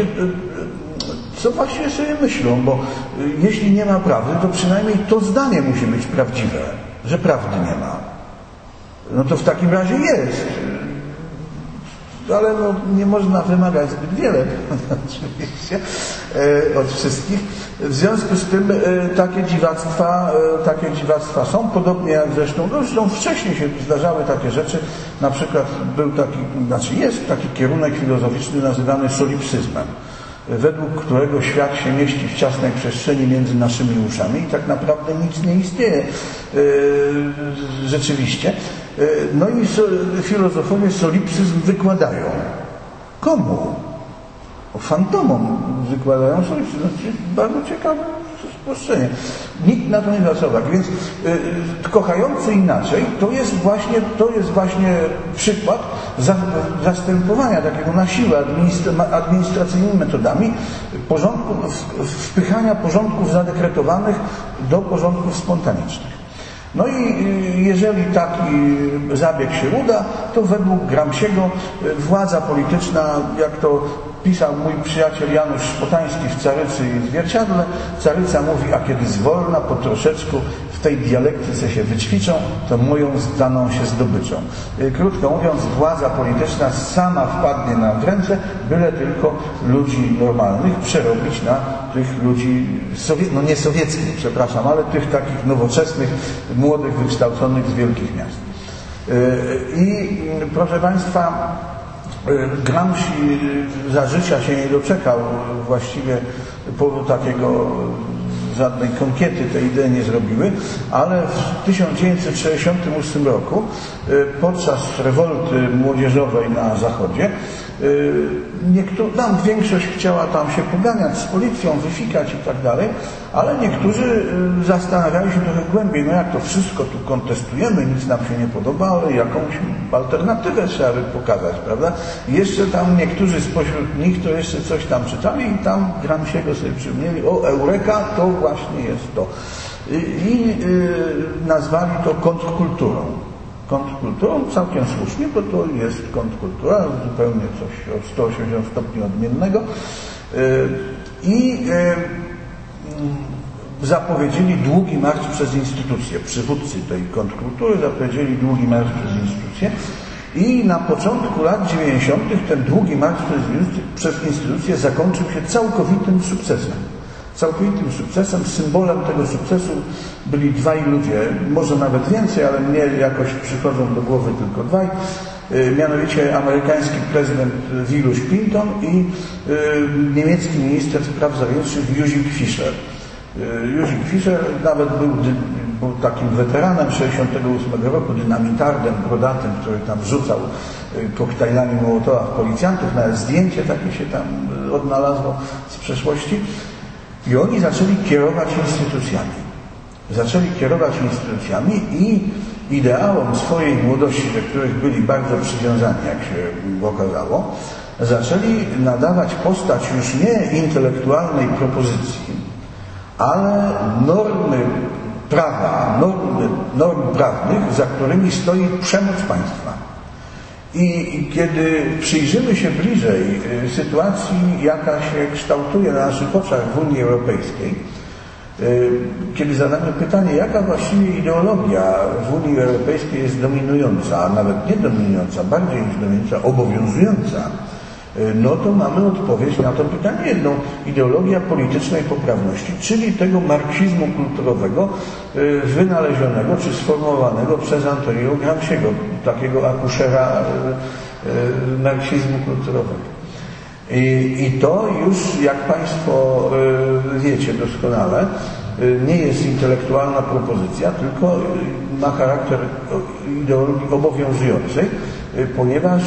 co właściwie sobie myślą, bo jeśli nie ma prawdy, to przynajmniej to zdanie musi być prawdziwe, że prawdy nie ma. No to w takim razie jest. Ale no, nie można wymagać zbyt wiele oczywiście od wszystkich. W związku z tym takie dziwactwa są, podobnie jak zresztą wcześniej się zdarzały takie rzeczy. Na przykład jest taki kierunek filozoficzny nazywany solipsyzmem, według którego świat się mieści w ciasnej przestrzeni między naszymi uszami i tak naprawdę nic nie istnieje rzeczywiście. No i filozofowie solipsyzm wykładają. Komu? Fantomom wykładają solipsyzm. Bardzo ciekawe spuszczenie. Nikt na to nie zwraca uwagi. Więc kochający inaczej to jest właśnie przykład zastępowania takiego na siłę administracyjnymi metodami wpychania porządków zadekretowanych do porządków spontanicznych. No i jeżeli taki zabieg się uda, to według Gramsciego władza polityczna, jak to pisał mój przyjaciel Janusz Szpotański w Carycy i Zwierciadle, Caryca mówi, a kiedy zwolna po troszeczku w tej dialektyce się wyćwiczą, to moją zdaną się zdobyczą. Krótko mówiąc, władza polityczna sama wpadnie nam w ręce, byle tylko ludzi normalnych przerobić na tych ludzi, no nie sowieckich, przepraszam, ale tych takich nowoczesnych, młodych, wykształconych z wielkich miast. I proszę Państwa, Gramsci za życia się nie doczekał właściwie takiego, żadnej konkiety te idee nie zrobiły, ale w 1968 roku podczas rewolty młodzieżowej na Zachodzie większość chciała tam się poganiać z policją, wyfikać i tak dalej, ale niektórzy zastanawiali się trochę głębiej, no jak to wszystko tu kontestujemy, nic nam się nie podoba, ale jakąś alternatywę trzeba by pokazać, prawda? I jeszcze tam niektórzy spośród nich to jeszcze coś tam czytali i tam Gramsciego sobie przypomnieli, o Eureka, to właśnie jest to. I nazwali to kontrkulturą. Kontrkulturą całkiem słusznie, bo to jest kontrkultura, zupełnie coś o 180 stopni odmiennego. I zapowiedzieli długi marsz przez instytucje. Przywódcy tej kontrkultury zapowiedzieli długi marsz przez instytucje. I na początku lat 90. ten długi marsz przez instytucje zakończył się całkowitym sukcesem. Całkowitym sukcesem. Symbolem tego sukcesu byli dwaj ludzie, może nawet więcej, ale mnie jakoś przychodzą do głowy tylko dwaj. Mianowicie amerykański prezydent Wilus Clinton i niemiecki minister spraw zagranicznych Józef Fischer. Józef Fischer nawet był takim weteranem 68 roku, dynamitardem, brodatym, który tam rzucał koktajlami Mołotowa w policjantów, nawet zdjęcie takie się tam odnalazło z przeszłości. I oni zaczęli kierować instytucjami i ideałom swojej młodości, do których byli bardzo przywiązani, jak się okazało, zaczęli nadawać postać już nie intelektualnej propozycji, ale normy prawa, norm prawnych, za którymi stoi przemoc państwa. I kiedy przyjrzymy się bliżej sytuacji, jaka się kształtuje na naszych oczach w Unii Europejskiej, kiedy zadamy pytanie, jaka właściwie ideologia w Unii Europejskiej jest dominująca, a nawet nie dominująca, bardziej niż dominująca, obowiązująca, no to mamy odpowiedź na to pytanie jedną. Ideologia politycznej poprawności, czyli tego marksizmu kulturowego wynalezionego czy sformułowanego przez Antoniego Gramsciego, takiego akuszera marksizmu kulturowego. I to już, jak Państwo wiecie doskonale, nie jest intelektualna propozycja, tylko ma charakter ideologii obowiązującej, ponieważ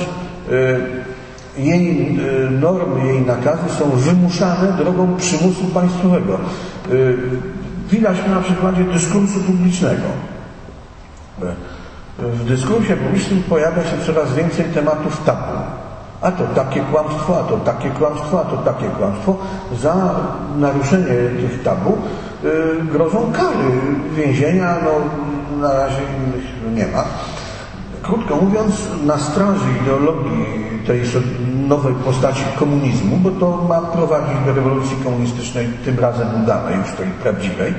jej normy, jej nakazy są wymuszane drogą przymusu państwowego. Widać to na przykładzie dyskursu publicznego. w dyskursie publicznym pojawia się coraz więcej tematów tabu. A to takie kłamstwo, a to takie kłamstwo, a to takie kłamstwo. Za naruszenie tych tabu grożą kary więzienia, no na razie innych nie ma. Krótko mówiąc, na straży ideologii tej nowej postaci komunizmu, bo to ma prowadzić do rewolucji komunistycznej, tym razem udanej, już tej prawdziwej,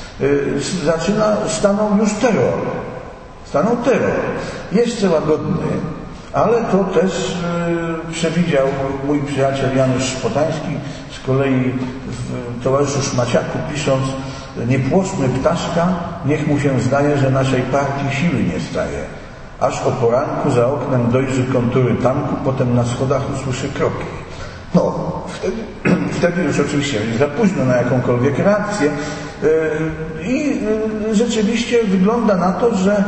stanął już terror. Stanął terror. Jeszcze łagodny, ale to też przewidział mój przyjaciel Janusz Szpotański, z kolei w towarzyszu Szmaciaku, pisząc: nie płoszmy ptaszka, niech mu się zdaje, że naszej partii siły nie staje. Aż o poranku za oknem dojrzy kontury tanku, potem na schodach usłyszy kroki. No, wtedy już oczywiście jest za późno na jakąkolwiek reakcję. I rzeczywiście wygląda na to, że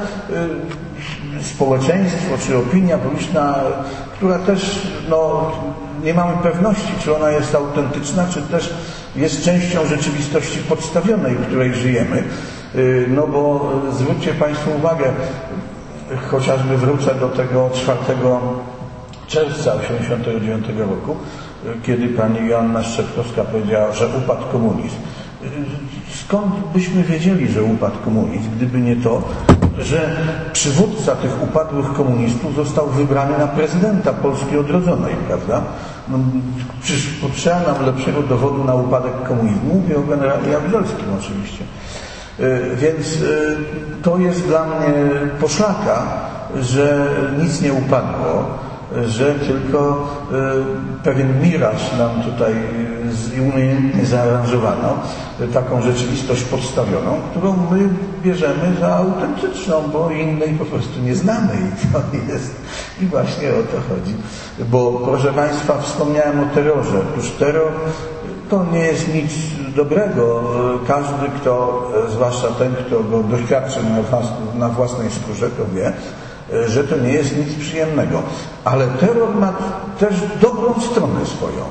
społeczeństwo czy opinia publiczna, która też nie mamy pewności, czy ona jest autentyczna, czy też jest częścią rzeczywistości podstawionej, w której żyjemy. No bo zwróćcie Państwo uwagę, chociażby wrócę do tego 4 czerwca 1989 roku, kiedy pani Joanna Szczepkowska powiedziała, że upadł komunizm. Skąd byśmy wiedzieli, że upadł komunizm, gdyby nie to, że przywódca tych upadłych komunistów został wybrany na prezydenta Polski odrodzonej, prawda? No, czyż potrzeba nam lepszego dowodu na upadek komunizmu? Mówię o generalie Jaruzelskim oczywiście. Więc to jest dla mnie poszlaka, że nic nie upadło, że tylko pewien miraż nam tutaj umiejętnie zaaranżowano, taką rzeczywistość podstawioną, którą my bierzemy za autentyczną, bo innej po prostu nie znamy i to jest, i właśnie o to chodzi. Bo proszę Państwa, wspomniałem o terrorze. Otóż terror to nie jest nic dobrego. Każdy, kto, zwłaszcza ten, kto go doświadczył na własnej skórze, to wie, że to nie jest nic przyjemnego. Ale terror ma też dobrą stronę swoją.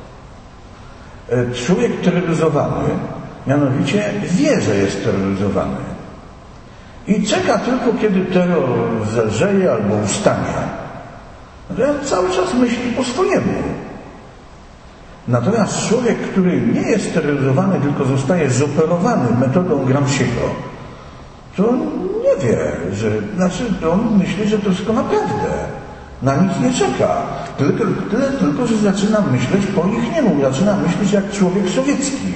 Człowiek terroryzowany mianowicie wie, że jest terroryzowany. I czeka tylko, kiedy terror zelżeje albo ustanie. Cały czas myśli po swojemu. Natomiast człowiek, który nie jest terroryzowany, tylko zostaje zoperowany metodą Gramsciego, to nie wie, że, on myśli, że to wszystko naprawdę. Na nic nie czeka. Tyle tylko, że zaczyna myśleć po ich niemu. Zaczyna myśleć jak człowiek sowiecki.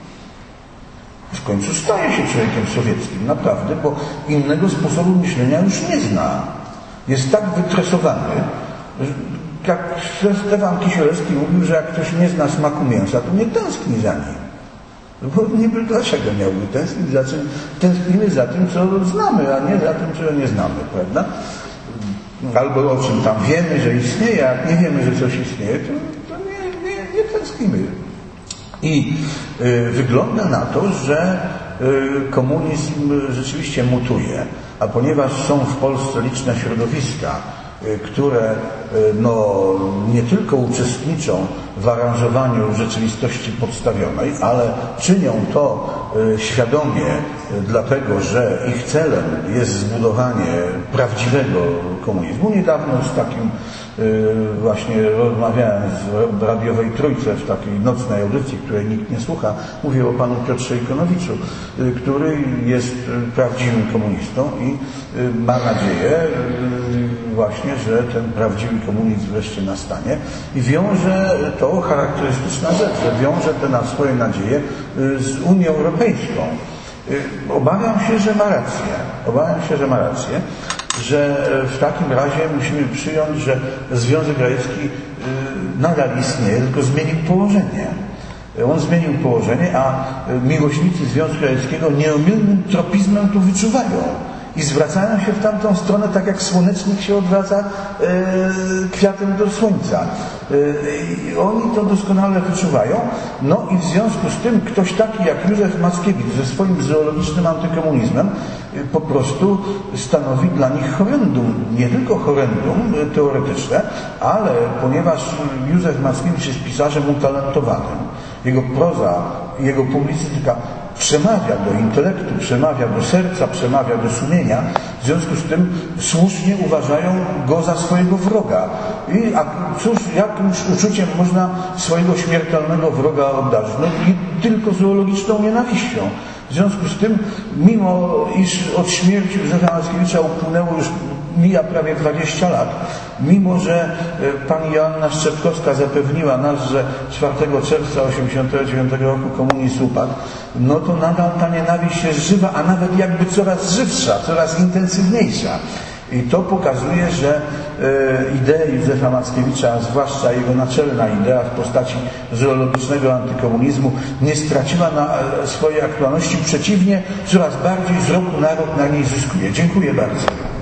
W końcu staje się człowiekiem sowieckim, naprawdę, bo innego sposobu myślenia już nie zna. Jest tak wytresowany, jak Stefan Kisielewski mówił, że jak ktoś nie zna smaku mięsa, to nie tęskni za nim. Bo niby dlaczego miałby tęsknić? Tęsknimy za tym, co znamy, a nie za tym, czego nie znamy, prawda? Albo o czym tam wiemy, że istnieje, a jak nie wiemy, że coś istnieje, to nie tęsknimy. I wygląda na to, że komunizm rzeczywiście mutuje, a ponieważ są w Polsce liczne środowiska, które nie tylko uczestniczą w aranżowaniu rzeczywistości podstawionej, ale czynią to świadomie, dlatego że ich celem jest zbudowanie prawdziwego komunizmu. Niedawno z takim właśnie rozmawiałem w radiowej Trójce, w takiej nocnej audycji, której nikt nie słucha. Mówię o panu Piotrze Ikonowiczu, który jest prawdziwym komunistą i ma nadzieję właśnie, że ten prawdziwy komunizm wreszcie nastanie i wiąże to charakterystyczna rzecz, że wiąże te swoje nadzieje z Unią Europejską. Obawiam się, że ma rację, że w takim razie musimy przyjąć, że Związek Radziecki nadal istnieje, tylko zmienił położenie. On zmienił położenie, a miłośnicy Związku Radzieckiego nieomylnym tropizmem tu wyczuwają i zwracają się w tamtą stronę, tak jak słonecznik się odwraca kwiatem do słońca. Oni to doskonale wyczuwają. No i w związku z tym ktoś taki jak Józef Mackiewicz ze swoim zoologicznym antykomunizmem po prostu stanowi dla nich horrendum. Nie tylko horrendum teoretyczne, ale ponieważ Józef Mackiewicz jest pisarzem utalentowanym, jego proza, jego publicystyka przemawia do intelektu, przemawia do serca, przemawia do sumienia. W związku z tym słusznie uważają go za swojego wroga. A cóż, jakimś uczuciem można swojego śmiertelnego wroga obdarzyć? No i tylko zoologiczną nienawiścią. W związku z tym, mimo iż od śmierci Józefa Mackiewicza upłynęło już mija prawie 20 lat, mimo że pani Joanna Szczepkowska zapewniła nas, że 4 czerwca 1989 roku komunizm upadł, no to nadal ta nienawiść jest żywa, a nawet jakby coraz żywsza, coraz intensywniejsza. I to pokazuje, że idee Józefa Mackiewicza, a zwłaszcza jego naczelna idea w postaci zoologicznego antykomunizmu, nie straciła na swojej aktualności. Przeciwnie, coraz bardziej z roku na rok na niej zyskuje. Dziękuję bardzo.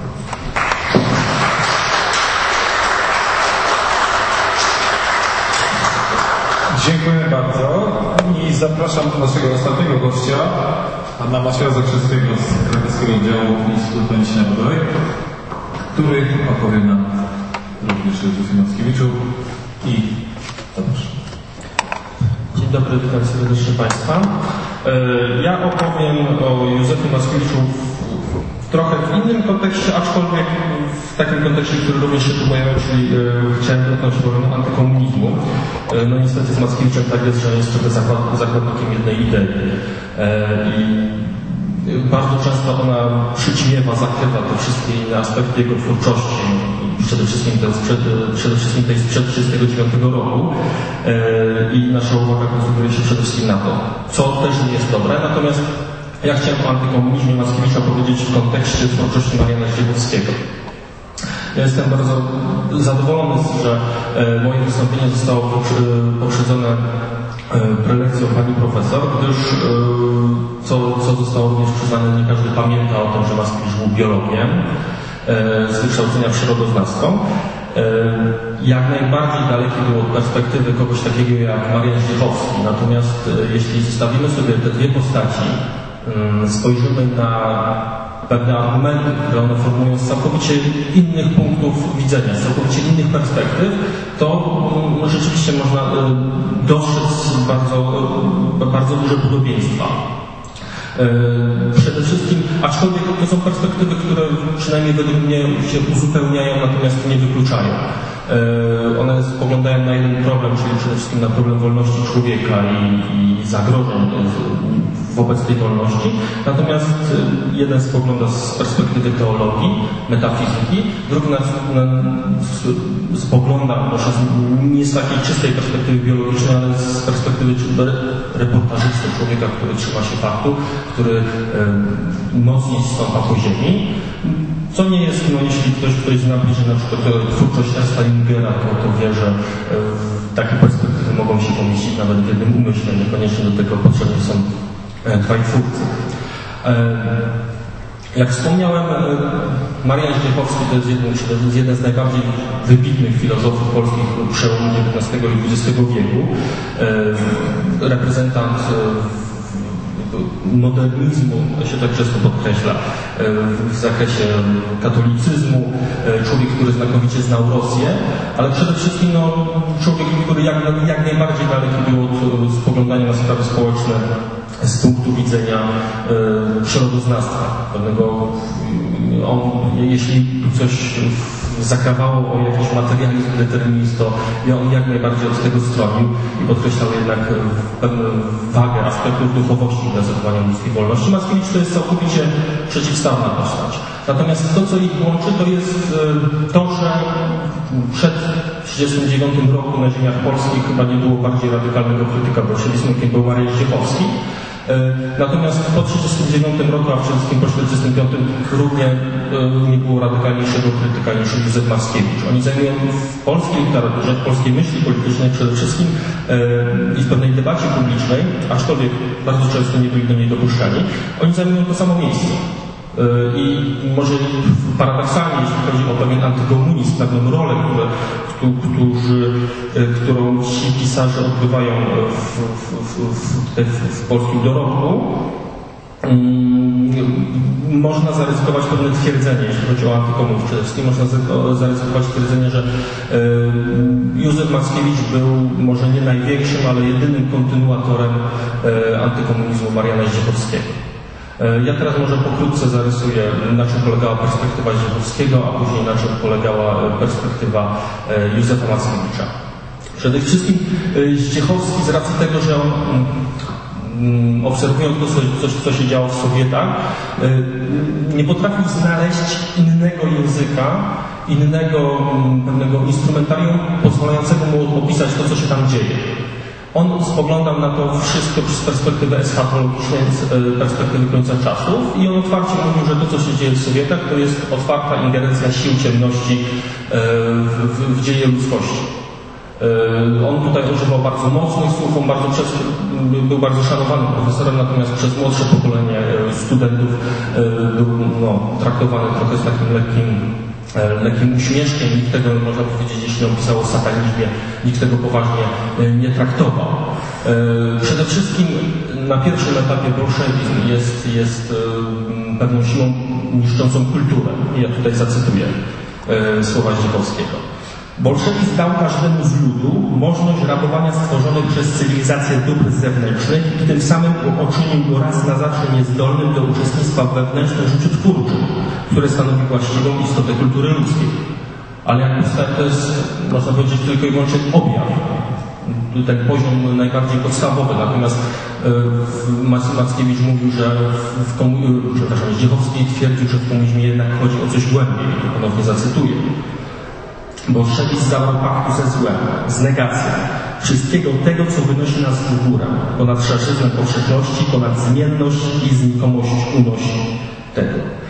Dziękuję bardzo i zapraszam naszego ostatniego gościa, pana Macieja Zakrzyskiego z Krakowskiego Oddziału Instytutu Pamięci Narodowej, który opowie nam również o Józefie Mackiewiczu i dobrze. Dzień dobry, witam serdecznie Państwa. Ja opowiem o Józefie Mackiewiczu w trochę w innym kontekście, aczkolwiek w takim kontekście, który również się tu pojawia, czyli chciałem dotknąć problemu antykomunizmu. No niestety z Mackiewiczem tak jest, że jest trochę zakładnikiem jednej idei. I bardzo często ona przyćmiewa, zakrywa te wszystkie inne aspekty jego twórczości. Przede wszystkim to jest sprzed 1939 roku i nasza uwaga koncentruje się przede wszystkim na to, co też nie jest dobre. Natomiast ja chciałem o antykomunizmie Mackiewicza powiedzieć w kontekście twórczości Mariana Zdziechowskiego. Ja jestem bardzo zadowolony, że moje wystąpienie zostało poprzedzone prelekcją pani profesor, gdyż co zostało również przyznane, nie każdy pamięta o tym, że Mackiewicz był biologiem z wykształcenia przyrodoznawstwą. Jak najbardziej dalekie było od perspektywy kogoś takiego jak Marian Zdziechowski. Natomiast jeśli zestawimy sobie te dwie postaci, spojrzymy na pewne argumenty, które one formułują z całkowicie innych punktów widzenia, z całkowicie innych perspektyw, to rzeczywiście można dostrzec bardzo duże podobieństwa. Przede wszystkim, aczkolwiek to są perspektywy, które przynajmniej według mnie się uzupełniają, natomiast nie wykluczają. One spoglądają na jeden problem, czyli przede wszystkim na problem wolności człowieka i zagrożeń wobec tej wolności. Natomiast jeden spogląda z perspektywy teologii, metafizyki, drugi spogląda może nie z takiej czystej perspektywy biologicznej, ale z perspektywy reportażysty, człowieka, który trzyma się faktu, który mocniej stąpa po ziemi. Co nie jest, no jeśli ktoś zna bliżej na przykład twórczość Ernsta Jungera, to wie, że takie perspektywy mogą się pomieścić nawet w jednym umyśle, niekoniecznie do tego potrzebni są dwaj twórcy. Jak wspomniałem, Marian Zdziechowski to jest jeden z najbardziej wybitnych filozofów polskich przełomu XIX i XX wieku. Reprezentant modernizmu, się tak często podkreśla, w zakresie katolicyzmu, człowiek, który znakomicie znał Rosję, ale przede wszystkim człowiek, który jak najbardziej daleki był od spoglądania na sprawy społeczne z punktu widzenia przyrodoznawstwa. Jeśli coś zakrawało o jakiś materializm, determinizm, to on jak najbardziej od tego stronił i podkreślał jednak pewną wagę aspektów duchowości dla zachowania ludzkiej wolności. Mackiewicz to jest całkowicie przeciwstawna postać. Natomiast to, co ich łączy, to jest to, że przed 1939 roku na ziemiach polskich chyba nie było bardziej radykalnego krytyka bolszewizmu, jakim był Marian Zdziechowski. Natomiast po 1939 roku, a przede wszystkim po 1945 równie nie było radykalniejszego krytyka niż Józef Mackiewicz. Oni zajmują w polskiej literaturze, w polskiej myśli politycznej przede wszystkim i w pewnej debacie publicznej, aczkolwiek bardzo często nie byli do niej dopuszczani, oni zajmują to samo miejsce. I może paradoksalnie, jeśli chodzi o pewien antykomunizm, pewną rolę, którą ci pisarze odgrywają w polskim dorobku, można zaryzykować pewne twierdzenie, jeśli chodzi o antykomunizm przede wszystkim, można zaryzykować twierdzenie, że Józef Mackiewicz był może nie największym, ale jedynym kontynuatorem antykomunizmu Mariana Zdziechowskiego. Ja teraz może pokrótce zarysuję, na czym polegała perspektywa Zdziechowskiego, a później na czym polegała perspektywa Józefa Mackiewicza. Przede wszystkim Zdziechowski z racji tego, że on obserwując to, co się działo w Sowietach, nie potrafił znaleźć innego języka, innego pewnego instrumentarium pozwalającego mu opisać to, co się tam dzieje. On spoglądał na to wszystko przez perspektywę eschatologicznej, z perspektywy końca czasów i on otwarcie mówił, że to, co się dzieje w Sowietach, to jest otwarta ingerencja sił ciemności w dzieje ludzkości. On tutaj używał bardzo mocnych słów, on był bardzo szanowanym profesorem, natomiast przez młodsze pokolenie studentów był traktowany trochę z takim lekkim uśmieszkiem. Nikt tego, można powiedzieć, jeśli on pisał o satanizmie, nikt tego poważnie nie traktował. Przede wszystkim na pierwszym etapie bolszewizm jest pewną siłą niszczącą kulturę. Ja tutaj zacytuję słowa Zdziechowskiego. Bolszewizm dał każdemu z ludu możliwość rabowania stworzonych przez cywilizację dóbr zewnętrznych i tym samym uczynił go raz na zawsze niezdolnym do uczestnictwa w wewnętrznym życiu twórczym, które stanowi właściwą istotę kultury ludzkiej. Ale jak powstaje, to jest, można powiedzieć, tylko i wyłącznie objaw. Ten poziom najbardziej podstawowy. Natomiast Mackiewicz mówił, że Zdziechowski twierdził, że w komunizmie jednak chodzi o coś głębiej. I tu ponownie zacytuję. Bolszewizm zawarł pakt ze złem, z negacją wszystkiego tego, co wynosi nas w górę, ponad szarzyznę powszechności, ponad zmienność i znikomość unosi tego.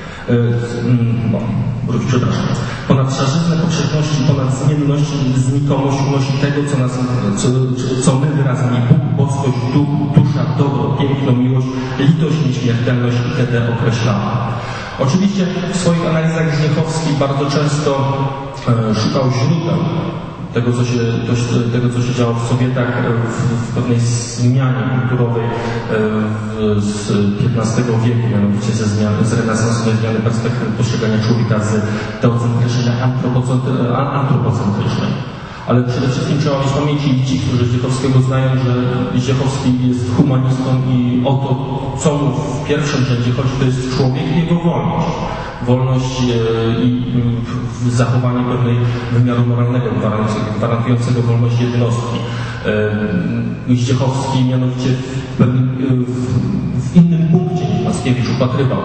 Ponad szarzyznę powszechności, ponad zmienność i znikomość unosi tego, co my wyrazami Bóg, boskość, duch, dusza, dobro, piękno, miłość, litość, nieśmiertelność itd. określamy. Oczywiście w swoich analizach Zdziechowski bardzo często szukał źródeł tego, co się działo w Sowietach, w pewnej zmianie kulturowej z XV wieku, mianowicie z renesansowej zmiany perspektywy postrzegania człowieka z teocentrycznej na antropocentrycznej. Ale przede wszystkim trzeba mieć w pamięci ci, którzy Zdziechowskiego znają, że Zdziechowski jest humanistą i o to, co mu w pierwszym rzędzie chodzi, to jest człowiek i jego wolność. Wolność i zachowanie pewnej wymiaru moralnego gwarantującego wolność jednostki. Zdziechowski mianowicie w innym punkcie niż Mackiewicz upatrywał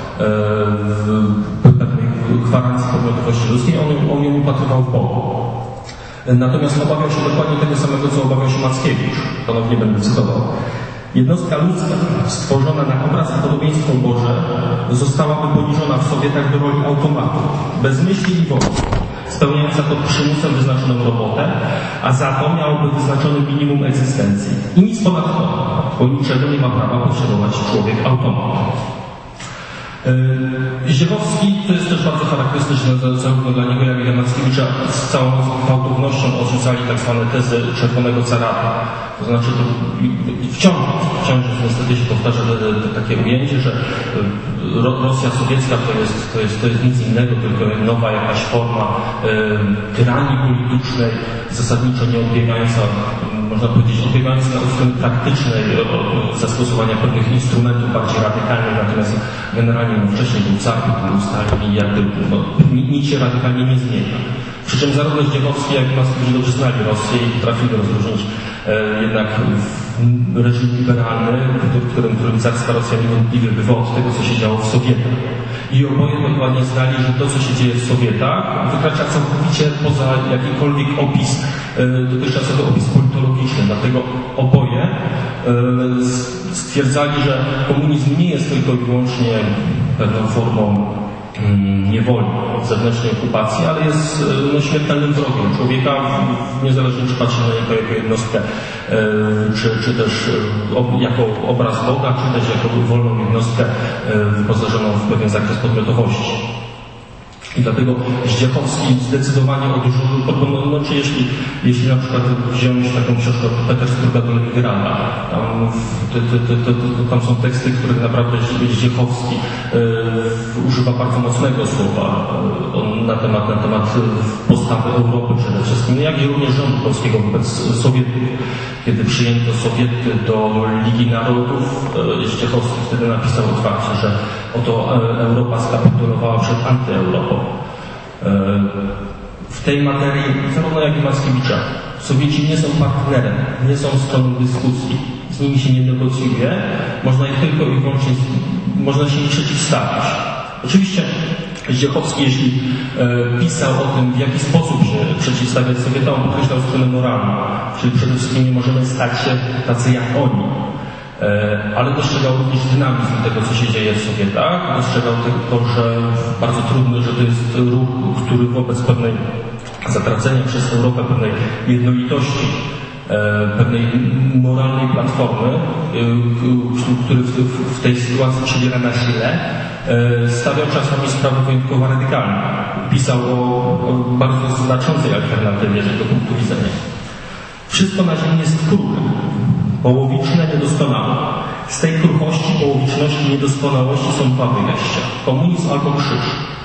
pewnej gwarancji podmiotowości ludzkiej, on ją upatrywał w Bogu. Natomiast obawiał się dokładnie tego samego, co obawiał się Mackiewicz. Ponownie będę cytował. Jednostka ludzka, stworzona na obraz i podobieństwo Boże, zostałaby poniżona w Sowietach do roli automatu, bez myśli i woli, spełniająca pod przymusem wyznaczoną robotę, a za to miałoby wyznaczone minimum egzystencji. I nic ponad to, bo niczego nie ma prawa posiadować człowiek automat. Zdziechowski, to jest też bardzo charakterystyczne zarówno dla niego, jak i dla Mackiewicza, z całą gwałtownością odrzucali tak zwane tezy czerwonego carata. To znaczy, to wciąż niestety się powtarza takie ujęcie, że Rosja sowiecka to jest nic innego, tylko nowa jakaś forma tyranii politycznej, zasadniczo nie odbiegająca, można powiedzieć, odbiegająca na strony praktycznej zastosowania pewnych instrumentów bardziej radykalnych, natomiast generalnie wcześniej był car, był Stalin i jakby nic się radykalnie nie zmienia. Przy czym zarówno Zdziechowski, jak i Mackiewicz dobrze znali Rosję i potrafili rozróżnić jednak reżim liberalny, którym carska Rosja niewątpliwie bywa od tego, co się działo w Sowietach. I oboje dokładnie znali, że to, co się dzieje w Sowietach, wykracza całkowicie poza jakikolwiek opis, dotychczasowy opis politologiczny. Dlatego oboje stwierdzali, że komunizm nie jest tylko i wyłącznie pewną formą niewoli, zewnętrznej okupacji, ale jest śmiertelnym wrogiem człowieka, niezależnie czy patrzy na niego jako jednostkę, czy też jako obraz Boga, czy też jako wolną jednostkę wyposażoną w pewien zakres podmiotowości. I dlatego Zdziechowski zdecydowanie odróżnił, czy jeśli na przykład wziąć taką książkę Petersburga do Leningrada, tam są teksty, których naprawdę Zdziechowski używa bardzo mocnego słowa na temat postawy Europy przede wszystkim, jak i również rządu polskiego wobec Sowietów. Kiedy przyjęto Sowiety do Ligi Narodów, Zdziechowski wtedy napisał otwarcie, że oto Europa skapitulowała przed antyeuropą. W tej materii, zarówno jak i Mackiewicza, Sowieci nie są partnerem, nie są stroną dyskusji, z nimi się nie negocjuje, można ich tylko i wyłącznie, można się im przeciwstawić. Oczywiście Zdziechowski, jeśli pisał o tym, w jaki sposób się przeciwstawiać Sowietom, podkreślał stronę moralną, czyli przede wszystkim nie możemy stać się tacy jak oni. Ale dostrzegał również dynamizm tego, co się dzieje w Sowietach. Dostrzegał tylko, że bardzo trudny, że to jest ruch, który wobec pewnej zatracenia przez Europę pewnej jednolitości, pewnej moralnej platformy, który w tej sytuacji przybiera na sile, stawiał czasami sprawy wyjątkowo radykalne. Pisał o bardzo znaczącej alternatywie z tego punktu widzenia. Wszystko na ziemi jest kruche, połowiczne, niedoskonałe. Z tej kruchości, połowiczności, niedoskonałości są dwa wyjścia. Komunizm albo krzyż.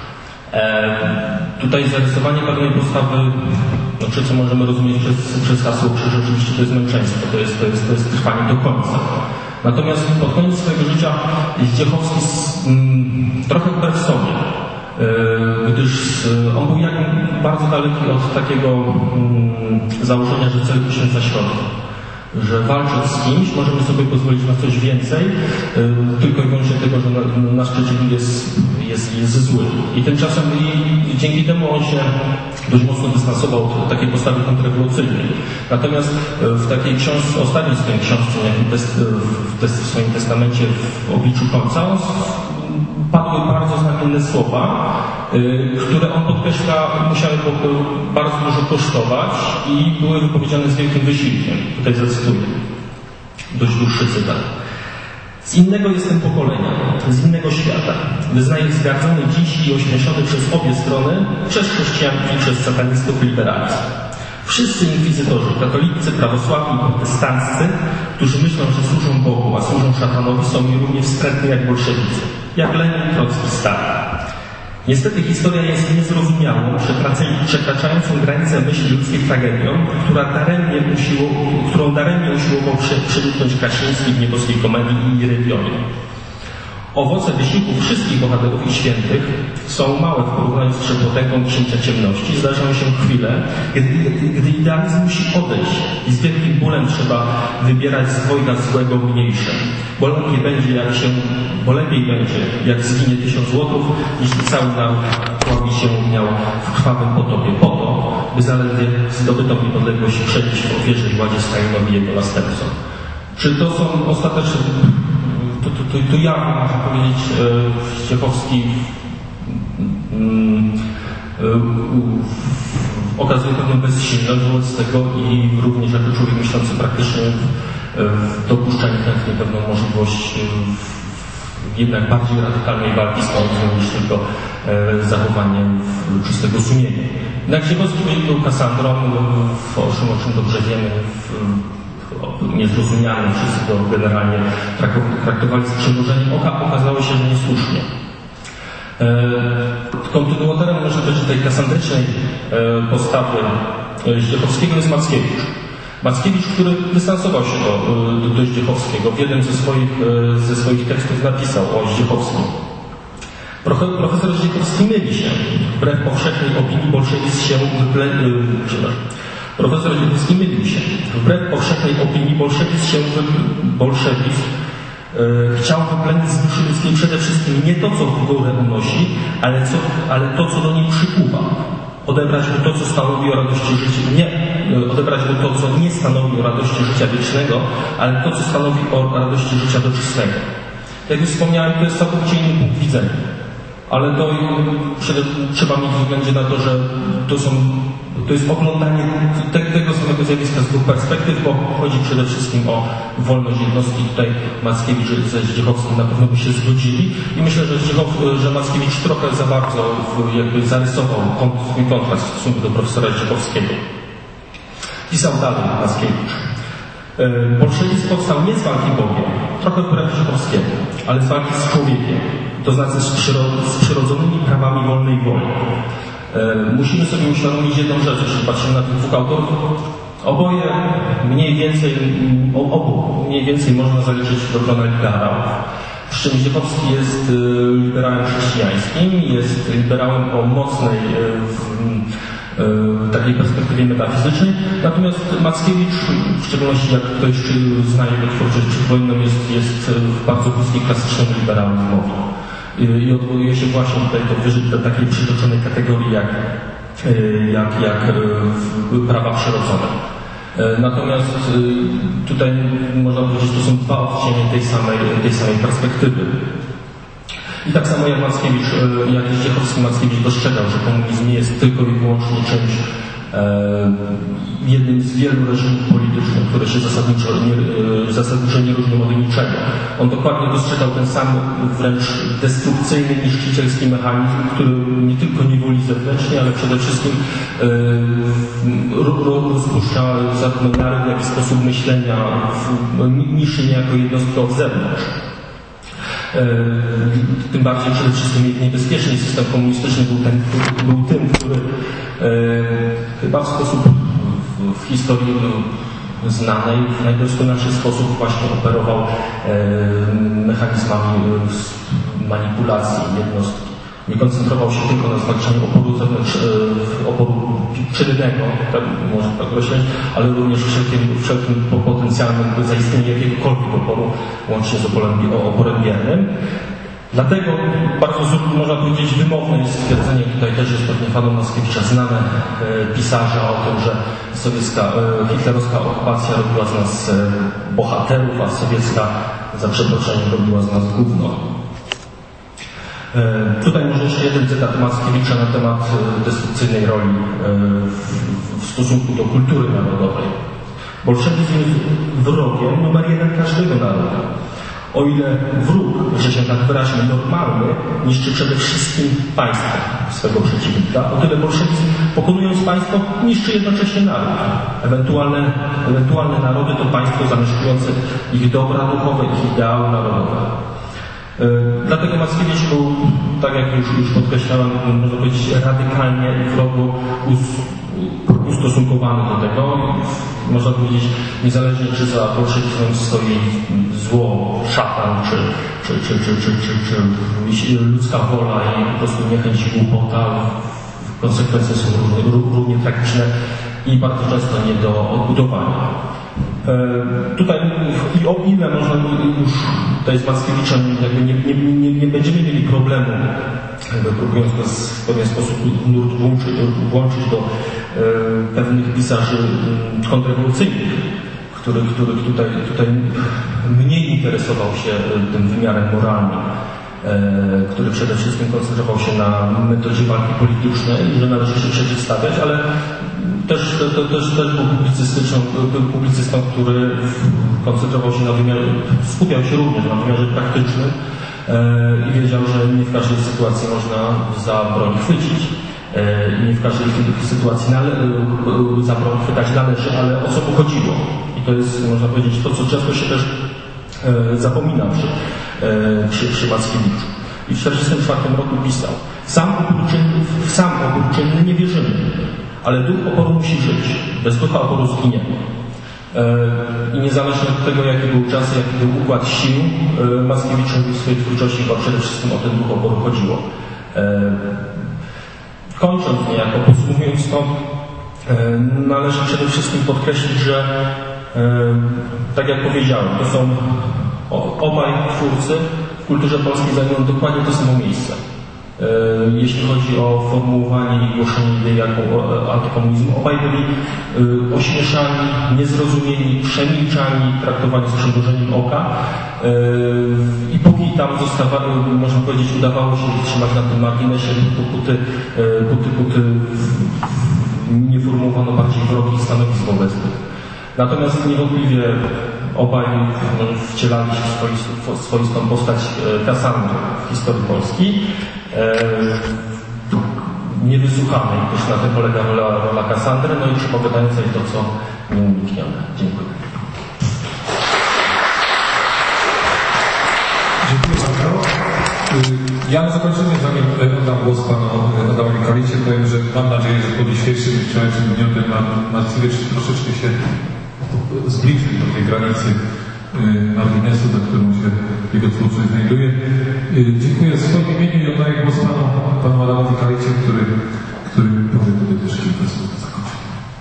Tutaj zarysowanie pewnej postawy, co możemy rozumieć przez hasło krzyż, oczywiście to jest męczeństwo, to jest trwanie do końca. Natomiast pod koniec swojego życia Zdziechowski trochę wbrew sobie, gdyż on był bardzo daleki od takiego założenia, że cel tysiąca środków. Że walcząc z kimś możemy sobie pozwolić na coś więcej, tylko i wyłącznie tego, że nasz przeciwnik jest zły. I tymczasem dzięki temu on się dość mocno dystansował od takiej postawy kontrrewolucyjnej. Natomiast w takiej książce, ostatniej swojej książce, w swoim testamencie w obliczu końca, padły bardzo znamienne słowa, które on podkreśla, musiały bardzo dużo kosztować i były wypowiedziane z wielkim wysiłkiem. Tutaj zacytuję. Dość dłuższy cytat. Z innego jestem pokolenia, z innego świata. Wyznaję wzgardzony dziś i ośmieszony przez obie strony, przez chrześcijanki i przez satanistów liberalizm. Wszyscy inkwizytorzy, katolicy, prawosławni, protestanccy, którzy myślą, że służą Bogu, a służą szatanowi, są mi równie wstrętni jak bolszewicy, jak Lenin, Trocki, Stalin. Niestety historia jest niezrozumiałą, przekraczającą granicę myśli ludzkiej tragedią, którą daremnie usiłował przeniknąć Krasiński w Nieboskiej Komedii i Irydionie. Owoce wysiłków wszystkich bohaterów i świętych są małe w porównaniu z trzepotęgą księcia ciemności. Zdarzają się chwile, gdy idealizm musi odejść i z wielkim bólem trzeba wybierać z dwojga złego mniejsze. Bo lepiej będzie, jak zginie 1000 złotów, jeśli cały naród pławi się miał w krwawym potopie po to, by zaledwie zdobytą niepodległość przenieść w ofierze i ładzie Stalinowi i jego następcom. Czy to są ostateczne... To ja, można powiedzieć, Zdziechowski okazuje pewną bezsilność wobec tego i również jako człowiek myślący praktycznie dopuszcza niechętnie pewną możliwość jednak bardziej radykalnej walki z komunizmem niż tylko zachowaniem czystego sumienia. Jednak Zdziechowski był Kasandrą, o czym dobrze wiemy, niezrozumianym, wszyscy to generalnie traktowali z przymrużeniem oka, okazało się, że niesłusznie. Kontynuatorem może być tej kasandrycznej postawy Zdziechowskiego jest Mackiewicz. Mackiewicz, który dystansował się do Zdziechowskiego. W jednym ze swoich tekstów napisał o Zdziechowskim. Profesor Zdziechowski myli się. Wbrew powszechnej opinii bolszewizm się Profesor Zdziechowski mylił się. Wbrew powszechnej opinii bolszewizm chciał wyplenić z duszy ludzkiej przede wszystkim nie to, co w górę unosi, ale to, co do niej przypływa. Odebrać mu to, co stanowi o radości życia, odebrać mu to, co nie stanowi o radości życia wiecznego, ale to, co stanowi o radości życia doczesnego. Jak już wspomniałem, to jest całkowicie inny punkt widzenia. Ale to trzeba mieć względzie na to, że to są To jest oglądanie tego samego zjawiska z dwóch perspektyw, bo chodzi przede wszystkim o wolność jednostki. Tutaj Mackiewicz ze Zdziechowskim na pewno by się zgodzili i myślę, że Mackiewicz trochę za bardzo jakby zarysował swój kontrast w stosunku do profesora Zdziechowskiego. Pisał dalej Mackiewicz. Bolszewizm powstał nie z walki Bogiem, trochę wbrew Zdziechowskiemu, ale z walki z człowiekiem, to znaczy z przyrodzonymi prawami wolnej woli. Musimy sobie uświadomić jedną rzecz, jeśli patrzymy na tych dwóch autorów. Obu mniej więcej można zaliczyć do grona liberałów. Przy czym Zdziechowski jest liberałem chrześcijańskim, jest liberałem o mocnej takiej perspektywie metafizycznej, natomiast Mackiewicz, w szczególności jak ktoś zna jego twórczość przedwojenną, jest bardzo bliski klasycznemu liberalizmowi. I odwołuje się właśnie tutaj do takiej przytoczonej kategorii jak prawa przyrodzone. Natomiast tutaj można powiedzieć, że to są dwa odcienie tej samej perspektywy. I tak samo jak Mackiewicz, jak Zdziechowski, Mackiewicz dostrzegał, że komunizm nie jest tylko i wyłącznie czymś, jednym z wielu reżimów politycznych, które się zasadniczo nie różnią od niczego. On dokładnie dostrzegał ten sam wręcz destrukcyjny, niszczycielski mechanizm, który nie tylko niewoli zewnętrznie, ale przede wszystkim rozpuszcza zarówno naród, jak i sposób myślenia, niszczy niejako jednostkę od zewnątrz. Tym bardziej przede wszystkim niebezpieczny system komunistyczny był tym, który chyba w sposób w historii znanej w najdoskonalszy sposób właśnie operował mechanizmami manipulacji jednostki. Nie koncentrował się tylko na zwalczaniu oporu czynnego, tak można tak określić, ale również wszelkim potencjalnym zaistnieniu jakiegokolwiek oporu, łącznie z oporem biernym. Dlatego bardzo można powiedzieć wymowne jest stwierdzenie, tutaj też jest pewnie panom Mackiewicza znane pisarza o tym, że hitlerowska okupacja robiła z nas bohaterów, a sowiecka za przeproszeniem robiła z nas gówno. Tutaj może jeszcze jeden cytat Mackiewicza na temat destrukcyjnej roli w stosunku do kultury narodowej. Bolszewizm jest wrogiem numer jeden każdego narodu. O ile wróg, że się tak wyraźnie normalny, niszczy przede wszystkim państwo swego przeciwnika, o tyle bolszewizm, pokonując państwo, niszczy jednocześnie naród. Ewentualne narody to państwo zamieszkujące ich dobra duchowe, ich ideały narodowe. Dlatego Mackiewicz był, tak jak już podkreślałem, można powiedzieć radykalnie i wrogo ustosunkowany do tego. Można powiedzieć, niezależnie czy za bolszewizmem stoi zło, szatan, czy ludzka wola i po prostu niechęć i głupota, konsekwencje są równie tragiczne i bardzo często nie do odbudowania. Tutaj i o ile można już tutaj z Mackiewiczem nie będziemy mieli problemu, próbując go w pewien sposób nurt włączyć do pewnych pisarzy kontrrewolucyjnych, który tutaj mniej interesował się tym wymiarem moralnym, który przede wszystkim koncentrował się na metodzie walki politycznej i że należy się przeciwstawiać, ale też był publicystą, który koncentrował się na wymiarze, skupiał się również na wymiarze praktycznym i wiedział, że nie w każdej sytuacji można za broń chwycić. Nie w każdej sytuacji za broń chwytać należy, ale o co mu chodziło. I to jest, można powiedzieć, to, co często się też zapomina przy Mackiewiczu. I w 1944 roku pisał: sam opór czynny nie wierzymy, ale duch oporu musi żyć. Bez ducha oporu zginiemy. I niezależnie od tego, jaki był czas, jaki był układ sił, Mackiewiczowi w swojej twórczości chyba przede wszystkim o ten duch oporu chodziło. Kończąc niejako, podsumowując to, należy przede wszystkim podkreślić, że tak jak powiedziałem, to są obaj twórcy w kulturze polskiej zajmują dokładnie to samo miejsce. Jeśli chodzi o formułowanie i głoszenie idei antykomunizmu, obaj byli ośmieszani, niezrozumieni, przemilczani, traktowani z przymrużeniem oka i póki tam można powiedzieć, udawało się trzymać na tym marginesie, póty sformułowano bardziej wrogich stanowisk wobec nich. Natomiast niewątpliwie obaj wcielali się w swoistą postać Kasandry w historii Polski. Niewysłuchanej, też na tym polega rola Kasandry, no i przepowiadającej to, co nieuniknione. Dziękuję. Dziękuję bardzo. Ja na zakończenie, zanim oddam głos panu Adamowi Kalicie, powiem, że mam nadzieję, że po dzisiejszym wczorajszym dniu ten Mackiewicz troszeczkę się zbliżył do tej granicy marginesu, za którą się jego twórczość znajduje. Dziękuję w swoim imieniu i oddaję głos panu Adamowi Kalicie, który powie tutaj też kilka słów do zakończenia.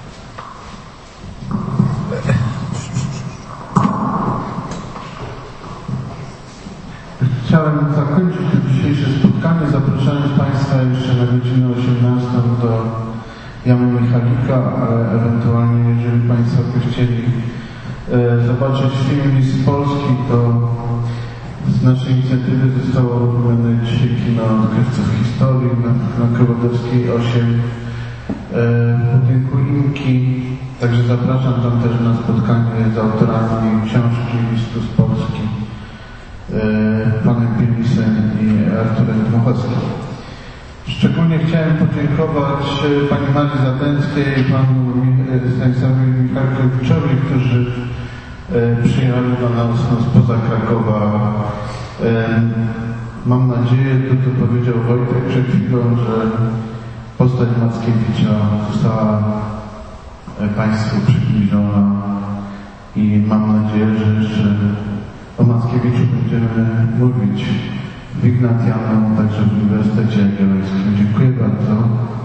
Chciałem zakończyć to dzisiejsze spotkanie, zapraszając Państwa jeszcze na godzinę 18 do Jamy Michalika, ale ewentualnie, jeżeli Państwo by chcieli zobaczyć film List Polski, to z naszej inicjatywy zostało robione dzisiaj kino Odkrywców Historii na Kołodowskiej 8 w budynku Inki. Także zapraszam tam też na spotkanie z autorami książki Listu z Polski, panem Pielisem i Arturem Dmochowskim. Szczególnie chciałem podziękować pani Marii Zatęckiej i panu Stanisławowi Michalkiewiczowi, którzy przyjechali do nas spoza Krakowa. Mam nadzieję, to powiedział Wojtek przed chwilą, że postać Mackiewicza została Państwu przybliżona i mam nadzieję, że jeszcze o Mackiewiczu będziemy mówić w Ignatianum, także w Uniwersytecie Jagiellońskim. Dziękuję bardzo.